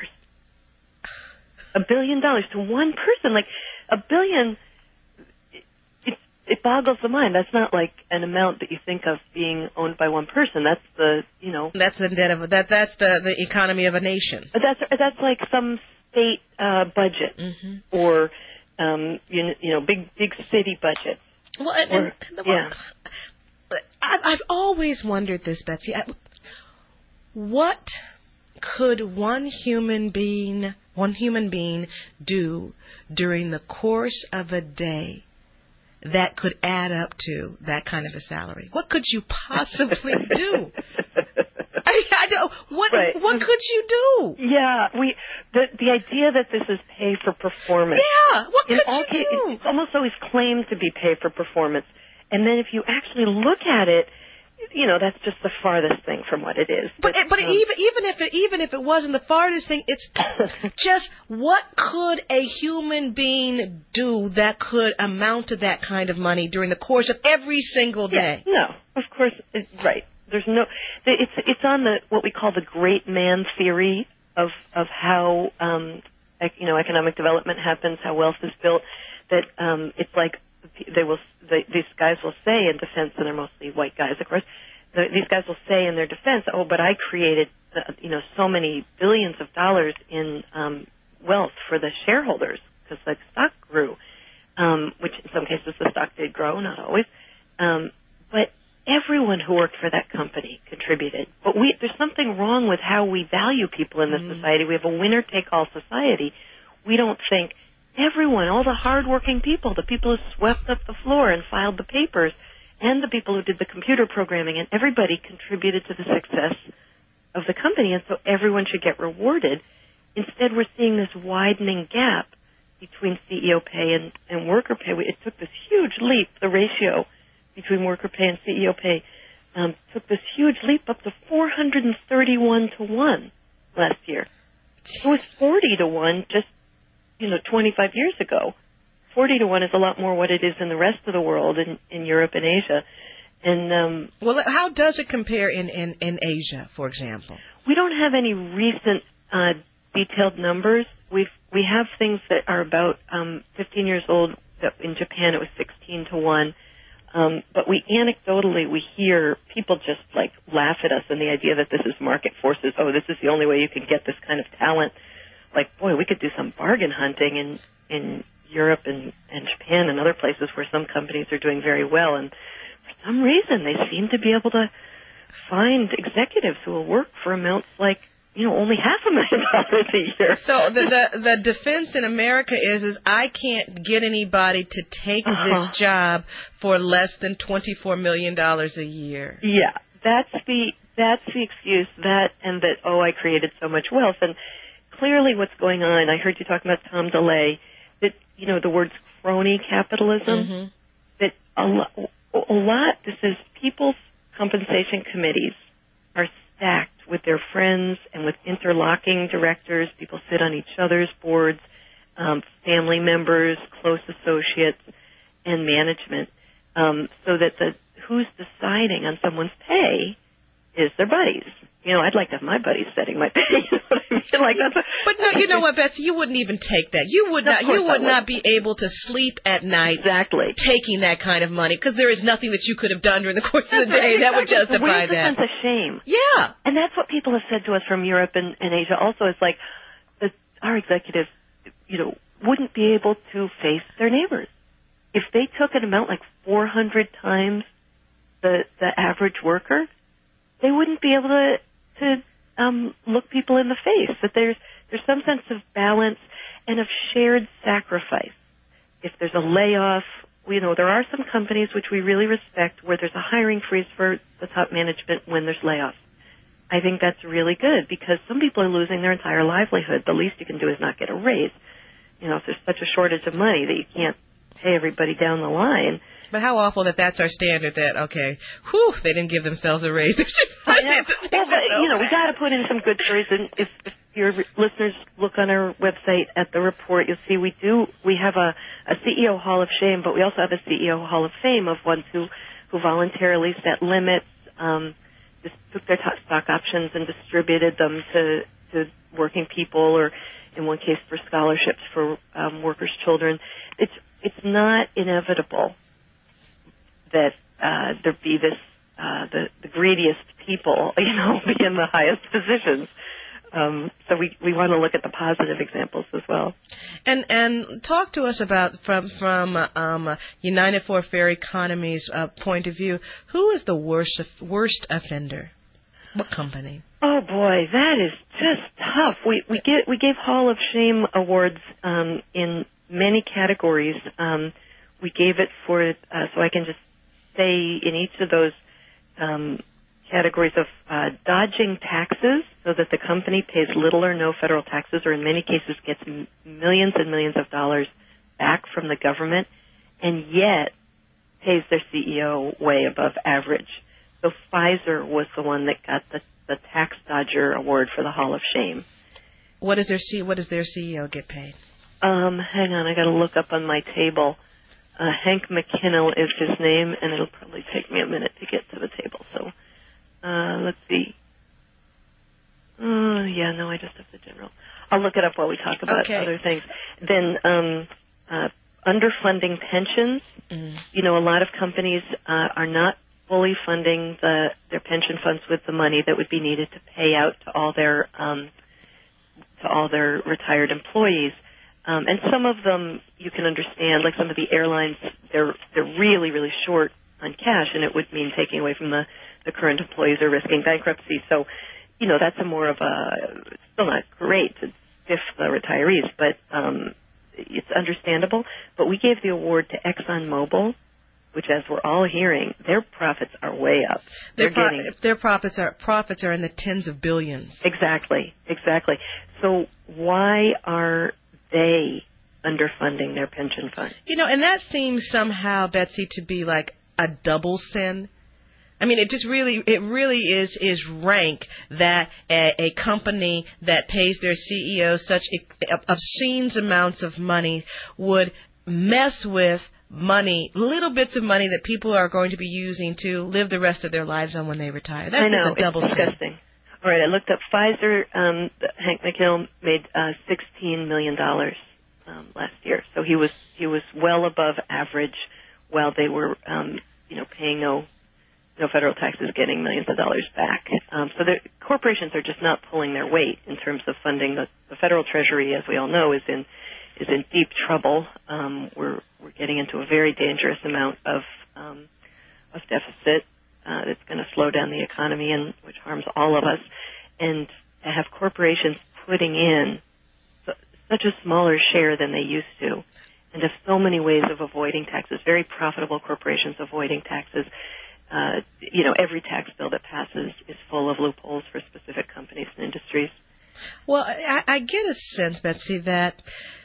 billion to one person. Like, $1 billion, it boggles the mind. That's not like an amount that you think of being owned by one person. That's That's the debt of that's the economy of a nation. That's like some state budget, or big city budget. Well, I've always wondered this, Betsy. What could one human being do during the course of a day that could add up to that kind of a salary? What could you possibly do? I don't. What could you do? Yeah, the idea that this is pay for performance. Yeah, what could you do? It's almost always claimed to be pay for performance, and then if you actually look at it, that's just the farthest thing from what it is. But even if it wasn't the farthest thing, it's just what could a human being do that could amount to that kind of money during the course of every single day? Yeah, no, of course, right. There's no. It's on what we call the great man theory of how economic development happens, how wealth is built. That it's like these guys will say in defense, and they're mostly white guys, of course. These guys will say in their defense, "Oh, but I created so many billions of dollars in wealth for the shareholders because the stock grew," which in some cases the stock did grow, not always, but everyone who worked for that company contributed. But there's something wrong with how we value people in this society. We have a winner-take-all society. We don't think everyone, all the hard-working people, the people who swept up the floor and filed the papers, and the people who did the computer programming, and everybody contributed to the success of the company, and so everyone should get rewarded. Instead, we're seeing this widening gap between CEO pay and worker pay. It took this huge leap, the ratio between worker pay and CEO pay took this huge leap up to 431 to 1 last year. It was 40 to 1 just 25 years ago. 40 to 1 is a lot more what it is in the rest of the world, in Europe and Asia. And well, how does it compare in Asia, for example? We don't have any recent detailed numbers. We have things that are about 15 years old. In Japan, it was 16 to 1. But anecdotally, we hear people just laugh at us and the idea that this is market forces. Oh, this is the only way you can get this kind of talent. Like, boy, we could do some bargain hunting in Europe and Japan and other places where some companies are doing very well. And for some reason, they seem to be able to find executives who will work for amounts like, only $500,000 a year. So the defense in America is I can't get anybody to take this job for less than $24 million a year. Yeah, that's the excuse. I created so much wealth. And clearly what's going on, I heard you talking about Tom DeLay, that, the words crony capitalism, that a lot, this is people's compensation committees are stacked with their friends and with interlocking directors. People sit on each other's boards, family members, close associates, and management, so that who's deciding on someone's pay is their buddies. I'd like to have my buddies setting my pay. You know what I mean? But no, you know what, Betsy? You wouldn't even take that. You would not be able to sleep at night taking that kind of money because there is nothing that you could have done during the course of the day that would justify that. It's a sense of shame. Yeah. And that's what people have said to us from Europe and Asia also. It's like our executives, wouldn't be able to face their neighbors. If they took an amount like 400 times the average worker, they wouldn't be able to look people in the face. That there's some sense of balance and of shared sacrifice. If there's a layoff, there are some companies which we really respect where there's a hiring freeze for the top management when there's layoffs. I think that's really good because some people are losing their entire livelihood. The least you can do is not get a raise. If there's such a shortage of money that you can't pay everybody down the line. But how awful that's our standard that, they didn't give themselves a raise. I know. We got to put in some good stories. And if your listeners look on our website at the report, you'll see we have a CEO Hall of Shame, but we also have a CEO Hall of Fame of ones who voluntarily set limits, just took their stock options and distributed them to working people, or in one case for scholarships for workers' children. It's not inevitable that there be this the greediest people, be in the highest positions. So we want to look at the positive examples as well. And talk to us about from United for a Fair Economy's point of view, who is the worst offender? What company? Oh boy, that is just tough. We gave Hall of Shame awards in many categories. we gave it for, so I can just say in each of those categories of dodging taxes so that the company pays little or no federal taxes, or in many cases gets millions and millions of dollars back from the government, and yet pays their CEO way above average. So Pfizer was the one that got the Tax Dodger Award for the Hall of Shame. What does their CEO get paid? Hang on, I got to look up on my table. Hank McKinnell is his name, and it'll probably take me a minute to get to the table. So let's see. I just have the general. I'll look it up while we talk about other things. Then underfunding pensions. You know, a lot of companies are not fully funding their pension funds with the money that would be needed to pay out to all their retired employees. And some of them you can understand, like some of the airlines, they're really, really short on cash, and it would mean taking away from the current employees or risking bankruptcy. So, you know, that's it's still not great to stiff the retirees, but it's understandable. But we gave the award to ExxonMobil, which, as we're all hearing, their profits are way up. Their profits are in the tens of billions. Exactly. So why are they underfunding their pension fund? You know, and that seems somehow, Betsy, to be like a double sin. I mean, it really is rank that a company that pays their CEO such obscene amounts of money would mess with money, little bits of money that people are going to be using to live the rest of their lives on when they retire. That's just a double sin. Disgusting. All right, I looked up Pfizer. Hank McKinnell made $16 million last year, so he was well above average, while they were paying no federal taxes, getting millions of dollars back. So the corporations are just not pulling their weight in terms of funding. The federal treasury, as we all know, is in deep trouble. We're getting into a very dangerous amount of deficit that's going to slow down the economy, and which harms all of us. And to have corporations putting in such a smaller share than they used to, and have so many ways of avoiding taxes, very profitable corporations avoiding taxes. Every tax bill that passes is full of loopholes for specific companies and industries. Well, I get a sense, Betsy, that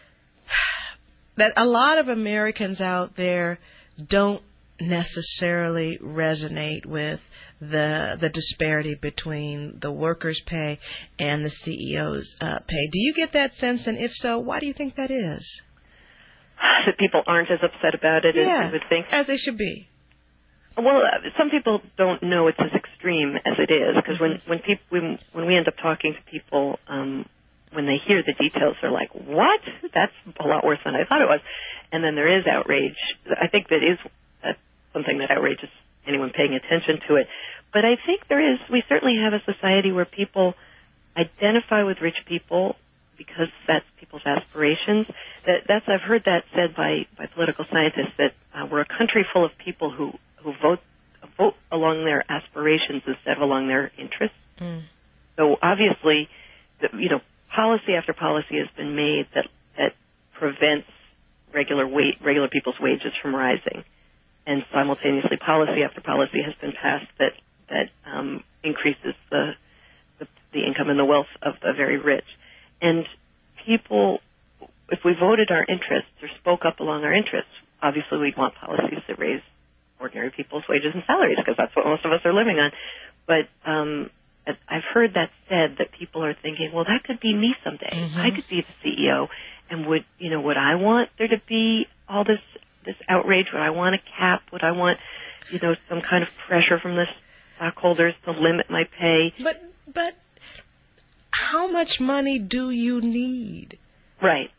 a lot of Americans out there don't necessarily resonate with the disparity between the workers' pay and the CEO's pay. Do you get that sense? And if so, why do you think that is? That people aren't as upset about it as you would think. As they should be. Well, some people don't know it's as extreme as it is, because when we end up talking to people, when they hear the details, they're like, "What? That's a lot worse than I thought it was." And then there is outrage. I think that's something that outrages anyone paying attention to it. But I think we certainly have a society where people identify with rich people because that's people's aspirations. I've heard that said by political scientists, that we're a country full of people who vote along their aspirations instead of along their interests. So obviously, policy after policy has been made that prevents regular people's wages from rising, and simultaneously, policy after policy has been passed that increases the income and the wealth of the very rich. And people, if we voted our interests or spoke up along our interests, obviously we'd want policies that raise ordinary people's wages and salaries, because that's what most of us are living on. But I've heard that said, that people are thinking, well, that could be me someday. I could be the CEO, and would I want there to be all this outrage? Would I want a cap? Would I want some kind of pressure from the stockholders to limit my pay? But how much money do you need? Right.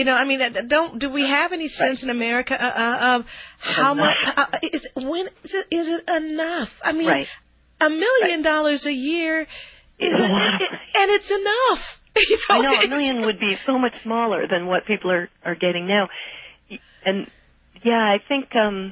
Do we have any sense in America of how much? Is it enough? I mean, $1 million a year and it's enough. I know $1 million would be so much smaller than what people are getting now, and I think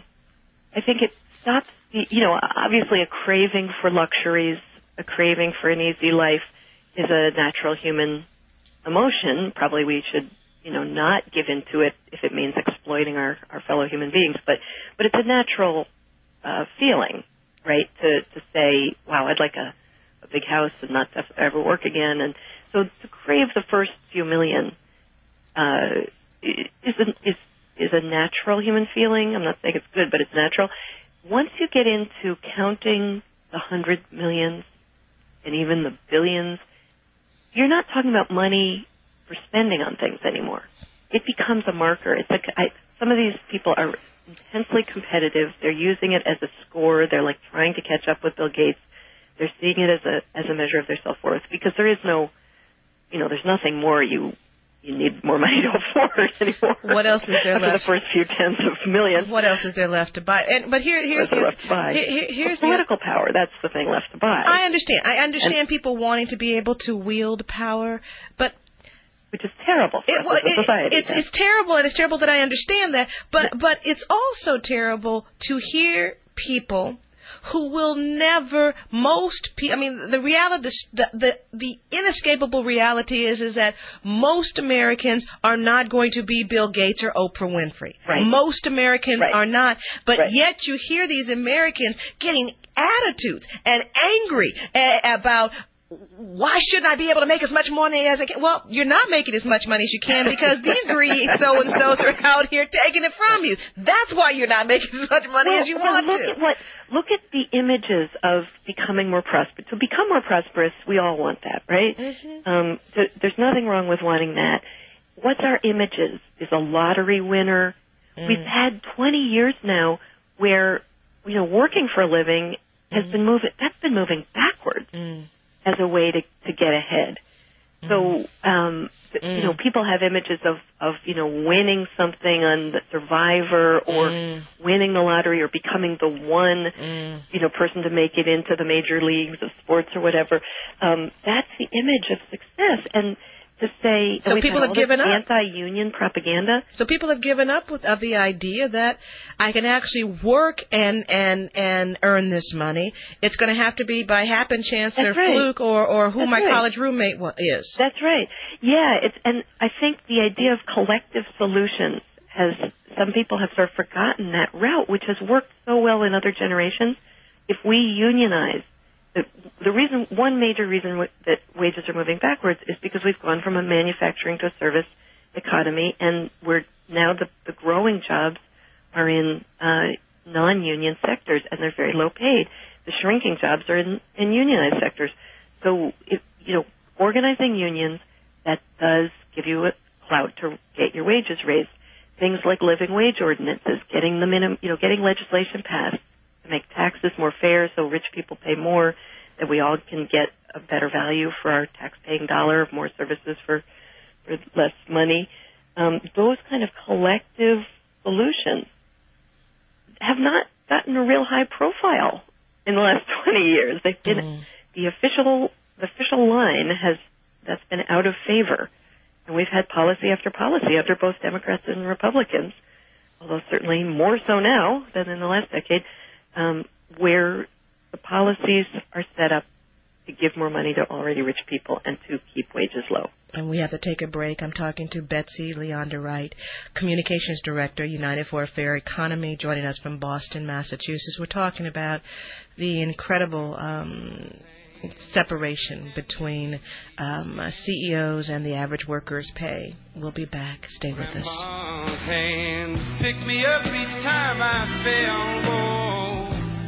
it stops. Obviously, a craving for luxuries, a craving for an easy life, is a natural human emotion. Probably we should not give into it if it means exploiting our fellow human beings. But it's a natural feeling, right? To say, wow, I'd like a big house and not to ever work again. And so to crave the first few million is a natural human feeling. I'm not saying it's good, but it's natural. Once you get into counting the 100 millions and even the billions, you're not talking about money for spending on things anymore. It becomes a marker. It's like some of these people are intensely competitive. They're using it as a score. They're like trying to catch up with Bill Gates. They're seeing it as a measure of their self-worth because there is no, there's nothing more you need more money to afford anymore. What else is there after left? the first few tens of millions. What else is there left to buy? But here's left to buy. Here's political power. That's the thing left to buy. I understand people wanting to be able to wield power, but which is terrible for society. It's terrible, and it's terrible that I understand that. But it's also terrible to hear people who will never, the reality, the inescapable reality is that most Americans are not going to be Bill Gates or Oprah Winfrey. Right. Most Americans right. are not, but right. yet you hear these Americans getting attitudes and angry about, why shouldn't I be able to make as much money as I can? Well, you're not making as much money as you can because these greedy so-and-sos are out here taking it from you. That's why you're not making as much money as you want to. Look at the images of becoming more prosperous. To become more prosperous, we all want that, right? Mm-hmm. There's nothing wrong with wanting that. What's our images? Is a lottery winner. We've had 20 years now where, working for a living has been moving backwards. As a way to get ahead. So, people have images of winning something on the Survivor or winning the lottery or becoming the one, person to make it into the major leagues of sports or whatever. That's the image of success. And to say, so people have given up anti-union propaganda. So people have given up of the idea that I can actually work and earn this money. It's going to have to be by happen chance or fluke or who my college roommate is. That's right. Yeah, and I think the idea of collective solutions some people have sort of forgotten that route, which has worked so well in other generations. If we unionize, one major reason that wages are moving backwards is because we've gone from a manufacturing to a service economy, and we're now the growing jobs are in non-union sectors, and they're very low paid. The shrinking jobs are in unionized sectors. So, organizing unions, that does give you a clout to get your wages raised. Things like living wage ordinances, getting legislation passed to make taxes more fair so rich people pay more, that we all can get a better value for our tax-paying dollar, more services for less money. Those kind of collective solutions have not gotten a real high profile in the last 20 years. They've been the official line that's been out of favor. And we've had policy after policy under both Democrats and Republicans, although certainly more so now than in the last decade, where the policies are set up to give more money to already rich people and to keep wages low. And we have to take a break. I'm talking to Betsy Leander Wright, Communications Director, United for a Fair Economy, joining us from Boston, Massachusetts. We're talking about the incredible separation between CEOs and the average worker's pay. We'll be back. Stay with us. Grandma's hand picked me up each time I fell low.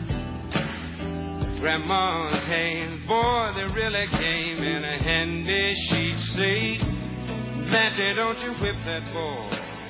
Grandma's hands, boy, they really came in a handy. She'd say, Blanche, don't you whip that boy.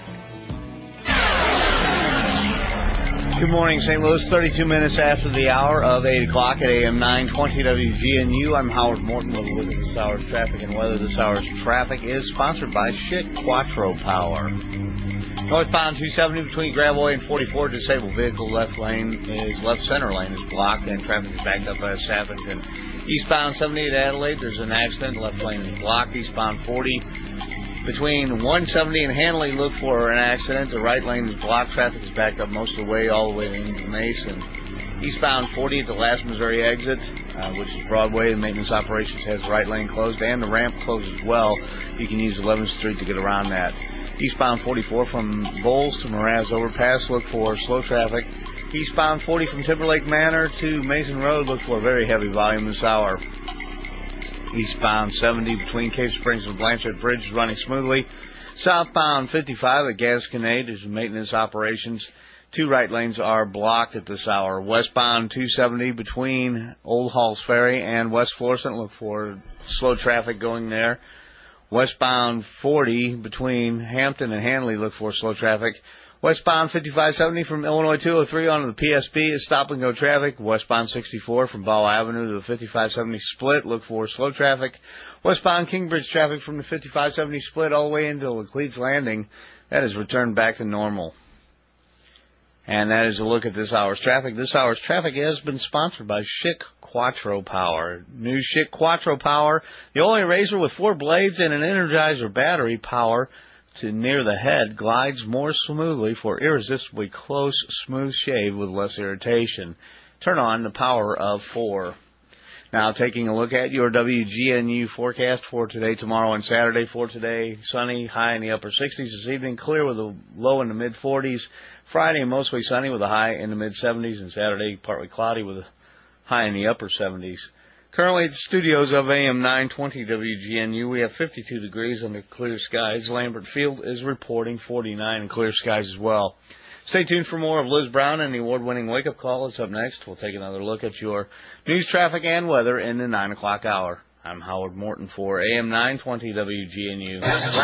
Good morning, St. Louis. 32 minutes after the hour of 8 o'clock at AM 920 WGNU. I'm Howard Morton with a look at this hour's traffic and weather. This hour's traffic is sponsored by Schick Quattro Power. Northbound 270 between Gravois and 44, disabled vehicle left center lane is blocked and traffic is backed up by a Sappington. Eastbound 78 Adelaide, there's an accident. Left lane is blocked. Eastbound 40 between 170 and Hanley, look for an accident. The right lane is blocked. Traffic is backed up most of the way all the way into Mason. Eastbound 40 at the last Missouri exit, which is Broadway. The maintenance operations has the right lane closed and the ramp closed as well. You can use 11th Street to get around that. Eastbound 44 from Bowles to Mraz Overpass, look for slow traffic. Eastbound 40 from Timberlake Manor to Mason Road, look for a very heavy volume this hour. Eastbound 70 between Cave Springs and Blanchard Bridge is running smoothly. Southbound 55 at Gasconade is maintenance operations. 2 right lanes are blocked at this hour. Westbound 270 between Old Halls Ferry and West Florissant, look for slow traffic going there. Westbound 40 between Hampton and Hanley, look for slow traffic. Westbound 5570 from Illinois 203 onto the PSB is stop-and-go traffic. Westbound 64 from Ball Avenue to the 5570 split, look for slow traffic. Westbound Kingbridge traffic from the 5570 split all the way into Laclede's Landing, that is returned back to normal. And that is a look at this hour's traffic. This hour's traffic has been sponsored by Schick Quattro Power. New Schick Quattro Power, the only razor with 4 blades and an Energizer battery power to near the head, glides more smoothly for irresistibly close, smooth shave with less irritation. Turn on the power of 4. Now taking a look at your WGNU forecast for today, tomorrow, and Saturday. For today, sunny, high in the upper 60s. This evening, clear with a low in the mid-40s. Friday, mostly sunny with a high in the mid-70s. And Saturday, partly cloudy with a high in the upper 70s. Currently at the studios of AM 920 WGNU, we have 52 degrees under clear skies. Lambert Field is reporting 49 and clear skies as well. Stay tuned for more of Liz Brown and the award-winning Wake Up Call. It's up next. We'll take another look at your news, traffic, and weather in the 9 o'clock hour. I'm Howard Morton for AM 920 WGNU.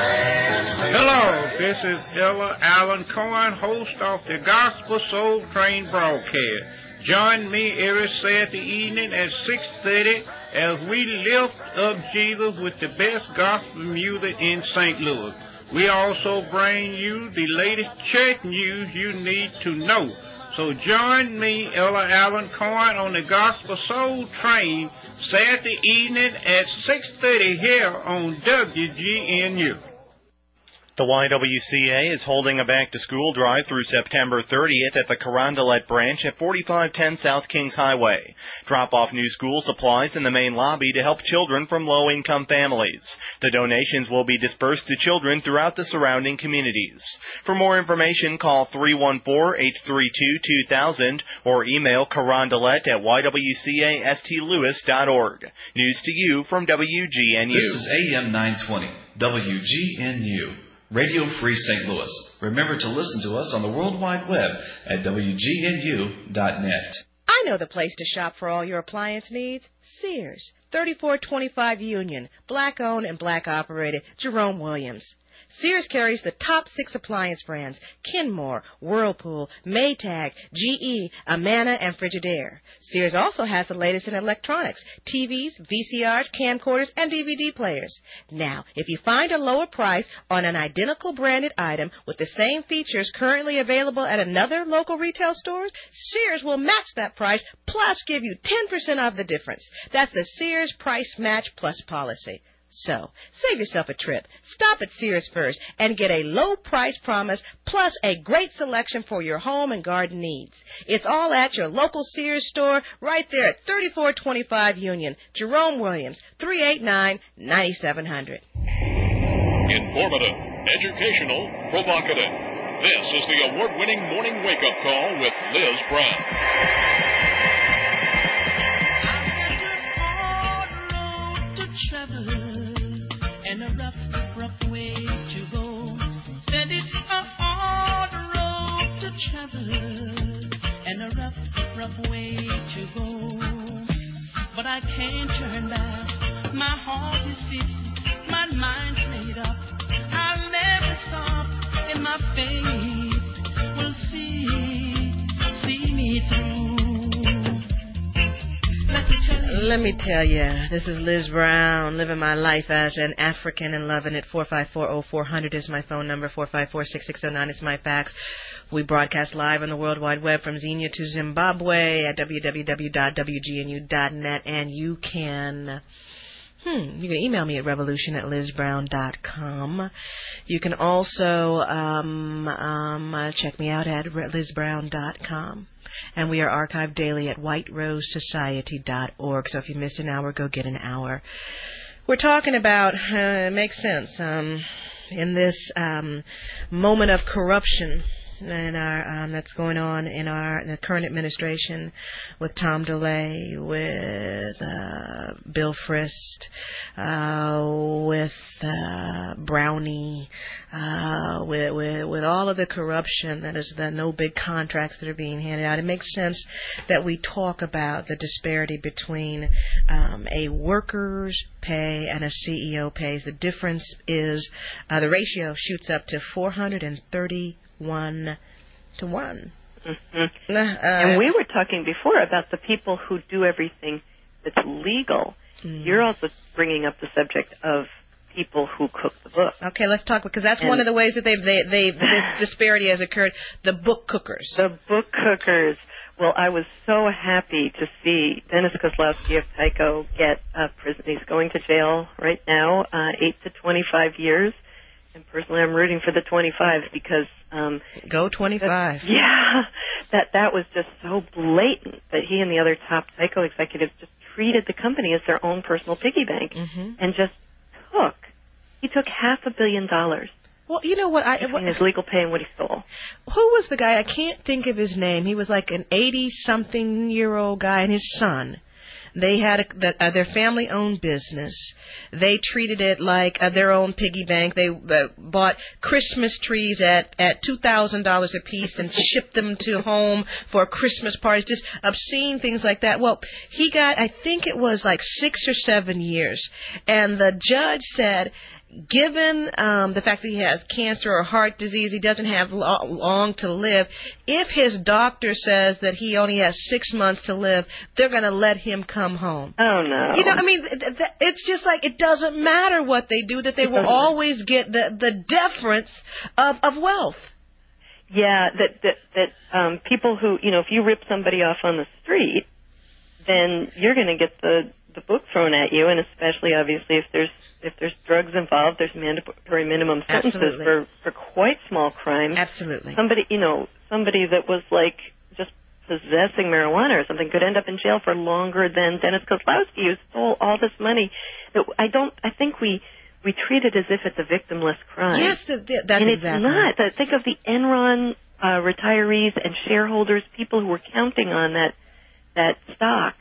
Hello, this is Ella Allen Cohen, host of the Gospel Soul Train broadcast. Join me every Saturday evening at 6:30 as we lift up Jesus with the best gospel music in St. Louis. We also bring you the latest church news you need to know. So join me, Ella Allen Cohen, on the Gospel Soul Train Saturday evening at 6:30 here on WGNU. The YWCA is holding a back-to-school drive through September 30th at the Carondelet branch at 4510 South Kings Highway. Drop off new school supplies in the main lobby to help children from low-income families. The donations will be dispersed to children throughout the surrounding communities. For more information, call 314-832-2000 or email carondelet@ywcastlewis.org. News to you from WGNU. This is AM 920, WGNU. Radio Free St. Louis. Remember to listen to us on the World Wide Web at WGNU.net. I know the place to shop for all your appliance needs. Sears, 3425 Union, black-owned and black-operated, Jerome Williams. Sears carries the top 6 appliance brands: Kenmore, Whirlpool, Maytag, GE, Amana, and Frigidaire. Sears also has the latest in electronics: TVs, VCRs, camcorders, and DVD players. Now, if you find a lower price on an identical branded item with the same features currently available at another local retail store, Sears will match that price plus give you 10% off the difference. That's the Sears Price Match Plus policy. So, save yourself a trip. Stop at Sears first and get a low price promise plus a great selection for your home and garden needs. It's all at your local Sears store right there at 3425 Union. Jerome Williams, 389-9700. Informative, educational, provocative. This is the award-winning Morning Wake-Up Call with Liz Brown. And a rough way to go. Said it's a hard road to travel, and a rough way to go. But I can't turn back. My heart is fixed, my mind's made up. I'll never stop in my faith. Will see me through. Let me tell you, this is Liz Brown, living my life as an African and loving it. 454-0400 is my phone number. 454-6609 is my fax. We broadcast live on the World Wide Web from Xenia to Zimbabwe at www.wgnu.net, and you can email me at revolution@lizbrown.com. You can also check me out at lizbrown.com. And we are archived daily at whiterosesociety.org. So if you missed an hour, go get an hour. We're talking about, it makes sense, in this moment of corruption in our that's going on in the current administration, with Tom DeLay, with Bill Frist, with Brownie, with all of the corruption that is the no big contracts that are being handed out. It makes sense that we talk about the disparity between a worker's pay and a CEO pays. The difference is the ratio shoots up to 431 to 1. Mm-hmm. And we were talking before about the people who do everything that's legal. You're also bringing up the subject of people who cook the book. Okay, let's talk, because that's one of the ways that this disparity has occurred. The book cookers. The book cookers. Well, I was so happy to see Dennis Kozlowski of Tyco get prison. He's going to jail right now, 8 to 25 years. And personally, I'm rooting for the 25 because go 25. Yeah, that was just so blatant that he and the other top Tyco executives just treated the company as their own personal piggy bank, and just took. He took $500 million. Well, you know what? Between his legal pay and what he stole. Who was the guy? I can't think of his name. He was like an 80-something-year-old guy, and his son. They had their family-owned business. They treated it like their own piggy bank. They bought Christmas trees at $2,000 a piece and shipped them to home for Christmas parties. Just obscene things like that. Well, he got, I think it was like 6 or 7 years, and the judge said, given the fact that he has cancer or heart disease, he doesn't have long to live, if his doctor says that he only has 6 months to live, they're going to let him come home. Oh, no. You know, I mean, it's just like it doesn't matter what they do, that they will always get the deference of wealth. Yeah, that people who, you know, if you rip somebody off on the street, then you're going to get the book thrown at you, and especially, obviously, if there's drugs involved, there's mandatory minimum sentences for quite small crimes. Absolutely. Somebody that was like just possessing marijuana or something could end up in jail for longer than Dennis Kozlowski, who stole all this money. I think we treat it as if it's a victimless crime. Yes, that's and exactly. It's not. Think of the Enron retirees and shareholders, people who were counting on that stock.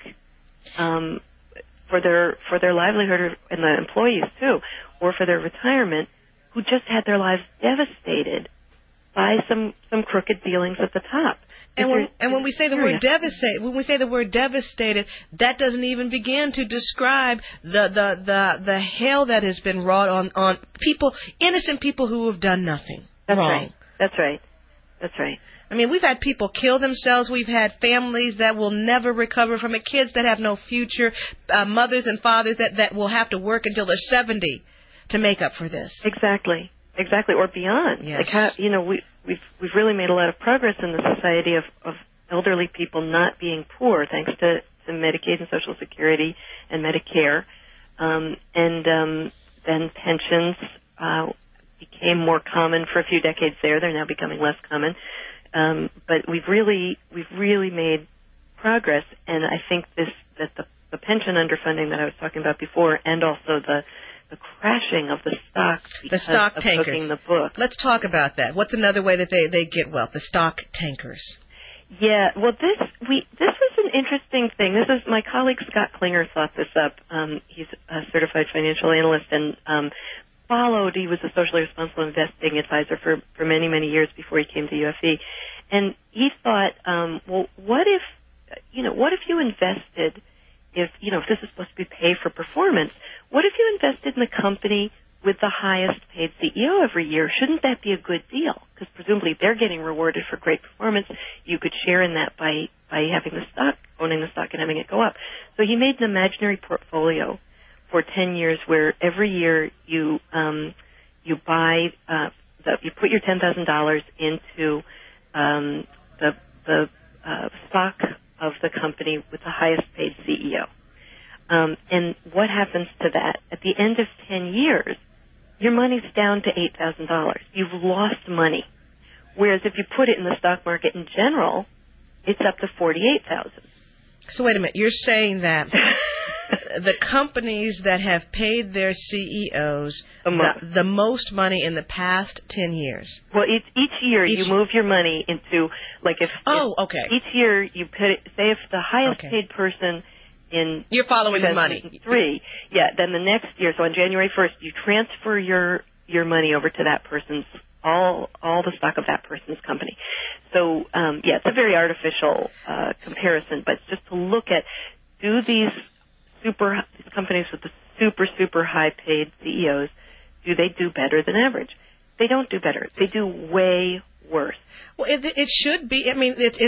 For their livelihood, and the employees too, or for their retirement, who just had their lives devastated by some crooked dealings at the top. And when we say the word devastated, that doesn't even begin to describe the hell that has been wrought on people, innocent people who have done nothing wrong. That's right. I mean, we've had people kill themselves. We've had families that will never recover from it, kids that have no future, mothers and fathers that will have to work until they're 70 to make up for this. Exactly, or beyond. Yes. Like we've really made a lot of progress in the society of elderly people not being poor, thanks to Medicaid and Social Security and Medicare, and then pensions became more common for a few decades there. They're now becoming less common. But we've really made progress, and I think that the pension underfunding that I was talking about before, and also the crashing of the stock because stock of tankers. cooking the book. Let's talk about that. What's another way that they get wealth? The stock tankers. Yeah, well, this was an interesting thing. This is my colleague Scott Klinger thought this up. He's a certified financial analyst and he was a socially responsible investing advisor for many, many years before he came to UFE. And he thought, well, what if you invested, if this is supposed to be pay for performance, what if you invested in the company with the highest paid CEO every year? Shouldn't that be a good deal? Because presumably they're getting rewarded for great performance. You could share in that by having the stock, owning the stock and having it go up. So he made an imaginary portfolio for 10 years, where every year you buy you put your $10,000 into the stock of the company with the highest paid CEO. And what happens to that? At the end of 10 years, your money's down to $8,000. You've lost money. Whereas if you put it in the stock market in general, it's up to $48,000. So wait a minute, you're saying that the companies that have paid their CEOs the most money in the past 10 years. Well, each year you move your money into, like if each year you put it, say if the highest paid person in you're following the money. Then the next year, so on January 1st, you transfer your money over to that person's all the stock of that person's company. So it's a very artificial comparison, but just to look at, do these companies with the super high paid CEOs, do they do better than average? They don't do better. They do way worse. Well, it should be. I mean, it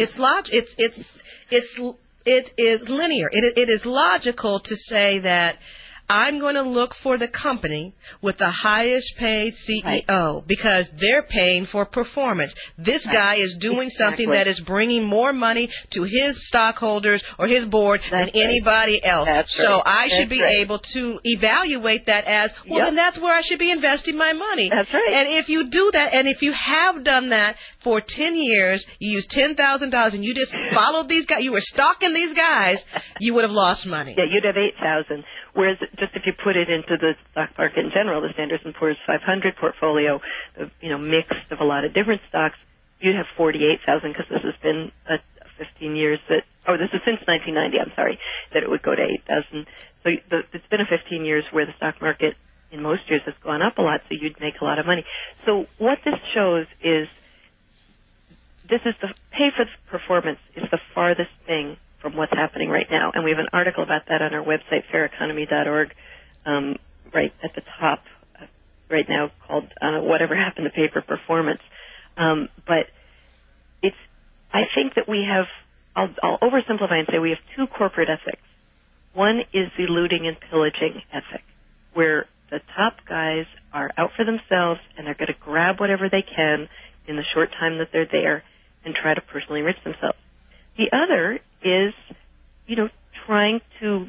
is linear. It is logical to say that I'm going to look for the company with the highest paid CEO because they're paying for performance. This guy is doing something that is bringing more money to his stockholders or his board than anybody else. So I should be able to evaluate that as, well, then that's where I should be investing my money. That's right. And if you do that, and if you have done that for 10 years, you used $10,000 and you just followed these guys, you were stalking these guys, you would have lost money. Yeah, you'd have $8,000. Whereas just if you put it into the stock market in general, the Standard & Poor's 500 portfolio, mixed of a lot of different stocks, you'd have $48,000 because this has been 15 years this is since 1990, I'm sorry, that it would go to $8,000. So it's been a 15 years where the stock market in most years has gone up a lot, so you'd make a lot of money. So what this shows is this is the pay for performance is the farthest thing from what's happening right now. And we have an article about that on our website, faireconomy.org, right at the top right now called Whatever Happened to Pay for Performance. But I think that we have, I'll oversimplify and say we have two corporate ethics. One is the looting and pillaging ethic, where the top guys are out for themselves and they're going to grab whatever they can in the short time that they're there and try to personally enrich themselves. The other is, trying to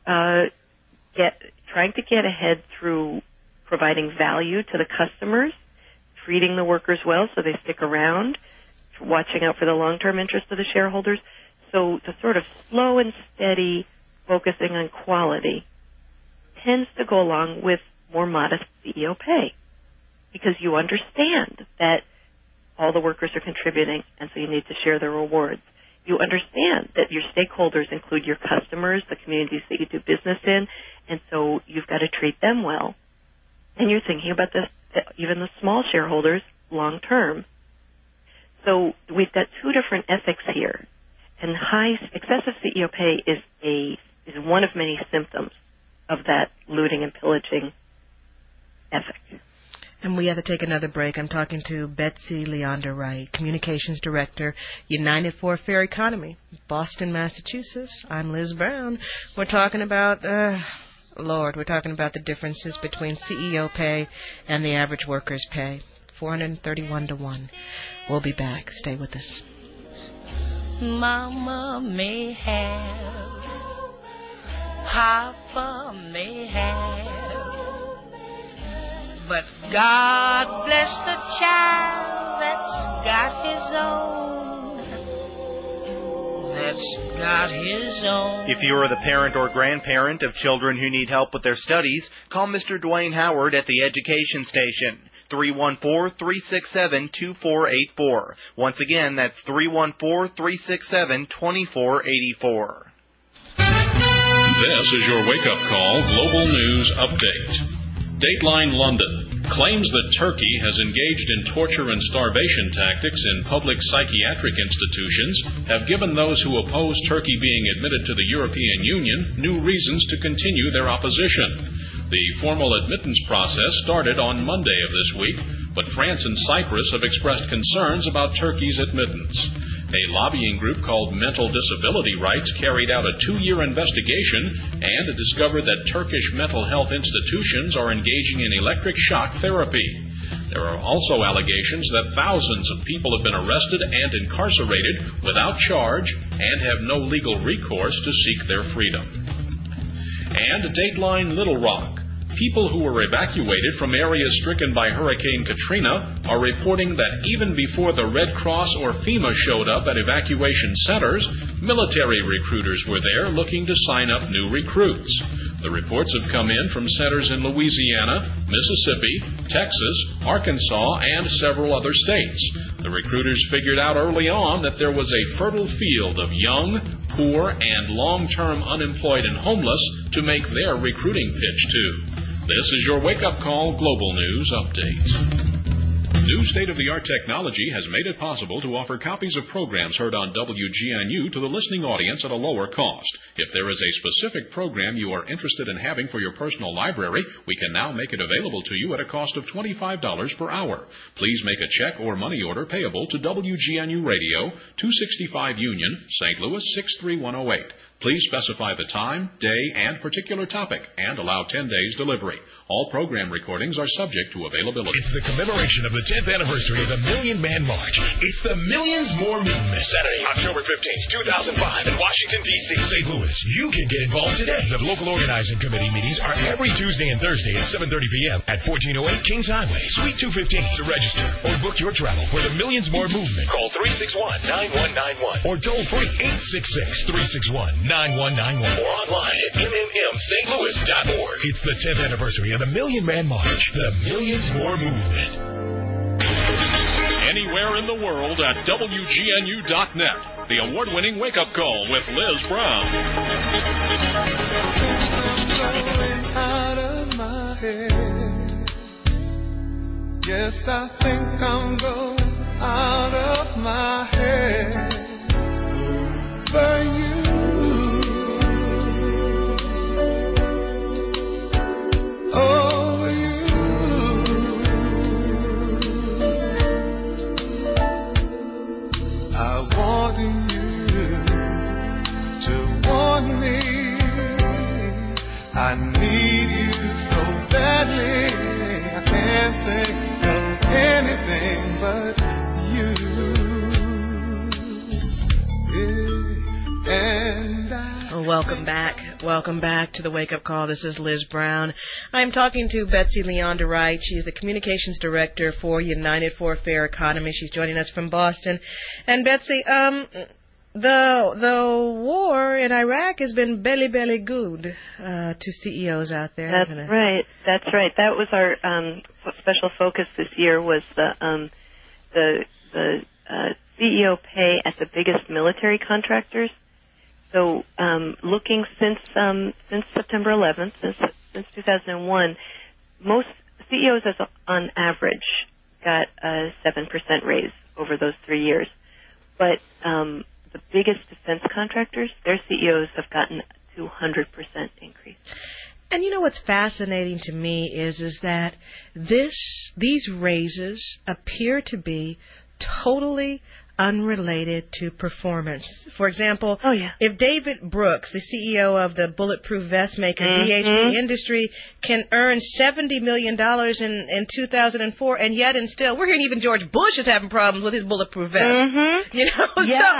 get ahead through providing value to the customers, treating the workers well so they stick around, watching out for the long-term interest of the shareholders. So the sort of slow and steady focusing on quality tends to go along with more modest CEO pay because you understand that all the workers are contributing and so you need to share the rewards. You understand that your stakeholders include your customers, the communities that you do business in, and so you've got to treat them well. And you're thinking about even the small shareholders long term. So we've got two different ethics here, and excessive CEO pay is one of many symptoms of that looting and pillaging ethic. And we have to take another break. I'm talking to Betsy Leander Wright, Communications Director, United for a Fair Economy, Boston, Massachusetts. I'm Liz Brown. We're talking about, we're talking about the differences between CEO pay and the average worker's pay. 431 to 1. We'll be back. Stay with us. Mama may have, Papa may have, but God bless the child that's got his own. That's got his own. If you are the parent or grandparent of children who need help with their studies, call Mr. Dwayne Howard at the Education Station. 314-367-2484. Once again, that's 314-367-2484. This is your wake-up call Global News Update. Dateline London claims that Turkey has engaged in torture and starvation tactics in public psychiatric institutions, have given those who oppose Turkey being admitted to the European Union new reasons to continue their opposition. The formal admittance process started on Monday of this week, but France and Cyprus have expressed concerns about Turkey's admittance. A lobbying group called Mental Disability Rights carried out a 2-year investigation and discovered that Turkish mental health institutions are engaging in electric shock therapy. There are also allegations that thousands of people have been arrested and incarcerated without charge and have no legal recourse to seek their freedom. And Dateline Little Rock. People who were evacuated from areas stricken by Hurricane Katrina are reporting that even before the Red Cross or FEMA showed up at evacuation centers, military recruiters were there looking to sign up new recruits. The reports have come in from centers in Louisiana, Mississippi, Texas, Arkansas, and several other states. The recruiters figured out early on that there was a fertile field of young, poor, and long-term unemployed and homeless to make their recruiting pitch to. This is your wake-up call Global News Update. New state-of-the-art technology has made it possible to offer copies of programs heard on WGNU to the listening audience at a lower cost. If there is a specific program you are interested in having for your personal library, we can now make it available to you at a cost of $25 per hour. Please make a check or money order payable to WGNU Radio, 265 Union, St. Louis 63108. Please specify the time, day, and particular topic, and allow 10 days delivery. All program recordings are subject to availability. It's the commemoration of the 10th anniversary of the Million Man March. It's the Millions More Movement. Saturday, October 15th, 2005 in Washington, D.C. St. Louis, you can get involved today. The local organizing committee meetings are every Tuesday and Thursday at 7:30 p.m. at 1408 Kings Highway, Suite 215. To register or book your travel for the Millions More Movement, call 361-9191 or toll free 866-361-9191 or online at mmstlouis.org. It's the 10th anniversary of the Million Man March, the Millions More Movement. Anywhere in the world at WGNU.net. The award-winning wake-up call with Liz Brown. Out of my head. Yes, I think I'm going out of my head over you. Over you. I want you to want me. I need you so badly. I can't think of anything but you. And Welcome back. Welcome back to the Wake Up Call. This is Liz Brown. I'm talking to Betsy Leonda Wright. She's the Communications Director for United for a Fair Economy. She's joining us from Boston. And Betsy, the war in Iraq has been belly good to CEOs out there, hasn't it? That's right. That was our special focus this year was the CEO pay at the biggest military contractors. So, looking since September 11th, since 2001, most CEOs, on average, got a 7% raise over those 3 years. But the biggest defense contractors, their CEOs have gotten a 200% increase. And you know what's fascinating to me is that these raises appear to be totally unrelated to performance. For example, if David Brooks, the CEO of the bulletproof vest maker DHP Industry, can earn $70 million in 2004, and yet and still, we're hearing even George Bush is having problems with his bulletproof vest. You know,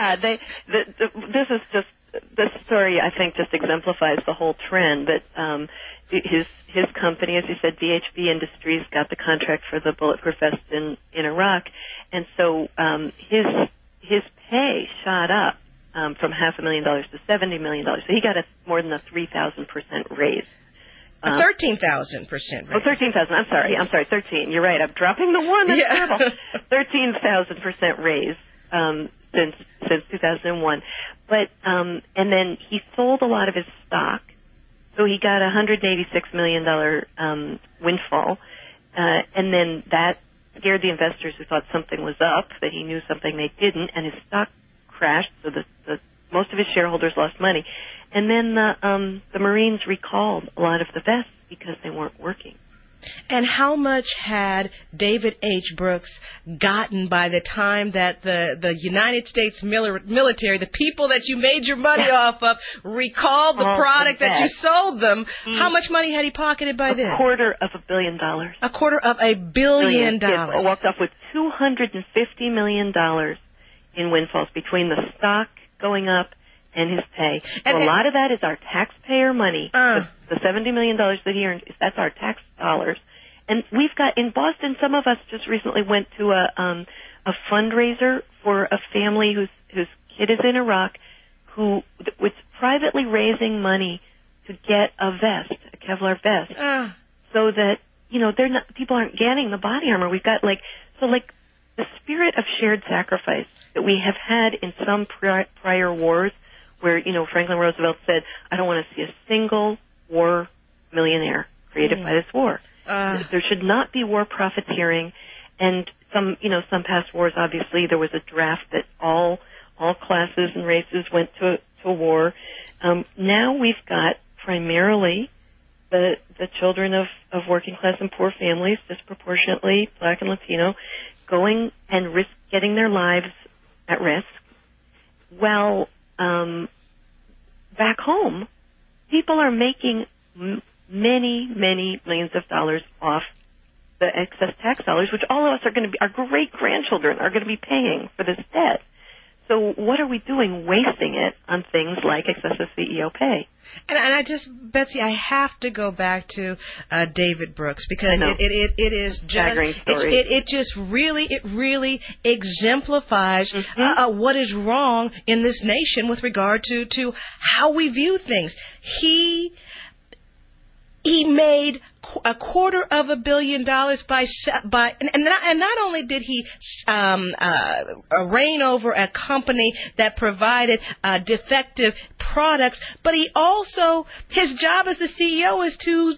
this story, I think, just exemplifies the whole trend that his company, as you said, DHP Industries, got the contract for the bulletproof vest in Iraq, and so his pay shot up from $500,000 to $70 million. So he got more than a 3,000% raise. A 13,000% raise. Oh, 13,000. I'm sorry, 13. You're right. I'm dropping the one. That's terrible. 13,000% raise since 2001. But and then he sold a lot of his stock. So he got a $186 million windfall, and then that scared the investors who thought something was up, that he knew something they didn't, and his stock crashed, so most of his shareholders lost money. And then the Marines recalled a lot of the vests because they weren't working. And how much had David H. Brooks gotten by the time that the United States military, the people that you made your money off of, recalled the product that you sold them? How much money had he pocketed by then? $250 million. $250 million. He walked off with $250 million in windfalls between the stock going up and his pay. And So a lot of that is our taxpayer money. The $70 million that he earned, that's our tax dollars. And we've got, in Boston, some of us just recently went to a fundraiser for a family whose kid is in Iraq, who was privately raising money to get a vest, a Kevlar vest, so that, people aren't getting the body armor. We've got the spirit of shared sacrifice that we have had in some prior wars where, Franklin Roosevelt said, I don't want to see a single war millionaire created by this war. There should not be war profiteering. And some past wars, obviously, there was a draft that all classes and races went to war. Now we've got primarily the children of working class and poor families, disproportionately Black and Latino, going and getting their lives at risk. Well, back home, people are making many, many millions of dollars off the excess tax dollars, which all of us are going to be, our great-grandchildren are going to be paying for this debt. So what are we doing wasting it on things like excessive CEO pay? And I just, Betsy, I have to go back to David Brooks, because it is just, it just really exemplifies what is wrong in this nation with regard to how we view things. He made $250 million and not only did he reign over a company that provided defective products, but he also, his job as the CEO is to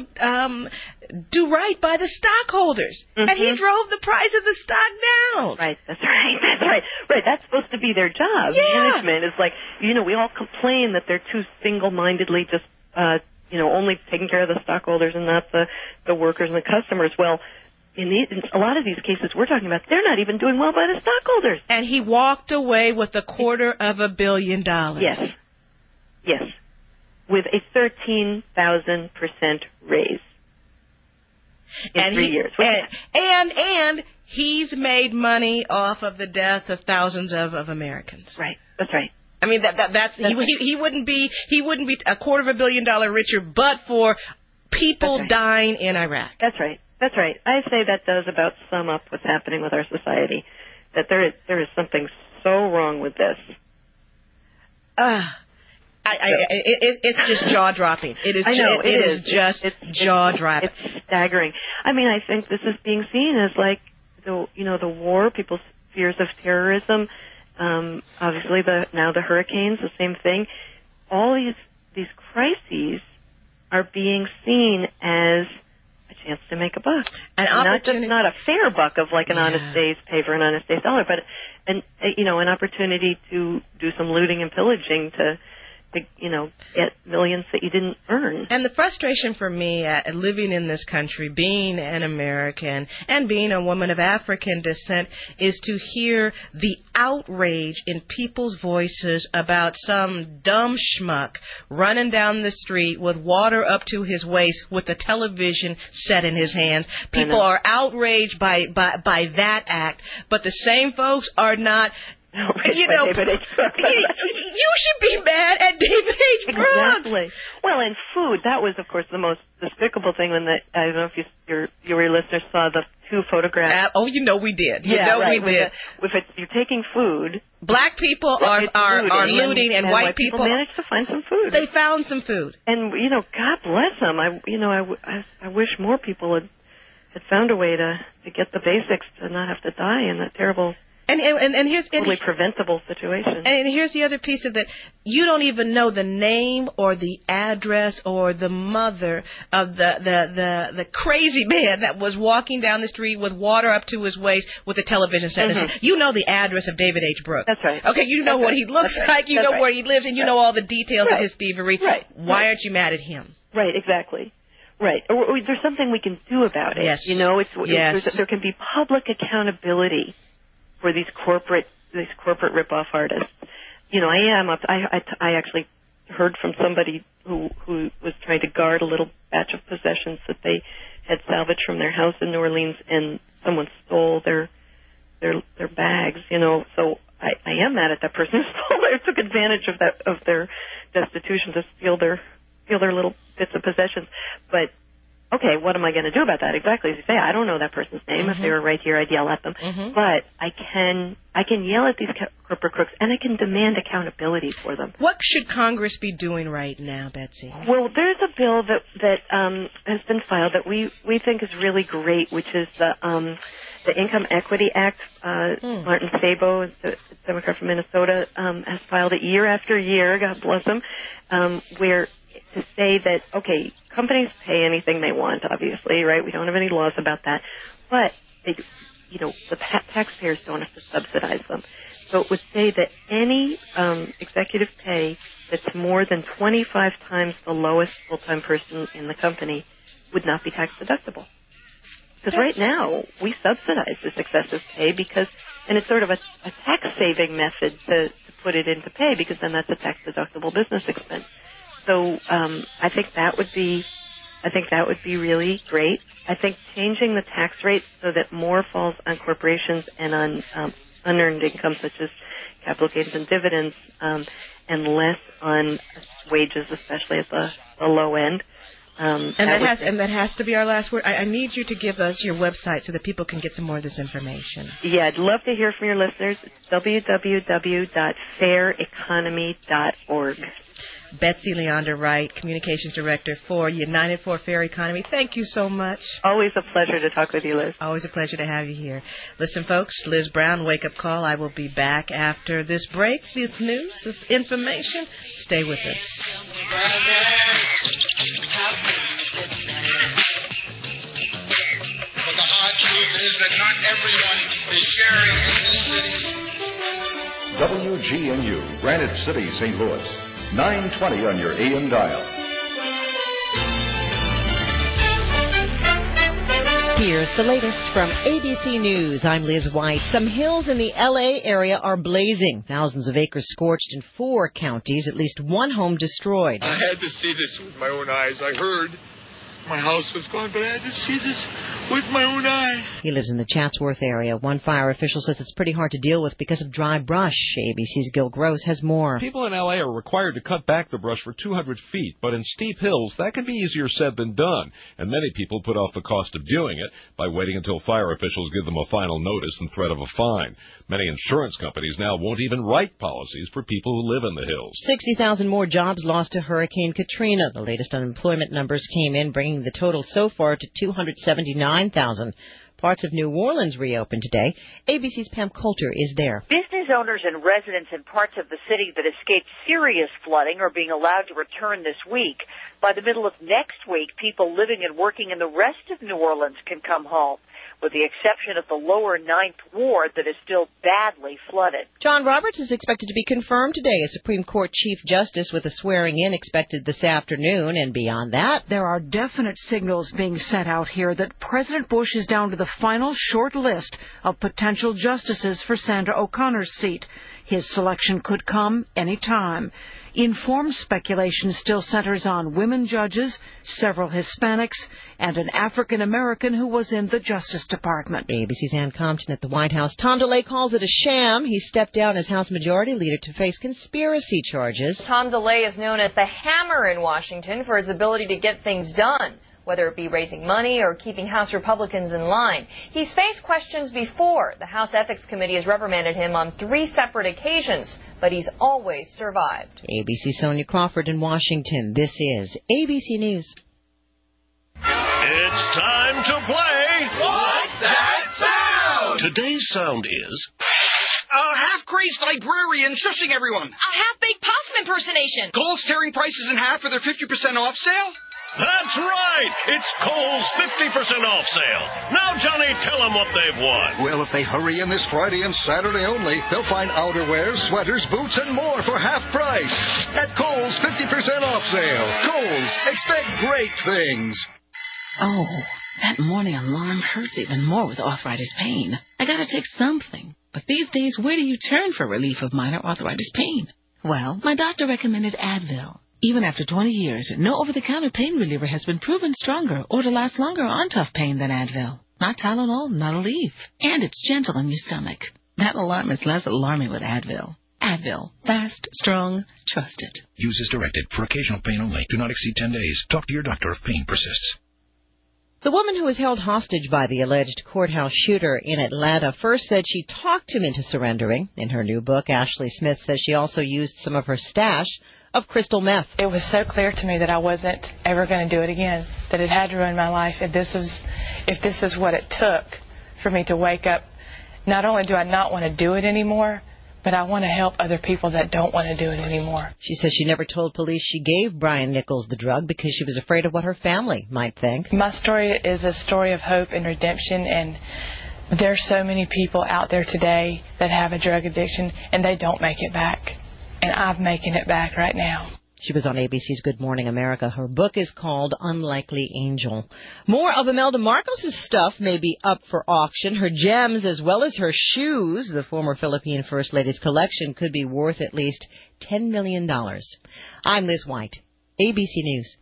do right by the stockholders, and he drove the price of the stock down. Right, that's right. That's supposed to be their job. Yeah. Management is like, we all complain that they're too single-mindedly just only taking care of the stockholders and not the workers and the customers. Well, in a lot of these cases we're talking about, they're not even doing well by the stockholders. And he walked away with $250 million. Yes. With a 13,000% raise in 3 years. And he's made money off of the death of thousands of Americans. Right. That's right. I mean, he wouldn't be $250 million richer but for people dying in Iraq. That's right. I say that does about sum up what's happening with our society. That there is something so wrong with this. It's just jaw dropping. It is just jaw dropping. It's staggering. I mean, I think this is being seen as like the war, people's fears of terrorism. Obviously, now the hurricanes, the same thing. All these crises are being seen as a chance to make a buck, not a fair buck of like an honest day's pay for an honest day's dollar, but an opportunity to do some looting and pillaging to get millions that you didn't earn. And the frustration for me at living in this country, being an American and being a woman of African descent, is to hear the outrage in people's voices about some dumb schmuck running down the street with water up to his waist with a television set in his hands. People are outraged by that act, but the same folks are not. David H. Brooks. You should be mad at David H. Brooks. Exactly. Well, and food, that was, of course, the most despicable thing when I don't know if your listeners saw the two photographs. We did. We did. If you're taking food. Black people are looting and white people managed to find some food. They found some food. And, God bless them. I wish more people had found a way to get the basics to not have to die in that terrible... And here's totally preventable situation. And here's the other piece of that: you don't even know the name or the address or the mother of the crazy man that was walking down the street with water up to his waist with a television set. You know the address of David H. Brooks. That's right. Okay, you know what he looks like. You know where he lives, and you know all the details of his thievery. Right. Why aren't you mad at him? Right. Exactly. Right. Or there's something we can do about it. Yes. There can be public accountability for these corporate rip-off artists. I actually heard from somebody who was trying to guard a little batch of possessions that they had salvaged from their house in New Orleans, and someone stole their bags. So I am mad at that person who stole it. Took took advantage of their destitution to steal their little bits of possessions. But okay, what am I going to do about that? Exactly as you say, I don't know that person's name. If they were right here, I'd yell at them. But I can yell at these corporate crooks, and I can demand accountability for them. What should Congress be doing right now, Betsy? Well, there's a bill that has been filed that we think is really great, which is the Income Equity Act. Martin Sabo, the Democrat from Minnesota, has filed it year after year, God bless him, where to say that, okay, companies pay anything they want, obviously, right? We don't have any laws about that. But, the taxpayers don't have to subsidize them. So it would say that any executive pay that's more than 25 times the lowest full-time person in the company would not be tax deductible. Because right now, we subsidize this excessive pay and it's sort of a tax-saving method to put it into pay, because then that's a tax-deductible business expense. So I think that would be really great. I think changing the tax rate so that more falls on corporations and on unearned income, such as capital gains and dividends, and less on wages, especially at the low end. And that has to be our last word. I need you to give us your website so that people can get some more of this information. Yeah, I'd love to hear from your listeners. It's www.faireconomy.org. Betsy Leander Wright, Communications Director for United for a Fair Economy. Thank you so much. Always a pleasure to talk with you, Liz. Always a pleasure to have you here. Listen, folks, Liz Brown, Wake Up Call. I will be back after this break. This news, this information. Stay with us. But the hard truth is that not everyone is sharing in this city's WGNU, Granite City, St. Louis. 920 on your AM dial. Here's the latest from ABC News. I'm Liz White. Some hills in the L.A. area are blazing. Thousands of acres scorched in 4 counties. At least 1 home destroyed. I had to see this with my own eyes. I heard my house was gone, but I had to see this with my own eyes. He lives in the Chatsworth area. One fire official says it's pretty hard to deal with because of dry brush. ABC's Gil Gross has more. People in L.A. are required to cut back the brush for 200 feet, but in steep hills, that can be easier said than done, and many people put off the cost of doing it by waiting until fire officials give them a final notice and threat of a fine. Many insurance companies now won't even write policies for people who live in the hills. 60,000 more jobs lost to Hurricane Katrina. The latest unemployment numbers came in, bringing the total so far to 279,000. Parts of New Orleans reopened today. ABC's Pam Coulter is there. Business owners and residents in parts of the city that escaped serious flooding are being allowed to return this week. By the middle of next week, people living and working in the rest of New Orleans can come home, with the exception of the lower 9th Ward that is still badly flooded. John Roberts is expected to be confirmed today as Supreme Court Chief Justice, with a swearing-in expected this afternoon. And beyond that, there are definite signals being sent out here that President Bush is down to the final short list of potential justices for Sandra O'Connor's seat. His selection could come any time. Informed speculation still centers on women judges, several Hispanics, and an African-American who was in the Justice Department. ABC's Ann Compton at the White House. Tom DeLay calls it a sham. He stepped down as House Majority Leader to face conspiracy charges. Tom DeLay is known as the hammer in Washington for his ability to get things done, whether it be raising money or keeping House Republicans in line. He's faced questions before. The House Ethics Committee has reprimanded him on 3 separate occasions, but he's always survived. ABC's Sonia Crawford in Washington. This is ABC News. It's time to play What's That Sound? Today's sound is a half-crazed librarian shushing everyone. A half-baked possum impersonation. Kohl's tearing prices in half for their 50% off sale. That's right! It's Kohl's 50% off sale. Now, Johnny, tell them what they've won. Well, if they hurry in this Friday and Saturday only, they'll find outerwear, sweaters, boots, and more for half price at Kohl's 50% off sale. Kohl's, expect great things. Oh, that morning alarm hurts even more with arthritis pain. I gotta take something. But these days, where do you turn for relief of minor arthritis pain? Well, my doctor recommended Advil. Even after 20 years, no over-the-counter pain reliever has been proven stronger or to last longer on tough pain than Advil. Not Tylenol, not Aleve. And it's gentle on your stomach. That alarm is less alarming with Advil. Advil. Fast, strong, trusted. Use as directed. For occasional pain only. Do not exceed 10 days. Talk to your doctor if pain persists. The woman who was held hostage by the alleged courthouse shooter in Atlanta first said she talked him into surrendering. In her new book, Ashley Smith says she also used some of her stash of crystal meth. It was so clear to me that I wasn't ever going to do it again, that it had ruined my life. If this is what it took for me to wake up, not only do I not want to do it anymore, but I want to help other people that don't want to do it anymore. She says she never told police she gave Brian Nichols the drug because she was afraid of what her family might think. My story is a story of hope and redemption, and there's so many people out there today that have a drug addiction, and they don't make it back. And I'm making it back right now. She was on ABC's Good Morning America. Her book is called Unlikely Angel. More of Imelda Marcos' stuff may be up for auction. Her gems as well as her shoes, the former Philippine First Lady's collection, could be worth at least $10 million. I'm Liz White, ABC News.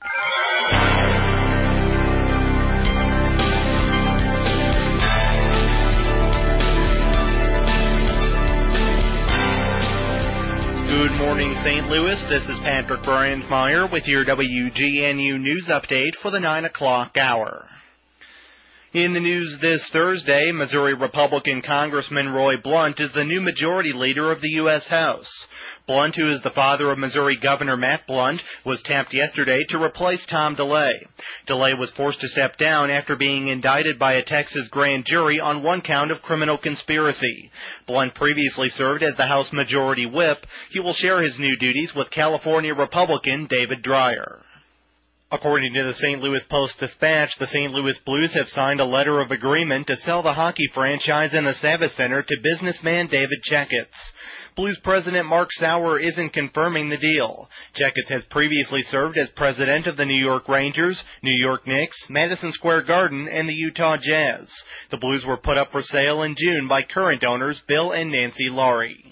Good morning, St. Louis. This is Patrick Brandmeier with your WGNU News Update for the 9 o'clock hour. In the news this Thursday, Missouri Republican Congressman Roy Blunt is the new majority leader of the U.S. House. Blunt, who is the father of Missouri Governor Matt Blunt, was tapped yesterday to replace Tom DeLay. DeLay was forced to step down after being indicted by a Texas grand jury on one count of criminal conspiracy. Blunt previously served as the House Majority Whip. He will share his new duties with California Republican David Dreyer. According to the St. Louis Post-Dispatch, the St. Louis Blues have signed a letter of agreement to sell the hockey franchise in the Savvis Center to businessman David Checketts. Blues president Mark Sauer isn't confirming the deal. Checketts has previously served as president of the New York Rangers, New York Knicks, Madison Square Garden, and the Utah Jazz. The Blues were put up for sale in June by current owners Bill and Nancy Laurie.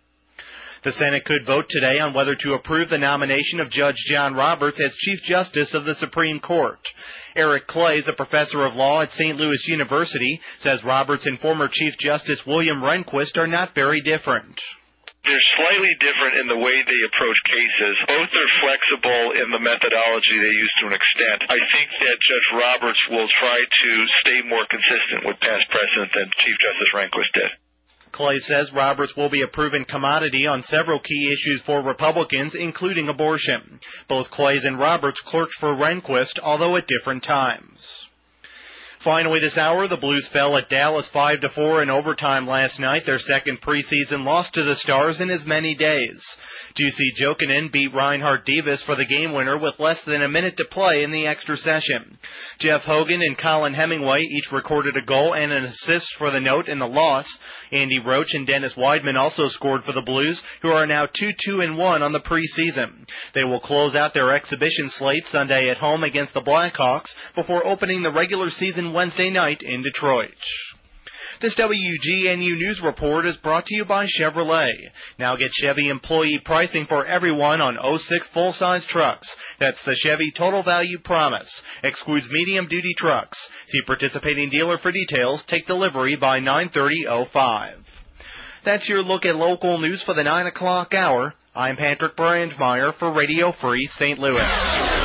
The Senate could vote today on whether to approve the nomination of Judge John Roberts as Chief Justice of the Supreme Court. Eric Clays, a professor of law at St. Louis University, says Roberts and former Chief Justice William Rehnquist are not very different. They're slightly different in the way they approach cases. Both are flexible in the methodology they use to an extent. I think that Judge Roberts will try to stay more consistent with past precedent than Chief Justice Rehnquist did. Clay says Roberts will be a proven commodity on several key issues for Republicans, including abortion. Both Clays and Roberts clerked for Rehnquist, although at different times. Finally this hour, the Blues fell at Dallas 5-4 in overtime last night, their second preseason loss to the Stars in as many days. Jussi Jokinen beat Reinhard Davis for the game winner with less than a minute to play in the extra session. Jeff Hogan and Colin Hemingway each recorded a goal and an assist for the note in the loss. Andy Roach and Dennis Weidman also scored for the Blues, who are now 2-2-1 on the preseason. They will close out their exhibition slate Sunday at home against the Blackhawks before opening the regular season Wednesday night in Detroit. This WGNU News Report is brought to you by Chevrolet. Now get Chevy employee pricing for everyone on 06 full-size trucks. That's the Chevy Total Value Promise. Excludes medium-duty trucks. See participating dealer for details. Take delivery by 9/30/05. That's your look at local news for the 9 o'clock hour. I'm Patrick Brandmeier for Radio Free St. Louis.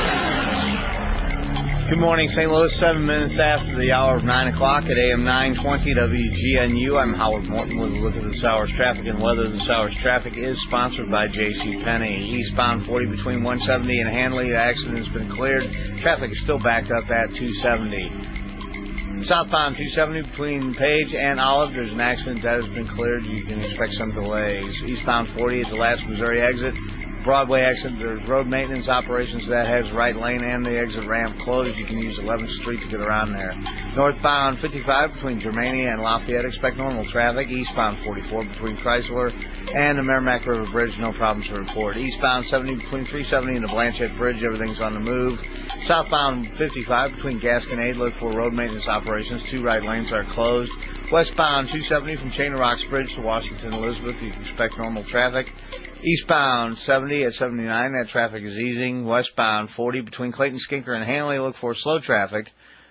Good morning, St. Louis. 7 minutes after the hour of 9 o'clock at AM 920 WGNU. I'm Howard Morton with a look at this hour's traffic and weather. This hour's traffic is sponsored by J.C. Penney. Eastbound 40 between 170 and Hanley. The accident has been cleared. Traffic is still backed up at 270. Southbound 270 between Page and Olive. There's an accident that has been cleared. You can expect some delays. Eastbound 40 at the last Missouri exit. Broadway exit, there's road maintenance operations that has right lane and the exit ramp closed. You can use 11th Street to get around there. Northbound 55 between Germania and Lafayette, expect normal traffic. Eastbound 44 between Chrysler and the Merrimack River Bridge, no problems to report. Eastbound 70 between 370 and the Blanchette Bridge, everything's on the move. Southbound 55 between Gasconade, look for road maintenance operations. 2 right lanes are closed. Westbound 270 from Chain of Rocks Bridge to Washington Elizabeth, you can expect normal traffic. Eastbound 70 at 79, that traffic is easing. Westbound 40 between Clayton, Skinker, and Hanley, look for slow traffic.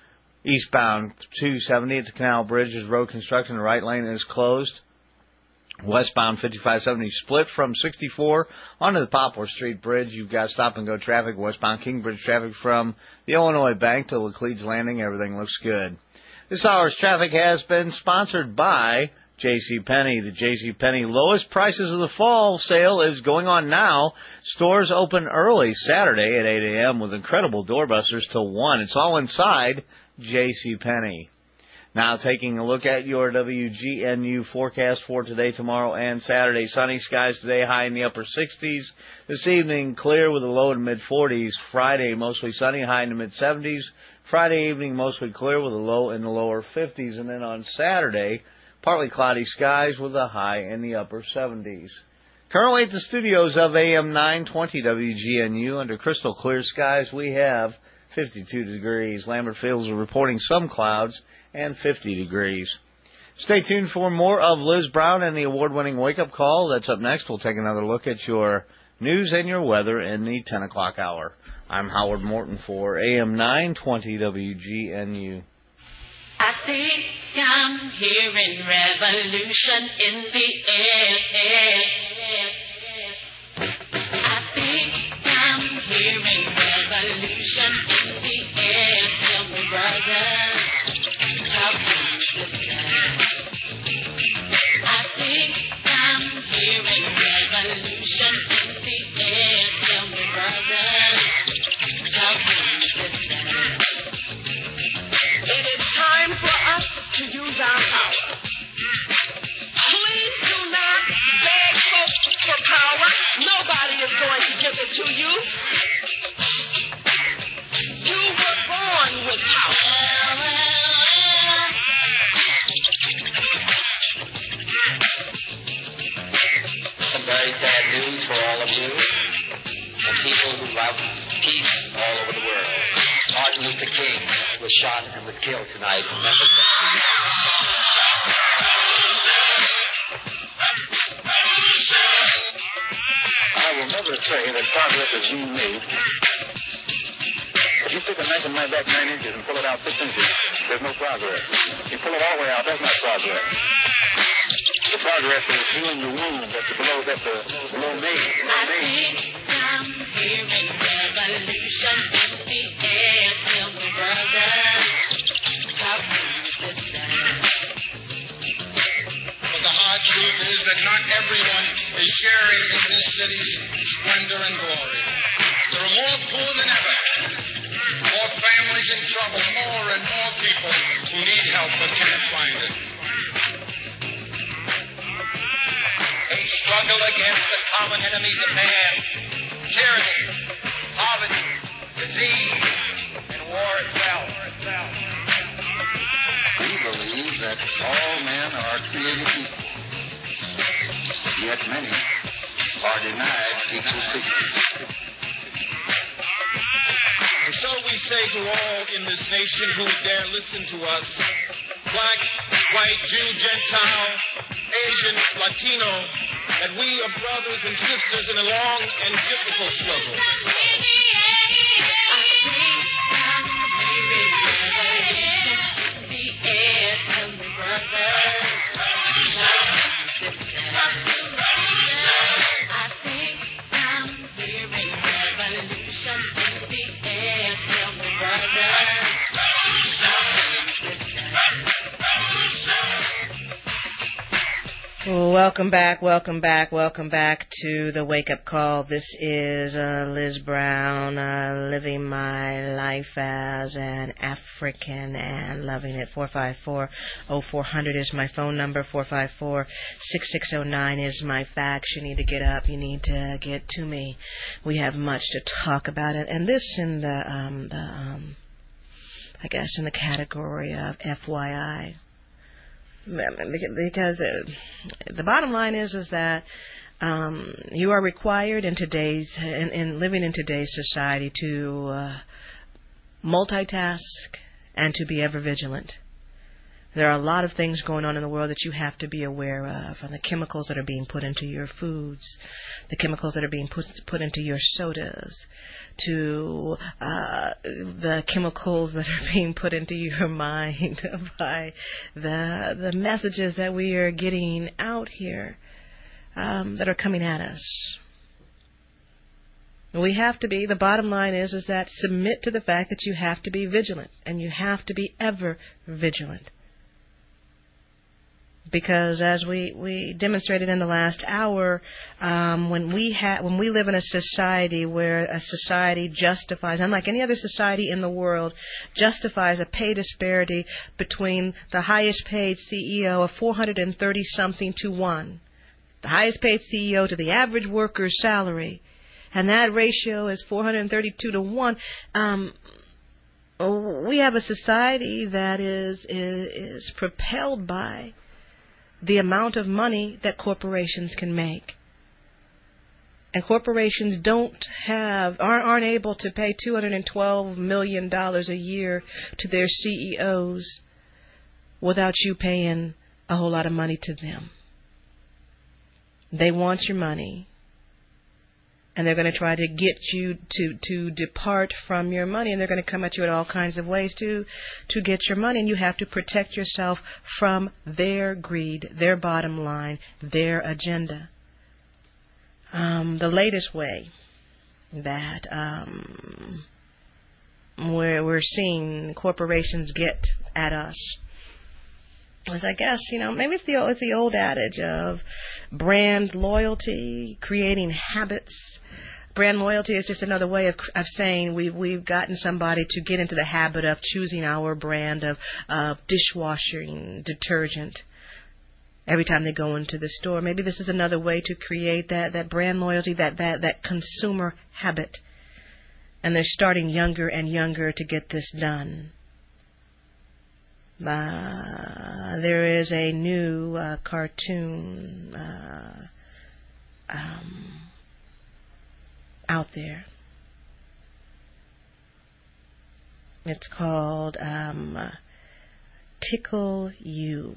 Eastbound 270 at the Canal Bridge is road construction, the right lane is closed. Westbound 5570 split from 64 onto the Poplar Street Bridge. You've got stop-and-go traffic. Westbound Kingbridge traffic from the Illinois Bank to Laclede's Landing. Everything looks good. This hour's traffic has been sponsored by JCPenney. The JCPenney lowest prices of the fall sale is going on now. Stores open early Saturday at 8 a.m. with incredible doorbusters till 1. It's all inside JCPenney. Now taking a look at your WGNU forecast for today, tomorrow, and Saturday. Sunny skies today, high in the upper 60s. This evening, clear with a low in mid-40s. Friday, mostly sunny, high in the mid-70s. Friday evening, mostly clear with a low in the lower 50s. And then on Saturday, partly cloudy skies with a high in the upper 70s. Currently at the studios of AM 920 WGNU, under crystal clear skies, we have 52 degrees. Lambert Fields are reporting some clouds and 50 degrees. Stay tuned for more of Liz Brown and the award-winning wake-up call. That's up next. We'll take another look at your news and your weather in the 10 o'clock hour. I'm Howard Morton for AM 920 WGNU. I think I'm hearing revolution in the air. I think I'm hearing revolution in the air. Tell me, brother, how can you stand? I think I'm hearing revolution in the air. Tell me, brother, how can you stand? It is time for us to use our power. Please do not beg folks for power. Nobody is going to give it to you. You were born with power. Some very sad news for all of you and people who love peace all over the world. Martin Luther King was shot and was killed tonight in Memphis. I will never say that progress is being made. If you take a knife and knife back 9 inches and pull it out 6 inches, there's no progress. You pull it all the way out, that's not progress. The progress is healing the wound that's below me. I think I'm hearing revolution in the air. Tell me, brother, how can you stand? But the hard truth is that not everyone is sharing in this city's splendor and glory. There are more poor than ever, more families in trouble, more and more people who need help but can't find it. A struggle against the common enemies of man, tyranny, poverty, disease, and war itself. We believe that all men are created equal, yet many are denied equal treatment. And so we say to all in this nation who dare listen to us, black, white, Jew, Gentile, Asian, Latino, that we are brothers and sisters in a long and difficult struggle. Welcome back to the Wake Up Call. This is Liz Brown, living my life as an African and loving it. 454-0400 is my phone number. 454-6609 is my fax. You need to get up. You need to get to me. We have much to talk about it, and this in the I guess in the category of FYI. Because the bottom line is that you are required in living in today's society to multitask and to be ever vigilant. There are a lot of things going on in the world that you have to be aware of, and the chemicals that are being put into your foods, the chemicals that are being put into your sodas, to the chemicals that are being put into your mind by the messages that we are getting out here that are coming at us. We have to be, the bottom line is that submit to the fact that you have to be vigilant, and you have to be ever vigilant. Because as we demonstrated in the last hour, when we live in a society where a society justifies, unlike any other society in the world, justifies a pay disparity between the highest paid CEO of 430-something to 1, the highest paid CEO to the average worker's salary, and that ratio is 432 to 1. We have a society that is propelled by the amount of money that corporations can make. And corporations aren't able to pay $212 million a year to their CEOs without you paying a whole lot of money to them. They want your money, and they're going to try to get you to depart from your money, and they're going to come at you in all kinds of ways to get your money, and you have to protect yourself from their greed, their bottom line, their agenda. The latest way that we're seeing corporations get at us is, I guess, maybe it's the old adage of brand loyalty, creating habits. Brand loyalty is just another way of saying we've gotten somebody to get into the habit of choosing our brand of dishwashing detergent every time they go into the store. Maybe this is another way to create that brand loyalty, that consumer habit. And they're starting younger and younger to get this done. There is a new cartoon out there. It's called Tickle You.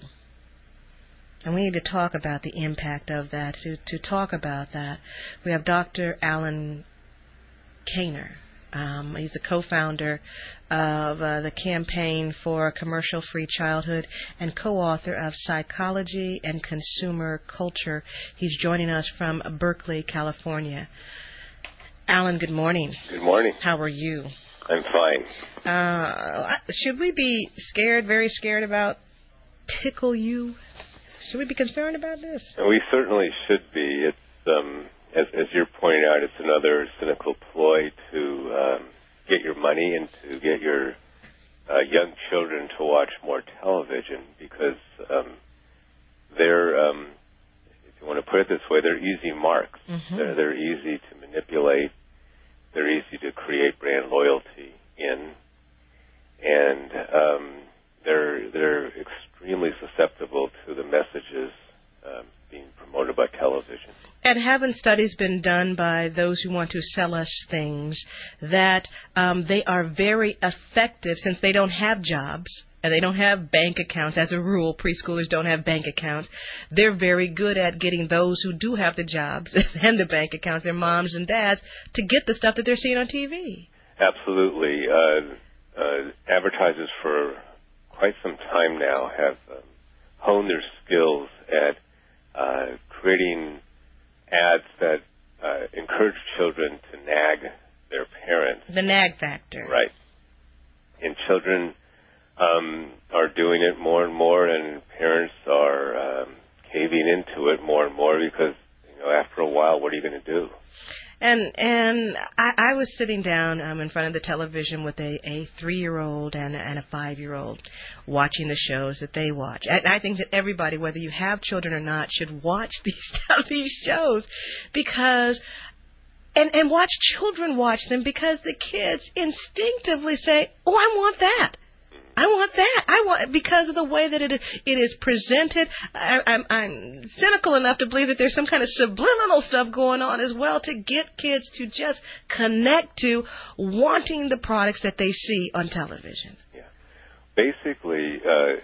And we need to talk about the impact of that. To talk about that, we have Dr. Alan Kainer. He's the co-founder of the Campaign for a Commercial-Free Childhood and co-author of Psychology and Consumer Culture. He's joining us from Berkeley, California. Alan, good morning. Good morning. How are you? I'm fine. Should we be scared, very scared about Tickle You? Should we be concerned about this? We certainly should be. It's as you're pointing out, it's another cynical ploy to get your money and to get your young children to watch more television, because they're, if you want to put it this way, they're easy marks. Mm-hmm. They're easy to manipulate. They're easy to create brand loyalty in, and they're extremely susceptible to the messages being promoted by television. And haven't studies been done by those who want to sell us things that they are very effective, since they don't have jobs and they don't have bank accounts? As a rule, preschoolers don't have bank accounts. They're very good at getting those who do have the jobs and the bank accounts, their moms and dads, to get the stuff that they're seeing on TV. Absolutely. Advertisers for quite some time now have honed their skills at creating ads that encourage children to nag their parents. The nag factor. Right. And children are doing it more and more, and parents are caving into it more and more, because, after a while, what are you going to do? And I was sitting down in front of the television with a 3-year-old and a 5-year-old watching the shows that they watch. And I think that everybody, whether you have children or not, should watch these shows, because and watch children watch them, because the kids instinctively say, "Oh, I want that. I want that. Because of the way that it is presented. I'm cynical enough to believe that there's some kind of subliminal stuff going on as well, to get kids to just connect to wanting the products that they see on television." Yeah. Basically,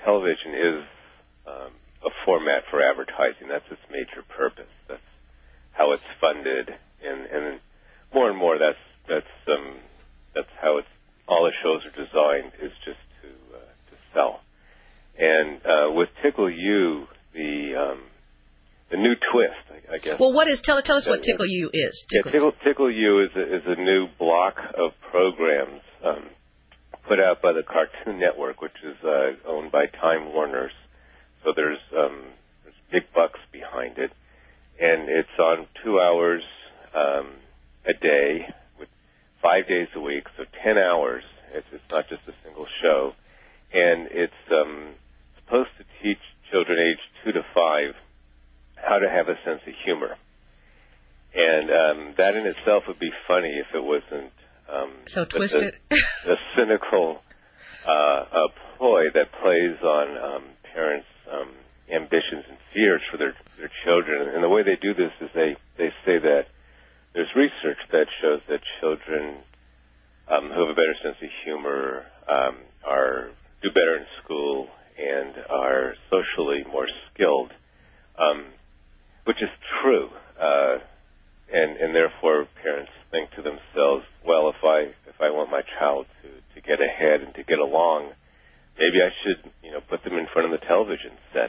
television is a format for advertising. That's its major purpose. That's how it's funded, and more that's how it's all the shows are designed, is just to sell. And with Tickle You, the new twist, I guess. Well, tell us what Tickle You is. Tickle You is a new block of programs put out by the Cartoon Network, which is owned by Time Warner. So there's big bucks behind it, and it's on 2 hours a day, with 5 days a week, so 10 hours. It's not just a single show, and it's supposed to teach children aged 2 to 5 how to have a sense of humor. And that in itself would be funny if it wasn't so twisted. A cynical ploy that plays on parents' ambitions and fears for their children. And the way they do this is they say that there's research that shows that children who have a better sense of humor do better in school and are socially more skilled, which is true. And therefore, parents think to themselves, well, if I want my child to get ahead and to get along, maybe I should, put them in front of the television set.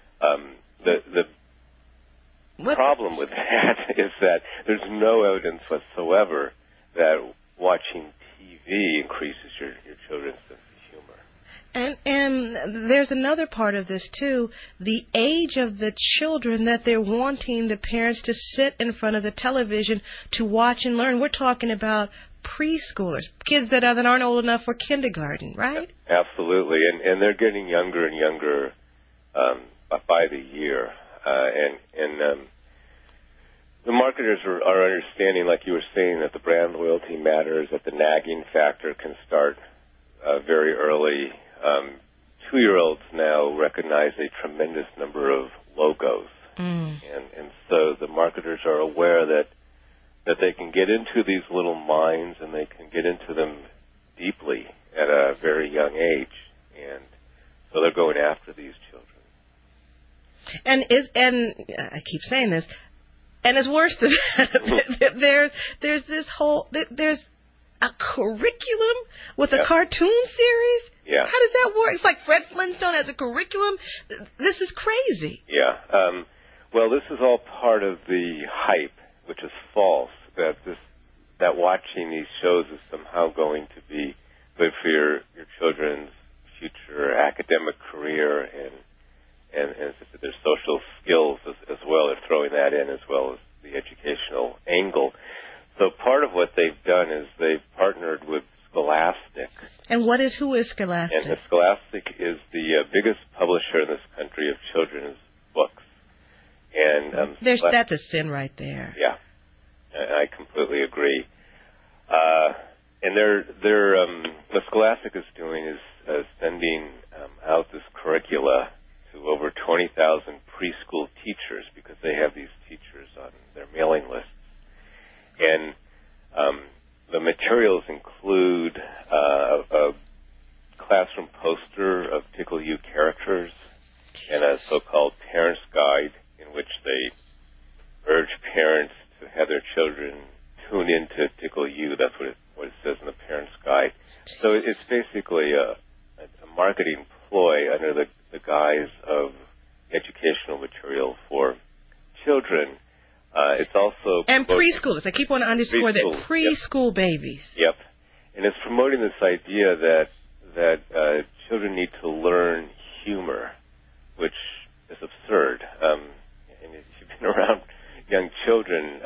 The problem with that is that there's no evidence whatsoever that watching TV increases your children's sense of humor. And there's another part of this, too, the age of the children that they're wanting the parents to sit in front of the television to watch and learn. We're talking about preschoolers, kids that aren't old enough for kindergarten, right? Absolutely, and they're getting younger and younger by the year. And the marketers are understanding, like you were saying, that the brand loyalty matters, that the nagging factor can start very early. 2-year-olds now recognize a tremendous number of logos. And so the marketers are aware that they can get into these little minds and they can get into them deeply at a very young age. And so they're going after these children. And I keep saying this, and it's worse than that. There's a curriculum with a cartoon series? Yeah. How does that work? It's like Fred Flintstone has a curriculum? This is crazy. Yeah. Well, this is all part of the hype, which is false, that watching these shows is somehow going to be good for your children's future academic career and their social skills as well. They're throwing that in as well as the educational angle. So part of what they've done is they've partnered with Scholastic. And who is Scholastic? And Scholastic is the biggest publisher in this country of children's books. And that's a sin right there. Yeah, I completely agree. And what Scholastic is doing is sending out this curricula to over 20,000 preschool teachers because they have these teachers on their mailing lists. And the materials include a classroom poster of Tickle You characters and a so-called parent's guide in which they urge parents to have their children tune into Tickle You. That's what it says in the parent's guide. So it's basically a marketing ploy under the guise of educational material for children. It's also and preschoolers. I keep wanting to underscore that preschool babies. Yep, and it's promoting this idea that children need to learn humor, which is absurd. And if you've been around young children,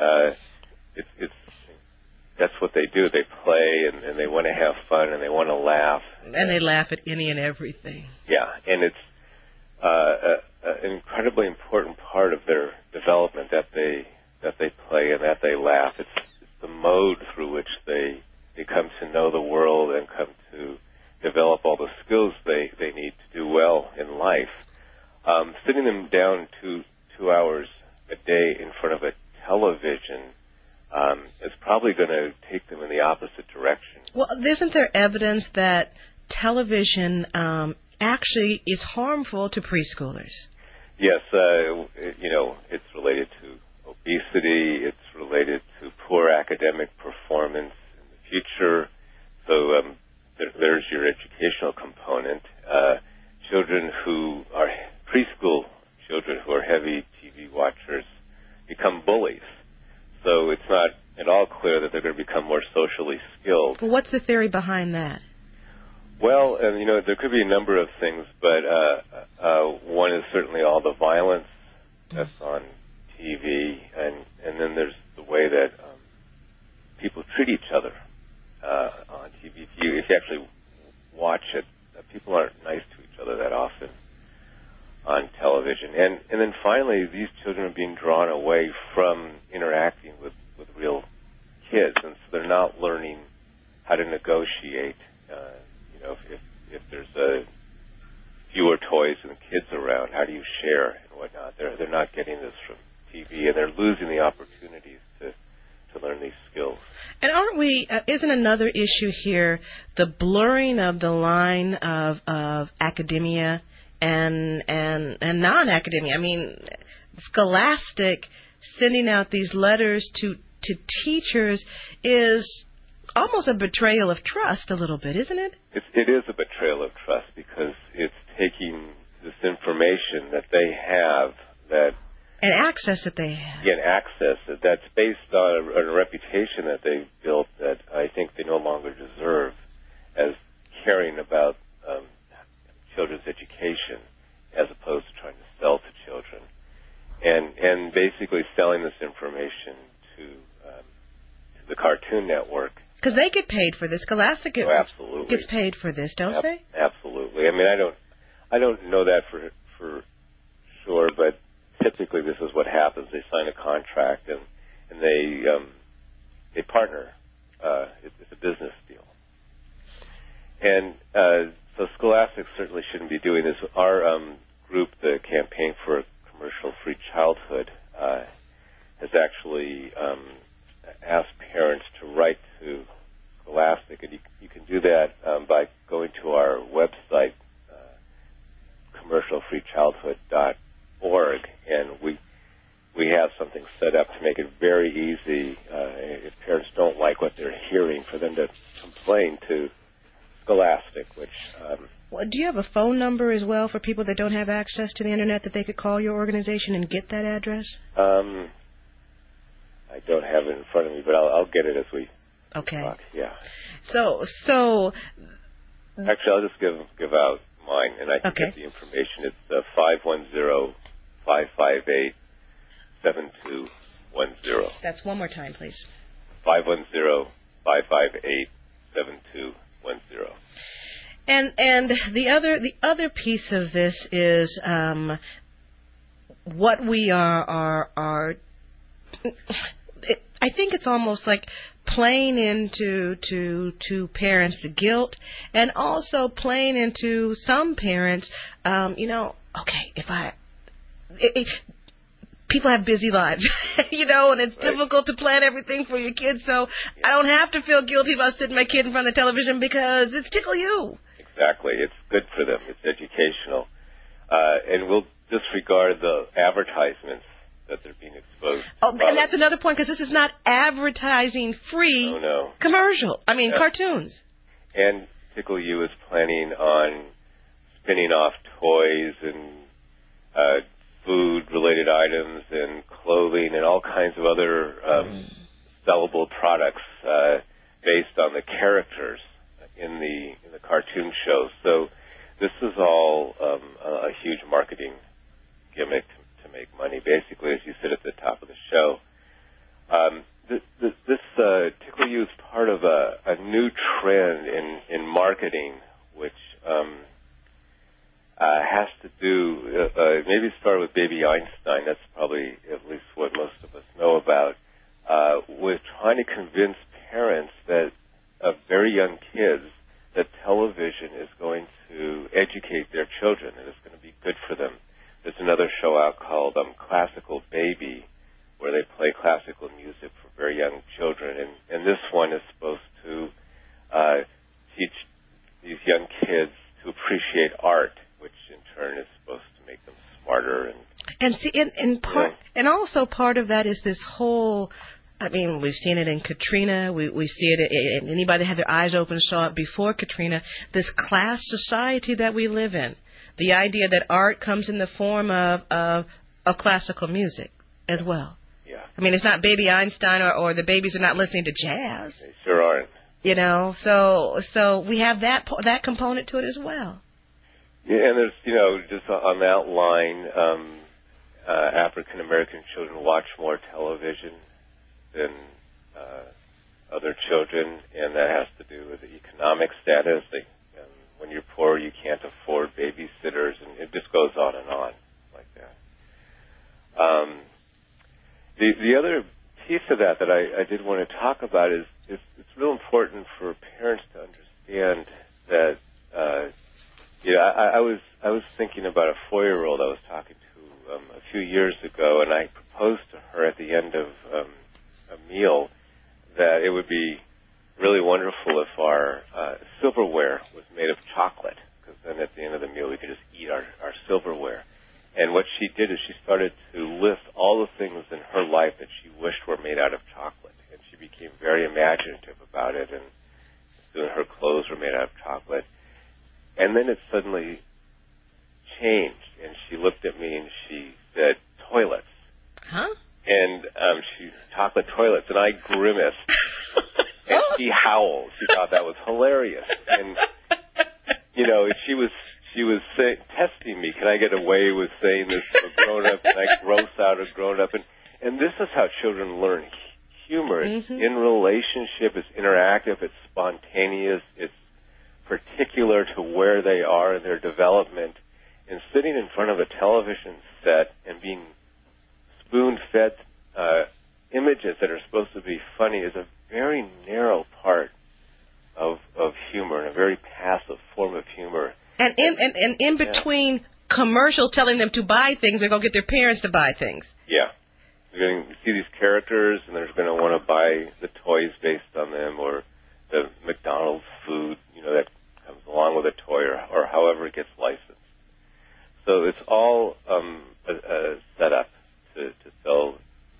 that's what they do. They play and they want to have fun and they want to laugh. And they laugh at any and everything. Yeah, and it's an incredibly important part of their development that they play and that they laugh. It's the mode through which they come to know the world and come to develop all the skills they need to do well in life. Sitting them down 2 hours a day in front of a television is probably going to take them in the opposite direction. Well, isn't there evidence that television actually is harmful to preschoolers. Yes, it's related to obesity. It's related to poor academic performance in the future. So there's your educational component. Children who are preschool children who are heavy TV watchers become bullies. So it's not at all clear that they're going to become more socially skilled. Well, what's the theory behind that? Well, there could be a number of things, but one is certainly all the violence that's on TV, and then there's the way that people treat each other on TV. If you actually watch it, people aren't nice to each other that often on television. And then finally, these children are being drawn away from interacting with real kids, and so they're not learning how to negotiate. If there's fewer toys and kids around, how do you share and whatnot? They're not getting this from TV, and they're losing the opportunities to learn these skills. And isn't another issue here the blurring of the line of academia and non-academia? I mean, Scholastic sending out these letters to teachers is almost a betrayal of trust a little bit, isn't it? It is a betrayal of trust because it's taking this information that they have and access that they have. Yeah, and access that's based on a reputation that they've built that I think they no longer deserve as caring about children's education as opposed to trying to sell to children. And basically selling this information to the Cartoon Network. Because they get paid for this. Scholastic absolutely gets paid for this, don't they? Absolutely. I mean, I don't know that for sure, but typically this is what happens. They sign a contract and they partner. It's a business deal. And so Scholastic certainly shouldn't be doing this. Our group, the Campaign for Commercial-Free Childhood, has actually asked parents to write to Scholastic, and you can do that by going to our website, commercialfreechildhood.org, and we have something set up to make it very easy, if parents don't like what they're hearing, for them to complain to Scholastic, which... Well, do you have a phone number as well for people that don't have access to the Internet that they could call your organization and get that address? I don't have it in front of me, but I'll get it as we talk. Yeah. So actually, I'll just give out mine, and I can get the information. It's 510-558-7210. That's one more time, please. 510-558-7210. And the other piece of this is what we are I think it's almost like playing into to parents' guilt, and also playing into some parents, people have busy lives, and it's difficult to plan everything for your kids, so I don't have to feel guilty about sitting my kid in front of the television because it's Tickle You. Exactly. It's good for them. It's educational. And we'll disregard the advertisements that they're being exposed to. Oh, and that's another point, because this is not advertising-free cartoons. And Tickle You is planning on spinning off toys and food-related items and clothing and all kinds of other sellable products based on the characters in the cartoon shows. So this is all a huge marketing gimmick to make money. Basically, as you said at the top of the show, this Tickle You is part of a new trend in marketing, which has to do, maybe start with Baby Einstein. That's probably at least what most of us know about, with trying to convince parents that of very young kids that television is going to educate their children and it's going to be good for them. There's another show out called Classical Baby, where they play classical music for very young children, and this one is supposed to teach these young kids to appreciate art, which in turn is supposed to make them smarter. And see, and also part of that is this whole. I mean, we've seen it in Katrina. We see it. Anybody had their eyes open saw it before Katrina. This class society that we live in. The idea that art comes in the form of classical music as well. Yeah. I mean, it's not Baby Einstein or the babies are not listening to jazz. They sure aren't. You know, so we have that component to it as well. Yeah, and there's, just on that line, African American children watch more television than other children, and that has to do with the economic status. When you're poor, you can't afford babysitters, and it just goes on and on like that. The other piece of that I did want to talk about is it's real important for parents to understand that. I was thinking about a 4-year-old I was talking to a few years ago, and I proposed to her at the end of a meal that it would be really wonderful if our silverware was made of chocolate, because then at the end of the meal we could just eat our silverware. And what she did is she started to list all the things in her life that she wished were made out of chocolate, and she became very imaginative about it, and soon her clothes were made out of chocolate. And then it suddenly changed, and she looked at me and she said, "Toilets." Huh? And chocolate toilets, and I grimaced. And she howled. She thought that was hilarious. And she was testing me. Can I get away with saying this to a grown up? Can I gross out a grown up? And this is how children learn humor. It's in relationship. It's interactive. It's spontaneous. It's particular to where they are in their development. And sitting in front of a television set and being spoon-fed images that are supposed to be funny is a very narrow part of humor, and a very passive form of humor. And in between commercials telling them to buy things, they're going to get their parents to buy things. Yeah. You're going to see these characters, and they're going to want to buy the toys based on them, or the McDonald's food, that comes along with a toy, or however it gets licensed. So it's all set up to sell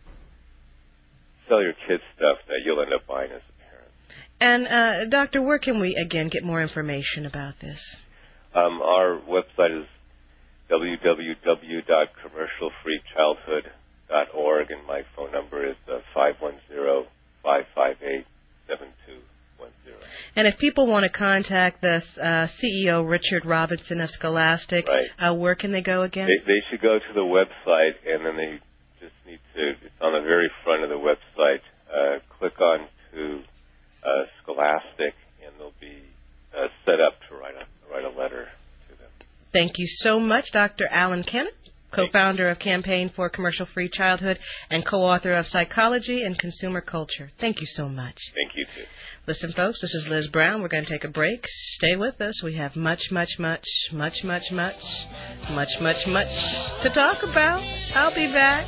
your kids stuff that you'll end up buying as a parent. And, Doctor, where can we, again, get more information about this? Our website is www.commercialfreechildhood.org, and my phone number is 510-558-7210. And if people want to contact the CEO, Richard Robinson of Scholastic, right. Where can they go again? They should go to the website, and then they just need to, it's on the very front of the website, click on to Scholastic, and they'll be set up to write a letter to them. Thank you so much, Dr. Alan Kennett, co-founder of Campaign for Commercial-Free Childhood and co-author of Psychology and Consumer Culture. Thank you so much. Thank you, too. Listen, folks, this is Liz Brown. We're going to take a break. Stay with us. We have much to talk about. I'll be back.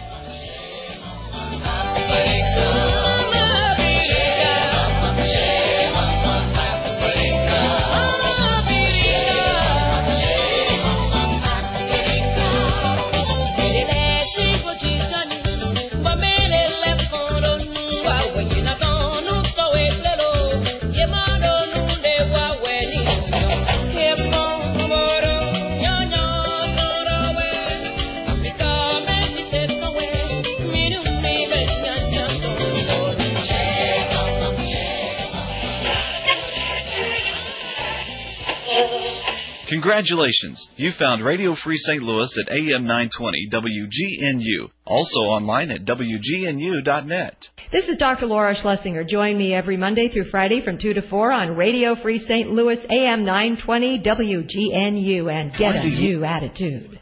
Congratulations! You found Radio Free St. Louis at AM 920 WGNU. Also online at WGNU.net. This is Dr. Laura Schlesinger. Join me every Monday through Friday from 2 to 4 on Radio Free St. Louis, AM 920 WGNU, and get a new attitude.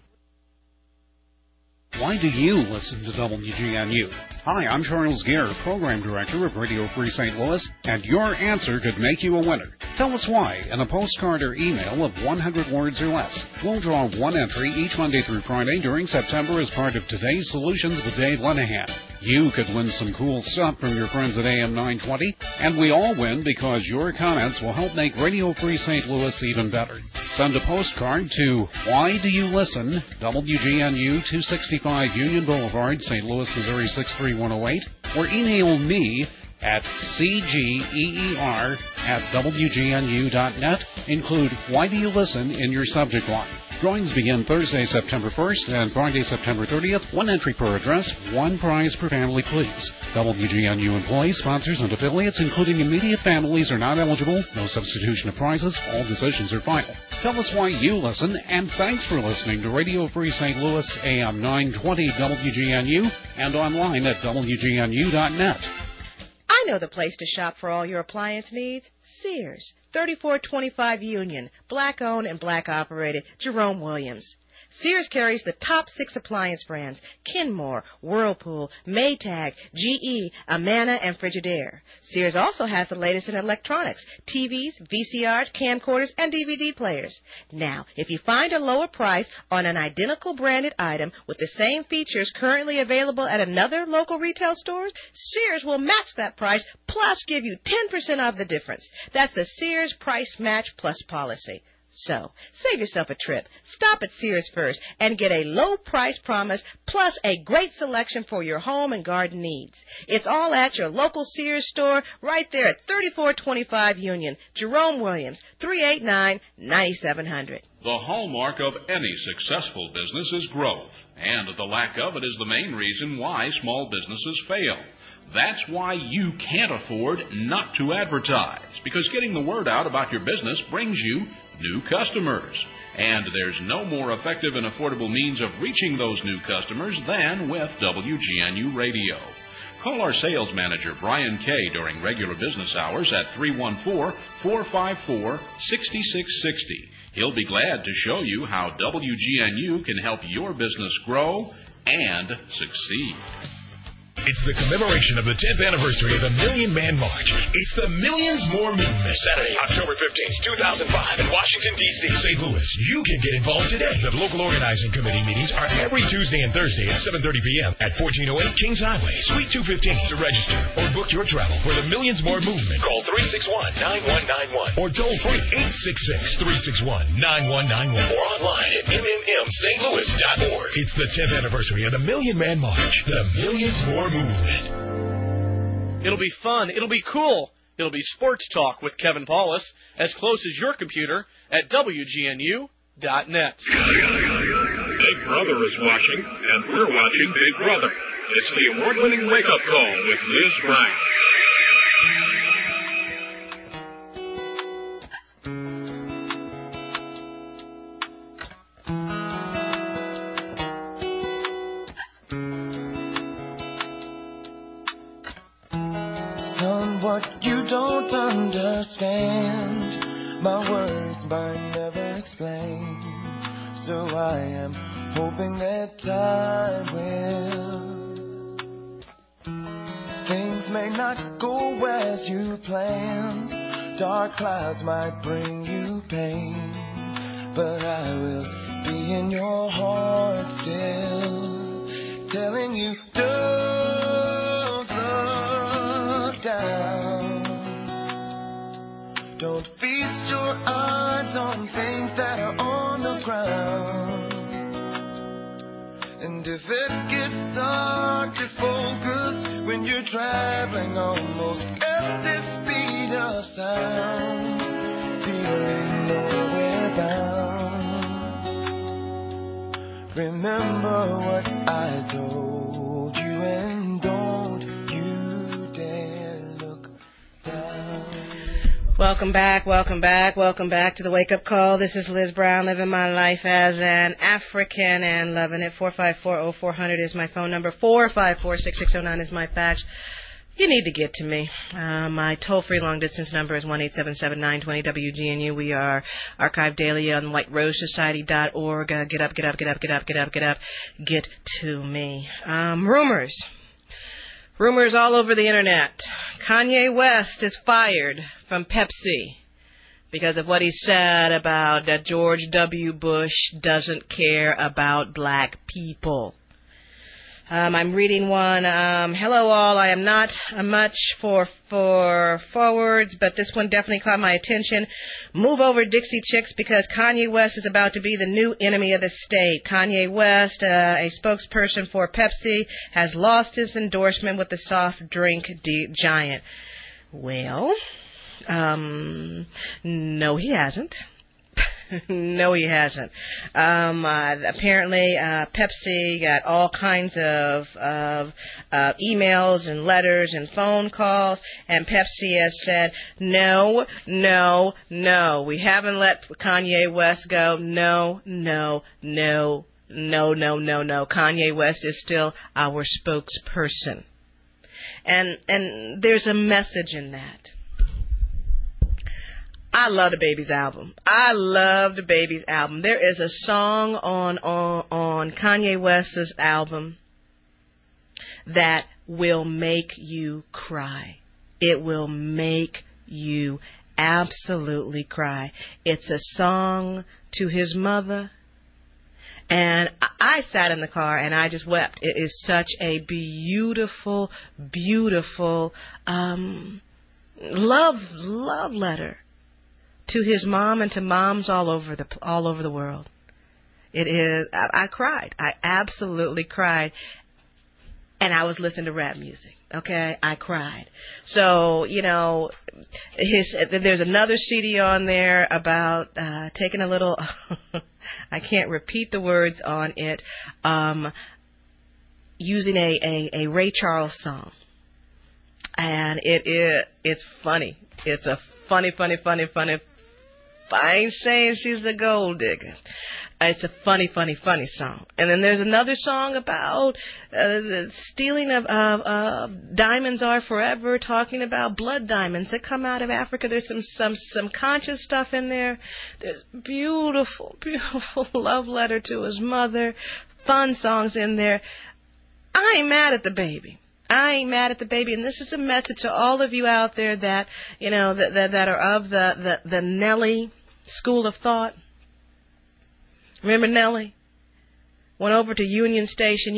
Why do you listen to WGNU? Hi, I'm Charles Gere, Program Director of Radio Free St. Louis, and your answer could make you a winner. Tell us why in a postcard or email of 100 words or less. We'll draw one entry each Monday through Friday during September as part of Today's Solutions with Dave Lenahan. You could win some cool stuff from your friends at AM 920, and we all win because your comments will help make Radio Free St. Louis even better. Send a postcard to Why Do You Listen, WGNU 265 Union Boulevard, St. Louis, Missouri 63108, or email me at cgeer@wgnu.net. Include Why Do You Listen in your subject line. Drawings begin Thursday, September 1st and Friday, September 30th. One entry per address, one prize per family, please. WGNU employees, sponsors, and affiliates, including immediate families, are not eligible. No substitution of prizes. All decisions are final. Tell us why you listen, and thanks for listening to Radio Free St. Louis, AM 920 WGNU, and online at WGNU.net. I know the place to shop for all your appliance needs. Sears, 3425 Union, black-owned and black-operated, Jerome Williams. Sears carries the top 6 appliance brands: Kenmore, Whirlpool, Maytag, GE, Amana, and Frigidaire. Sears also has the latest in electronics: TVs, VCRs, camcorders, and DVD players. Now, if you find a lower price on an identical branded item with the same features currently available at another local retail store, Sears will match that price plus give you 10% off the difference. That's the Sears Price Match Plus policy. So, save yourself a trip. Stop at Sears first and get a low price promise plus a great selection for your home and garden needs. It's all at your local Sears store right there at 3425 Union. Jerome Williams, 389-9700. The hallmark of any successful business is growth, and the lack of it is the main reason why small businesses fail. That's why you can't afford not to advertise, because getting the word out about your business brings you new customers. And there's no more effective and affordable means of reaching those new customers than with WGNU Radio. Call our sales manager, Brian Kay, during regular business hours at 314-454-6660. He'll be glad to show you how WGNU can help your business grow and succeed. It's the commemoration of the 10th anniversary of the Million Man March. It's the Millions More Movement. Saturday, October 15th, 2005 in Washington, D.C. St. Louis, you can get involved today. The local organizing committee meetings are every Tuesday and Thursday at 7:30 p.m. at 1408 Kings Highway, Suite 215. To register or book your travel for the Millions More Movement, call 361-9191 or toll free 866-361-9191 or online at mmstlouis.org. It's the 10th anniversary of the Million Man March. The Millions More Movement. It'll be fun. It'll be cool. It'll be sports talk with Kevin Paulus, as close as your computer at WGNU.net. Big Brother is watching, and we're watching Big Brother. It's the award-winning wake-up call with Liz Bryant. What you don't understand, my words might never explain. So I am hoping that time will. Things may not go as you planned. Dark clouds might bring you pain, but I will be in your heart still, telling you don't look down. Don't feast your eyes on things that are on the ground. And if it gets hard to focus when you're traveling almost at the speed of sound, feeling nowhere bound, remember what I told you and don't you dare look down. Welcome back to the Wake Up Call. This is Liz Brown, living my life as an African and loving it. 454-0400 is my phone number. 454-6609 is my fax. You need to get to me. My toll-free long-distance number is 1-877-920-WGNU. We are archived daily on whiterosesociety.org. Get up. Get to me. Rumors all over the internet. Kanye West is fired from Pepsi. because of what he said about that George W. Bush doesn't care about black people. I'm reading one. Hello all. I am not much for forwards, but this one definitely caught my attention. Move over Dixie Chicks because Kanye West is about to be the new enemy of the state. Kanye West, a spokesperson for Pepsi, has lost his endorsement with the soft drink giant. Well, no he hasn't. No, he hasn't. Apparently, Pepsi got all kinds of emails and letters and phone calls, and Pepsi has said, no, no, no. We haven't let Kanye West go. No, no, no, no, no, no, no. Kanye West is still our spokesperson. And there's a message in that. I love the Baby's album. I love the Baby's album. There is a song on Kanye West's album that will make you cry. It will make you absolutely cry. It's a song to his mother. And I sat in the car and I just wept. It is such a beautiful, beautiful love letter to his mom and to moms all over the world. It is. I cried. I absolutely cried, and I was listening to rap music. Okay, I cried. So there's another CD on there about taking a little. I can't repeat the words on it. Using a Ray Charles song, and it's funny. It's a funny. I ain't saying she's a gold digger. It's a funny song. And then there's another song about the stealing of diamonds are forever, talking about blood diamonds that come out of Africa. There's some conscious stuff in there. There's beautiful love letter to his mother. Fun songs in there. I ain't mad at the baby. I ain't mad at the baby, and this is a message to all of you out there that that are of the Nelly school of thought. Remember Nelly? Went over to Union Station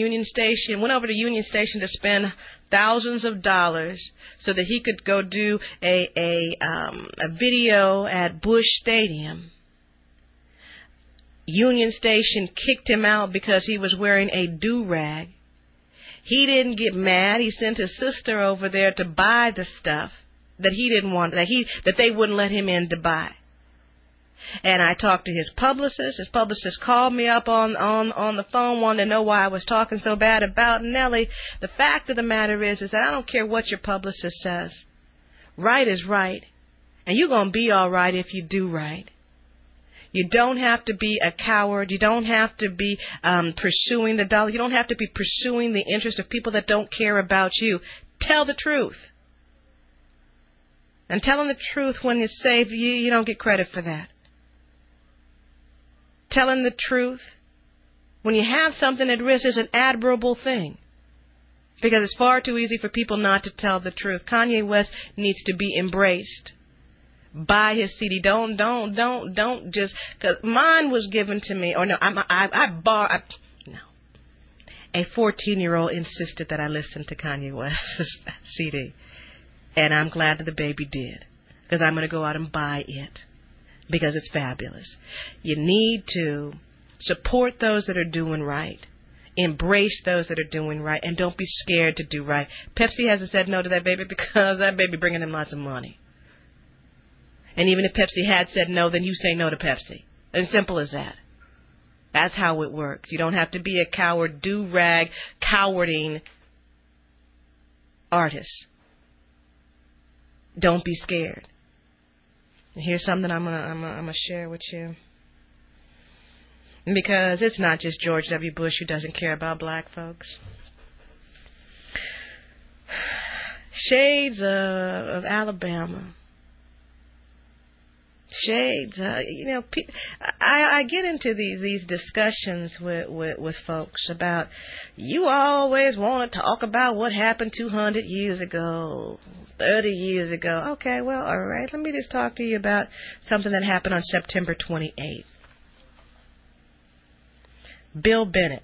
to spend thousands of dollars so that he could go do a video at Busch Stadium. Union Station kicked him out because he was wearing a do-rag. He didn't get mad. He sent his sister over there to buy the stuff that he didn't want, that they wouldn't let him in to buy. And I talked to his publicist. His publicist called me up on the phone, wanted to know why I was talking so bad about Nelly. The fact of the matter is that I don't care what your publicist says. Right is right. And you're going to be all right if you do right. You don't have to be a coward. You don't have to be pursuing the dollar. You don't have to be pursuing the interest of people that don't care about you. Tell the truth. And telling the truth when you say you don't get credit for that. Telling the truth when you have something at risk is an admirable thing. Because it's far too easy for people not to tell the truth. Kanye West needs to be embraced. Buy his CD. Don't just, because mine was given to me, or no, no. A 14-year-old insisted that I listen to Kanye West's CD. And I'm glad that the baby did, because I'm going to go out and buy it, because it's fabulous. You need to support those that are doing right. Embrace those that are doing right, and don't be scared to do right. Pepsi hasn't said no to that baby because that baby bringing them lots of money. And even if Pepsi had said no, then you say no to Pepsi. As simple as that. That's how it works. You don't have to be a coward, do-rag, cowarding artist. Don't be scared. And here's something I'm gonna share with you. Because it's not just George W. Bush who doesn't care about black folks. Shades of Alabama. Shades. I get into these discussions with folks about, you always want to talk about what happened 200 years ago, 30 years ago. Okay, well, all right. Let me just talk to you about something that happened on September 28th. Bill Bennett.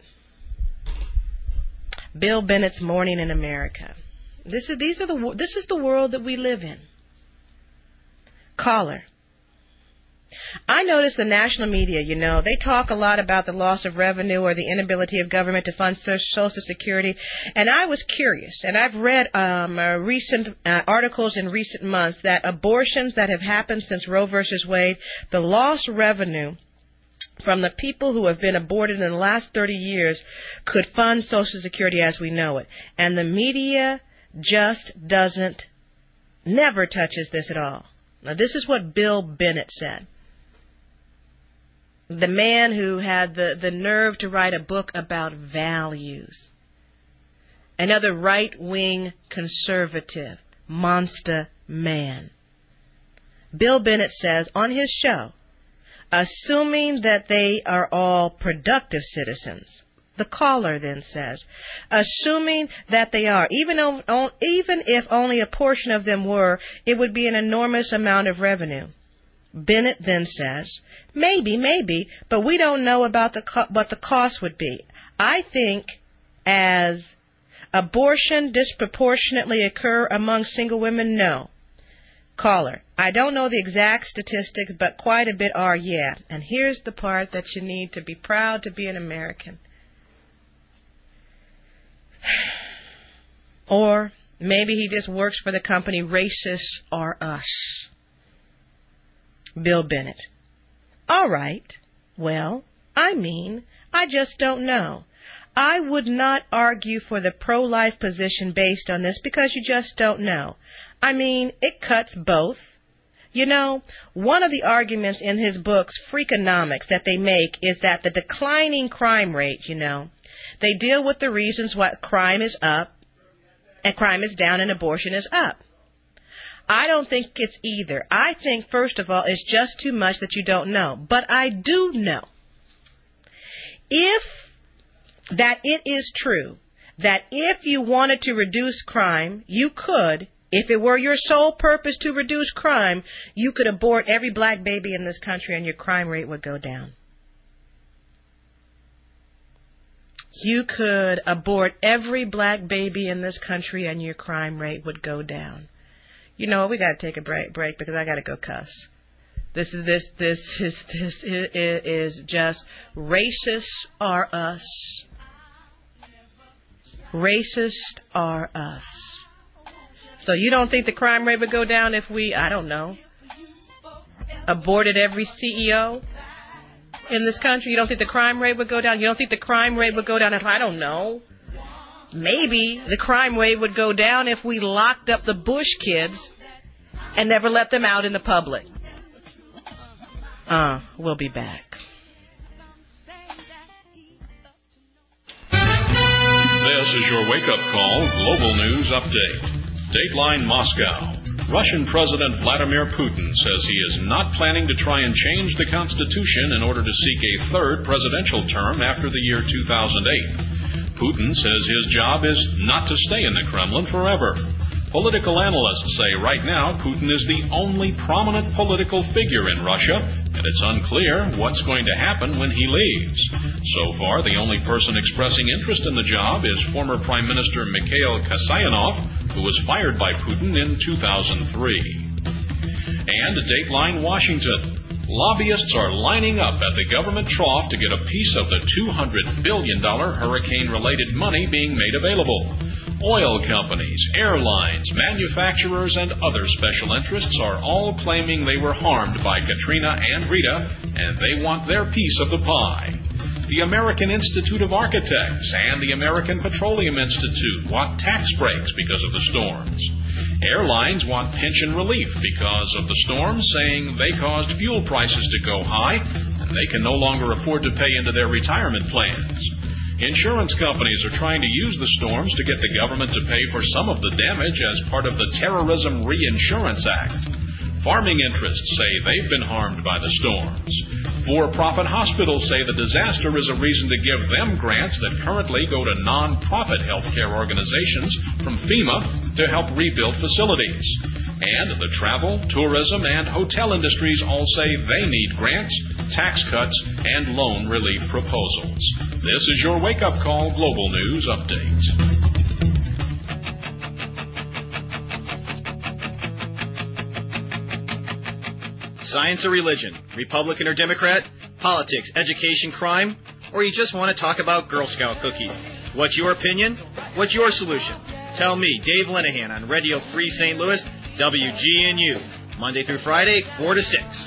Bill Bennett's Morning in America. This is the world that we live in. Caller. I notice the national media, they talk a lot about the loss of revenue or the inability of government to fund Social Security. And I was curious, and I've read recent articles in recent months that abortions that have happened since Roe versus Wade, the lost revenue from the people who have been aborted in the last 30 years could fund Social Security as we know it. And the media just never touches this at all. Now, this is what Bill Bennett said. The man who had the nerve to write a book about values. Another right-wing conservative monster man. Bill Bennett says on his show, assuming that they are all productive citizens. The caller then says, assuming that they are, even if only a portion of them were, it would be an enormous amount of revenue. Bennett then says, maybe, but we don't know about what the cost would be. I think as abortion disproportionately occur among single women, no. Caller, I don't know the exact statistics, but quite a bit are, yeah. And here's the part that you need to be proud to be an American. Or maybe he just works for the company Racists Are Us. Bill Bennett. All right. Well, I just don't know. I would not argue for the pro-life position based on this because you just don't know. It cuts both. One of the arguments in his books, Freakonomics, that they make is that the declining crime rate, they deal with the reasons why crime is up and crime is down and abortion is up. I don't think it's either. I think, first of all, it's just too much that you don't know. But I do know that it is true that if you wanted to reduce crime, you could. If it were your sole purpose to reduce crime, you could abort every black baby in this country and your crime rate would go down. You could abort every black baby in this country and your crime rate would go down. You know what? We got to take a break because I got to go cuss. This is just Racists Are Us. Racists Are Us. So you don't think the crime rate would go down if we, I don't know, aborted every CEO in this country? You don't think the crime rate would go down? You don't think the crime rate would go down if, I don't know, maybe the crime rate would go down if we locked up the Bush kids and never let them out in the public. We'll be back. This is your wake-up call global news update. Dateline Moscow. Russian President Vladimir Putin says he is not planning to try and change the Constitution in order to seek a third presidential term after the year 2008. Putin says his job is not to stay in the Kremlin forever. Political analysts say right now Putin is the only prominent political figure in Russia, and it's unclear what's going to happen when he leaves. So far, the only person expressing interest in the job is former Prime Minister Mikhail Kasyanov, who was fired by Putin in 2003. And Dateline Washington. Lobbyists are lining up at the government trough to get a piece of the $200 billion hurricane-related money being made available. Oil companies, airlines, manufacturers, and other special interests are all claiming they were harmed by Katrina and Rita, and they want their piece of the pie. The American Institute of Architects and the American Petroleum Institute want tax breaks because of the storms. Airlines want pension relief because of the storms, saying they caused fuel prices to go high, and they can no longer afford to pay into their retirement plans. Insurance companies are trying to use the storms to get the government to pay for some of the damage as part of the Terrorism Reinsurance Act. Farming interests say they've been harmed by the storms. For-profit hospitals say the disaster is a reason to give them grants that currently go to non-profit healthcare organizations from FEMA to help rebuild facilities. And the travel, tourism, and hotel industries all say they need grants, tax cuts, and loan relief proposals. This is your wake-up call Global News Update. Science or religion, Republican or Democrat, politics, education, crime, or you just want to talk about Girl Scout cookies. What's your opinion? What's your solution? Tell me, Dave Linehan on Radio Free St. Louis, WGNU, Monday through Friday, 4 to 6.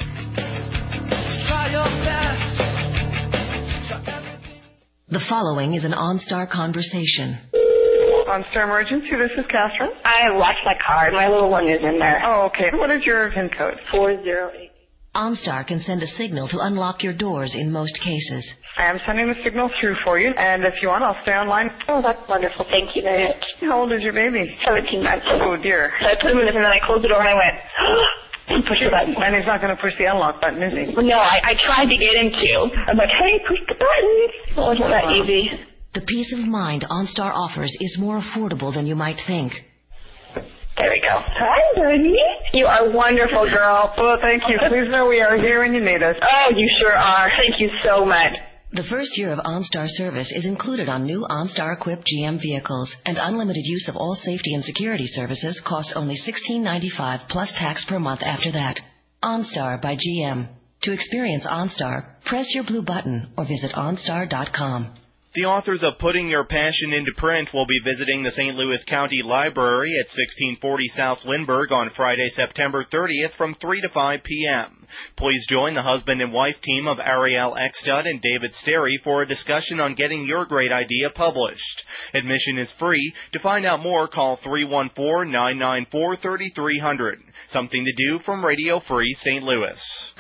The following is an OnStar conversation. OnStar Emergency, this is Catherine. I lost my card. My little one is in there. Oh, okay. What is your PIN code? 408. OnStar can send a signal to unlock your doors in most cases. I am sending the signal through for you, and if you want, I'll stay online. Oh, that's wonderful. Thank you very much. How old is your baby? 17 months. Oh, dear. So I put him in, and then I closed the door, and I went, and pushed the button. And he's not going to push the unlock button, is he? Well, no, I tried to get him to. I'm like, hey, push the button. Oh, it's not that easy. The peace of mind OnStar offers is more affordable than you might think. There we go. Hi, Bernie. You are wonderful, girl. Well, thank you. Please know we are here when you need us. Oh, you sure are. Thank you so much. The first year of OnStar service is included on new OnStar-equipped GM vehicles, and unlimited use of all safety and security services costs only $16.95 plus tax per month after that. OnStar by GM. To experience OnStar, press your blue button or visit OnStar.com. The authors of Putting Your Passion into Print will be visiting the St. Louis County Library at 1640 South Lindbergh on Friday, September 30th from 3 to 5 p.m. Please join the husband and wife team of Ariel Eckstad and David Sterry for a discussion on getting your great idea published. Admission is free. To find out more, call 314-994-3300. Something to do from Radio Free St. Louis.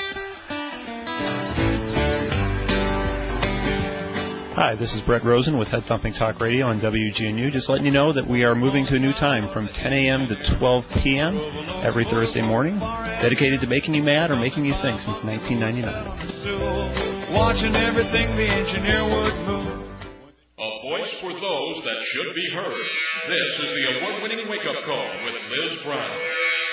Hi, this is Brett Rosen with Head Thumping Talk Radio on WGNU. Just letting you know that we are moving to a new time from 10 a.m. to 12 p.m. every Thursday morning, dedicated to making you mad or making you think since 1999. Watching everything the engineer would move. A voice for those that should be heard. This is the award-winning wake-up call with Liz Brown.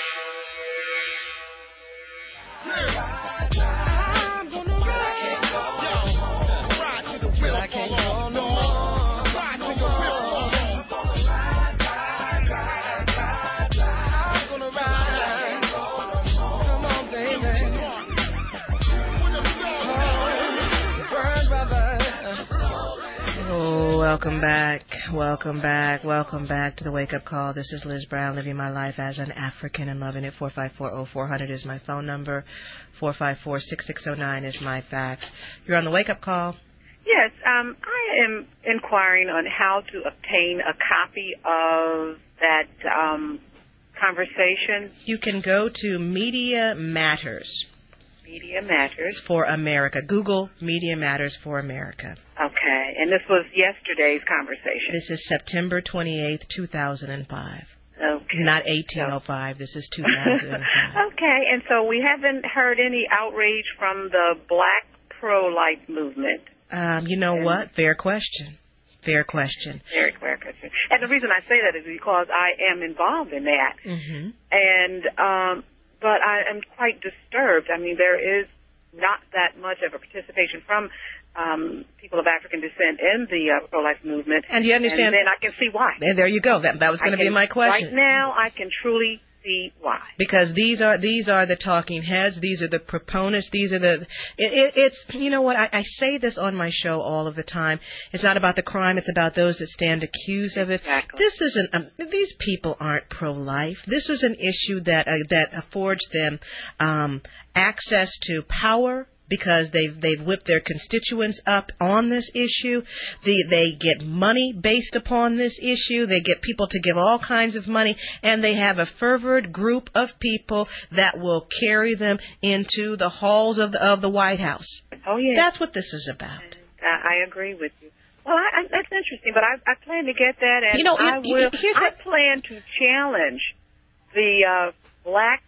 Welcome back. Welcome back. Welcome back to the Wake Up Call. This is Liz Brown, living my life as an African and loving it. 454-0400 is my phone number. 454-6609 is my fax. You're on the Wake Up Call. Yes, I am inquiring on how to obtain a copy of that conversation. You can go to Media Matters. Media Matters. For America. Google Media Matters for America. Okay, and this was yesterday's conversation. This is September 28th, 2005. Okay. Not 1805. This is 2005. Okay, and so we haven't heard any outrage from the Black pro-life movement. You know what? Fair question. Fair question. Very fair question. And the reason I say that is because I am involved in that. Mm-hmm. And but I am quite disturbed. I mean, there is not that much of a participation from people of African descent in the pro-life movement. And you understand? And then I can see why. And there you go. That was going to be my question. Right now, I can truly see why. Because these are the talking heads. These are the proponents. These are the. It's you know what I say this on my show all of the time. It's not about the crime. It's about those that stand accused of it. Exactly. This isn't. These people aren't pro-life. This is an issue that affords them access to power. Because they've whipped their constituents up on this issue. They get money based upon this issue. They get people to give all kinds of money. And they have a fervent group of people that will carry them into the halls of the White House. Oh, yeah. That's what this is about. I agree with you. Well, that's interesting, but I plan to get that, and you know, I plan to challenge the Black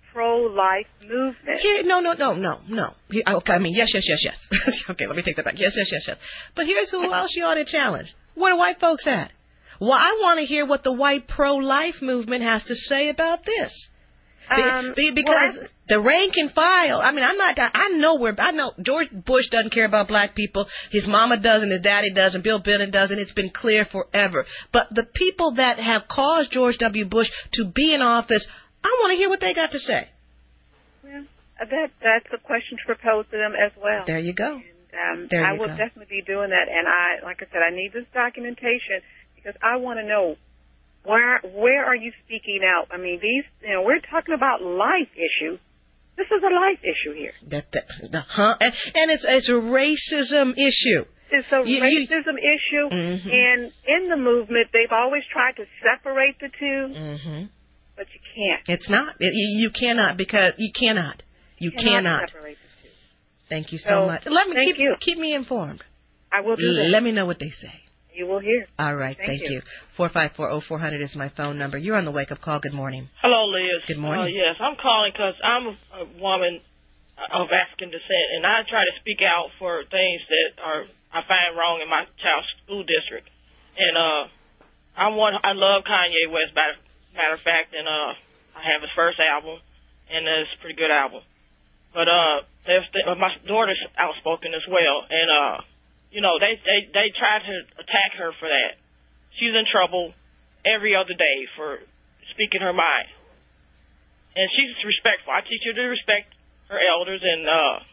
pro-life movement. No. Okay, I mean, yes. Okay, let me take that back. Yes. But here's who else you ought to challenge. Where the white folks at? Well, I want to hear what the white pro-life movement has to say about this. Because the rank and file, I know George Bush doesn't care about black people. His mama doesn't, his daddy doesn't, Bill Clinton doesn't. It's been clear forever. But the people that have caused George W. Bush to be in office, I want to hear what they got to say. Well, that's a question to propose to them as well. There you go. And, I will definitely be doing that. And like I said, I need this documentation because I want to know where are you speaking out? I mean, we're talking about life issue. This is a life issue here. And it's a racism issue. It's a racism issue. Mm-hmm. And in the movement, they've always tried to separate the two. Mm-hmm. But you can't. It's not. You cannot because you cannot. You cannot. Separate the two. Thank you so much. Keep me informed. I will do that. Let me know what they say. You will hear. All right. Thank you. 454-0400 is my phone number. You're on the Wake Up Call. Good morning. Hello, Liz. Good morning. Yes, I'm calling because I'm a woman of African descent, and I try to speak out for things that I find wrong in my child's school district. And I love Kanye West, matter of fact, and I have his first album, and it's a pretty good album. But my daughter's outspoken as well, and they tried to attack her for that. She's in trouble every other day for speaking her mind. And she's respectful. I teach her to respect her elders and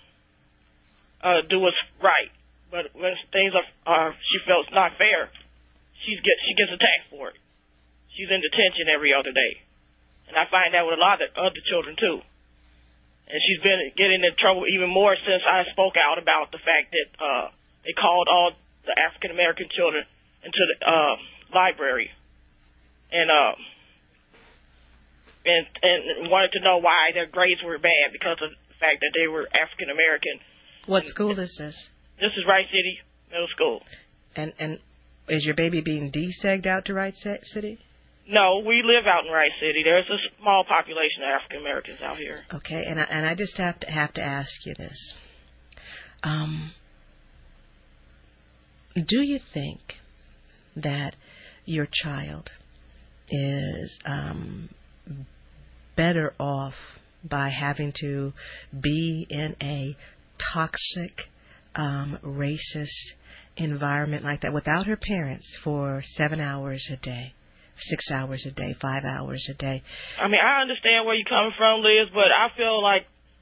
do what's right. But when things she feels not fair, she gets attacked for it. She's in detention every other day. And I find that with a lot of other children, too. And she's been getting in trouble even more since I spoke out about the fact that they called all the African-American children into the library and wanted to know why their grades were bad because of the fact that they were African-American. What school is this? This is Rice City Middle School. And is your baby being desegged out to Rice City? No, we live out in Rice City. There's a small population of African Americans out here. Okay, and I just have to ask you this. Do you think that your child is better off by having to be in a toxic, racist environment like that without her parents for 7 hours a day? 6 hours a day, 5 hours a day? I mean, I understand where you're coming from, Liz, but I feel like,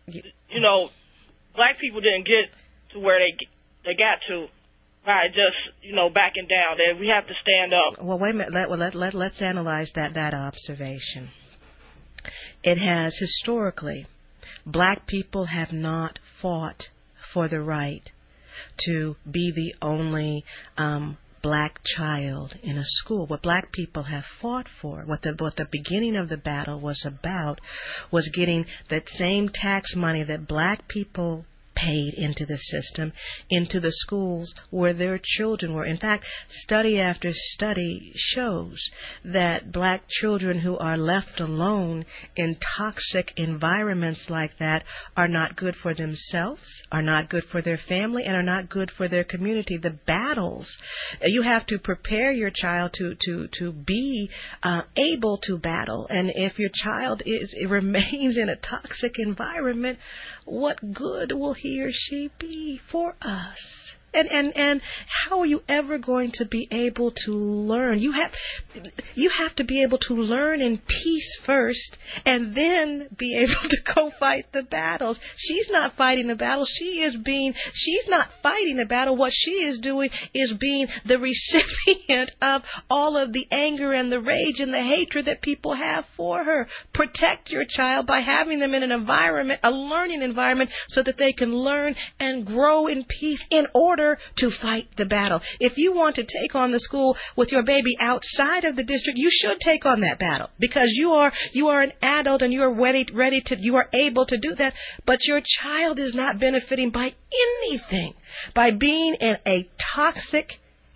black people didn't get to where they got to by just, backing down. That we have to stand up. Well, wait a minute. Let's analyze that observation. It has historically, black people have not fought for the right to be the only black child in a school. What black people have fought for, what the beginning of the battle was about, was getting that same tax money that black people paid into the system, into the schools where their children were. In fact, study after study shows that black children who are left alone in toxic environments like that are not good for themselves, are not good for their family, and are not good for their community. The battles, you have to prepare your child to be able to battle. And if your child remains in a toxic environment, what good will he or she be for us? And how are you ever going to be able to learn? You have to be able to learn in peace first, and then be able to go fight the battles. She's not fighting the battle. She's not fighting the battle. What she is doing is being the recipient of all of the anger and the rage and the hatred that people have for her. Protect your child by having them in an environment, a learning environment, so that they can learn and grow in peace in order to fight the battle. If you want to take on the school with your baby outside of the district, you should take on that battle, because you are an adult and you are able to do that. But your child is not benefiting by anything by being in a toxic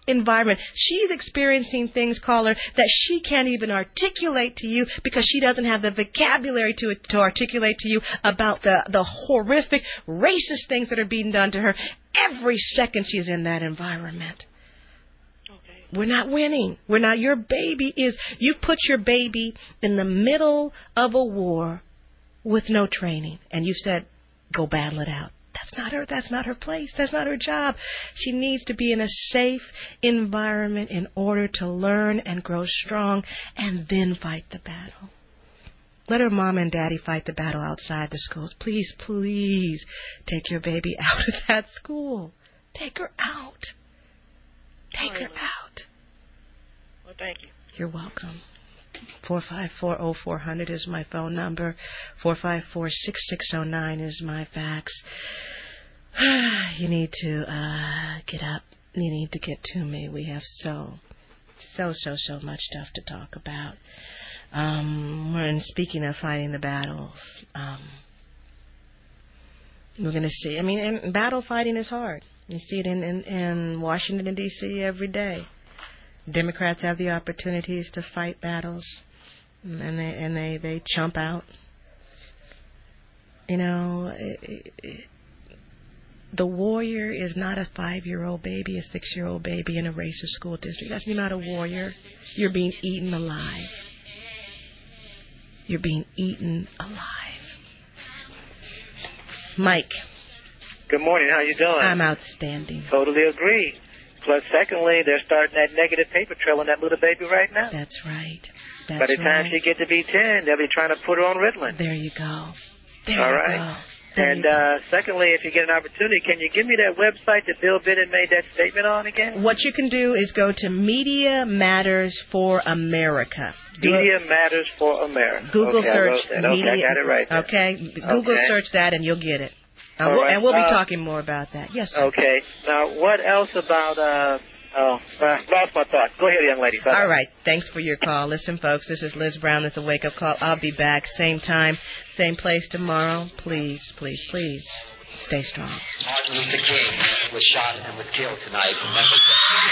environment. She's experiencing things, caller, that she can't even articulate to you because she doesn't have the vocabulary to articulate to you about the horrific, racist things that are being done to her every second she's in that environment. We're not winning. We're not. Your baby is, you put your baby in the middle of a war with no training, and you said, go battle it out. That's not her place. That's not her job. She needs to be in a safe environment in order to learn and grow strong and then fight the battle. Let her mom and daddy fight the battle outside the schools. Please, please take your baby out of that school. Take her out. Take her out. Well, thank you. You're welcome. 454-0400 is my phone number. 454-6609 is my fax. You need to get up. You need to get to me. We have so much stuff to talk about. Speaking of fighting the battles, we're going to see. I mean, and battle fighting is hard. You see it in Washington, D.C. every day. Democrats have the opportunities to fight battles, and they chump out. You know, the warrior is not a 5-year-old baby, a 6-year-old baby in a racist school district. You're not a warrior. You're being eaten alive. You're being eaten alive. Mike. Good morning. How you doing? I'm outstanding. Totally agree. Plus, secondly, they're starting that negative paper trail on that little baby right now. That's right. By the time she gets to be 10, they'll be trying to put her on Ritalin. There you go. All right. And secondly, if you get an opportunity, can you give me that website that Bill Bennett made that statement on again? What you can do is go to Media Matters for America. Media Matters for America. Google search. Media. Okay, I got it right there. Okay. Google search that and you'll get it. And we'll be talking more about that. Yes, sir. Okay. Now, what else about... lost my thought. Go ahead, young lady. Bye-bye. All right. Thanks for your call. Listen, folks, this is Liz Brown with the Wake Up Call. I'll be back same time, same place tomorrow. Please, please, please stay strong. Martin Luther King was shot and was killed tonight in Memphis.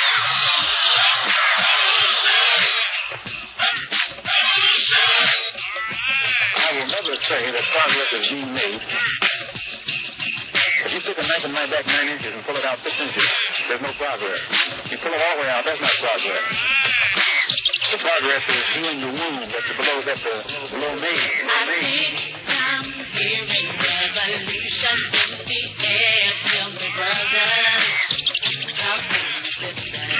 I will never say that progress is being made. If you stick a knife in my back 9 inches and pull it out 6 inches, there's no progress. You pull it all the way out, that's not progress. The progress is healing the wound that's below me. I think I'm hearing revolution in the air. Tell me, brothers, how can you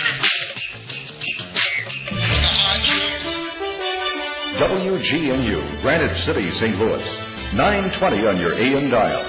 WGNU, Granite City, St. Louis. 920 on your AM dial.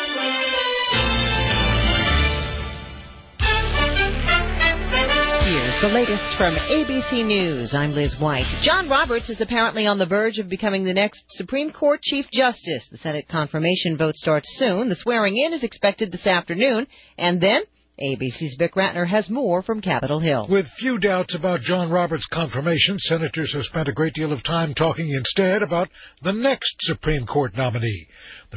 Here's the latest from ABC News. I'm Liz White. John Roberts is apparently on the verge of becoming the next Supreme Court Chief Justice. The Senate confirmation vote starts soon. The swearing-in is expected this afternoon. And then ABC's Vic Ratner has more from Capitol Hill. With few doubts about John Roberts' confirmation, senators have spent a great deal of time talking instead about the next Supreme Court nominee.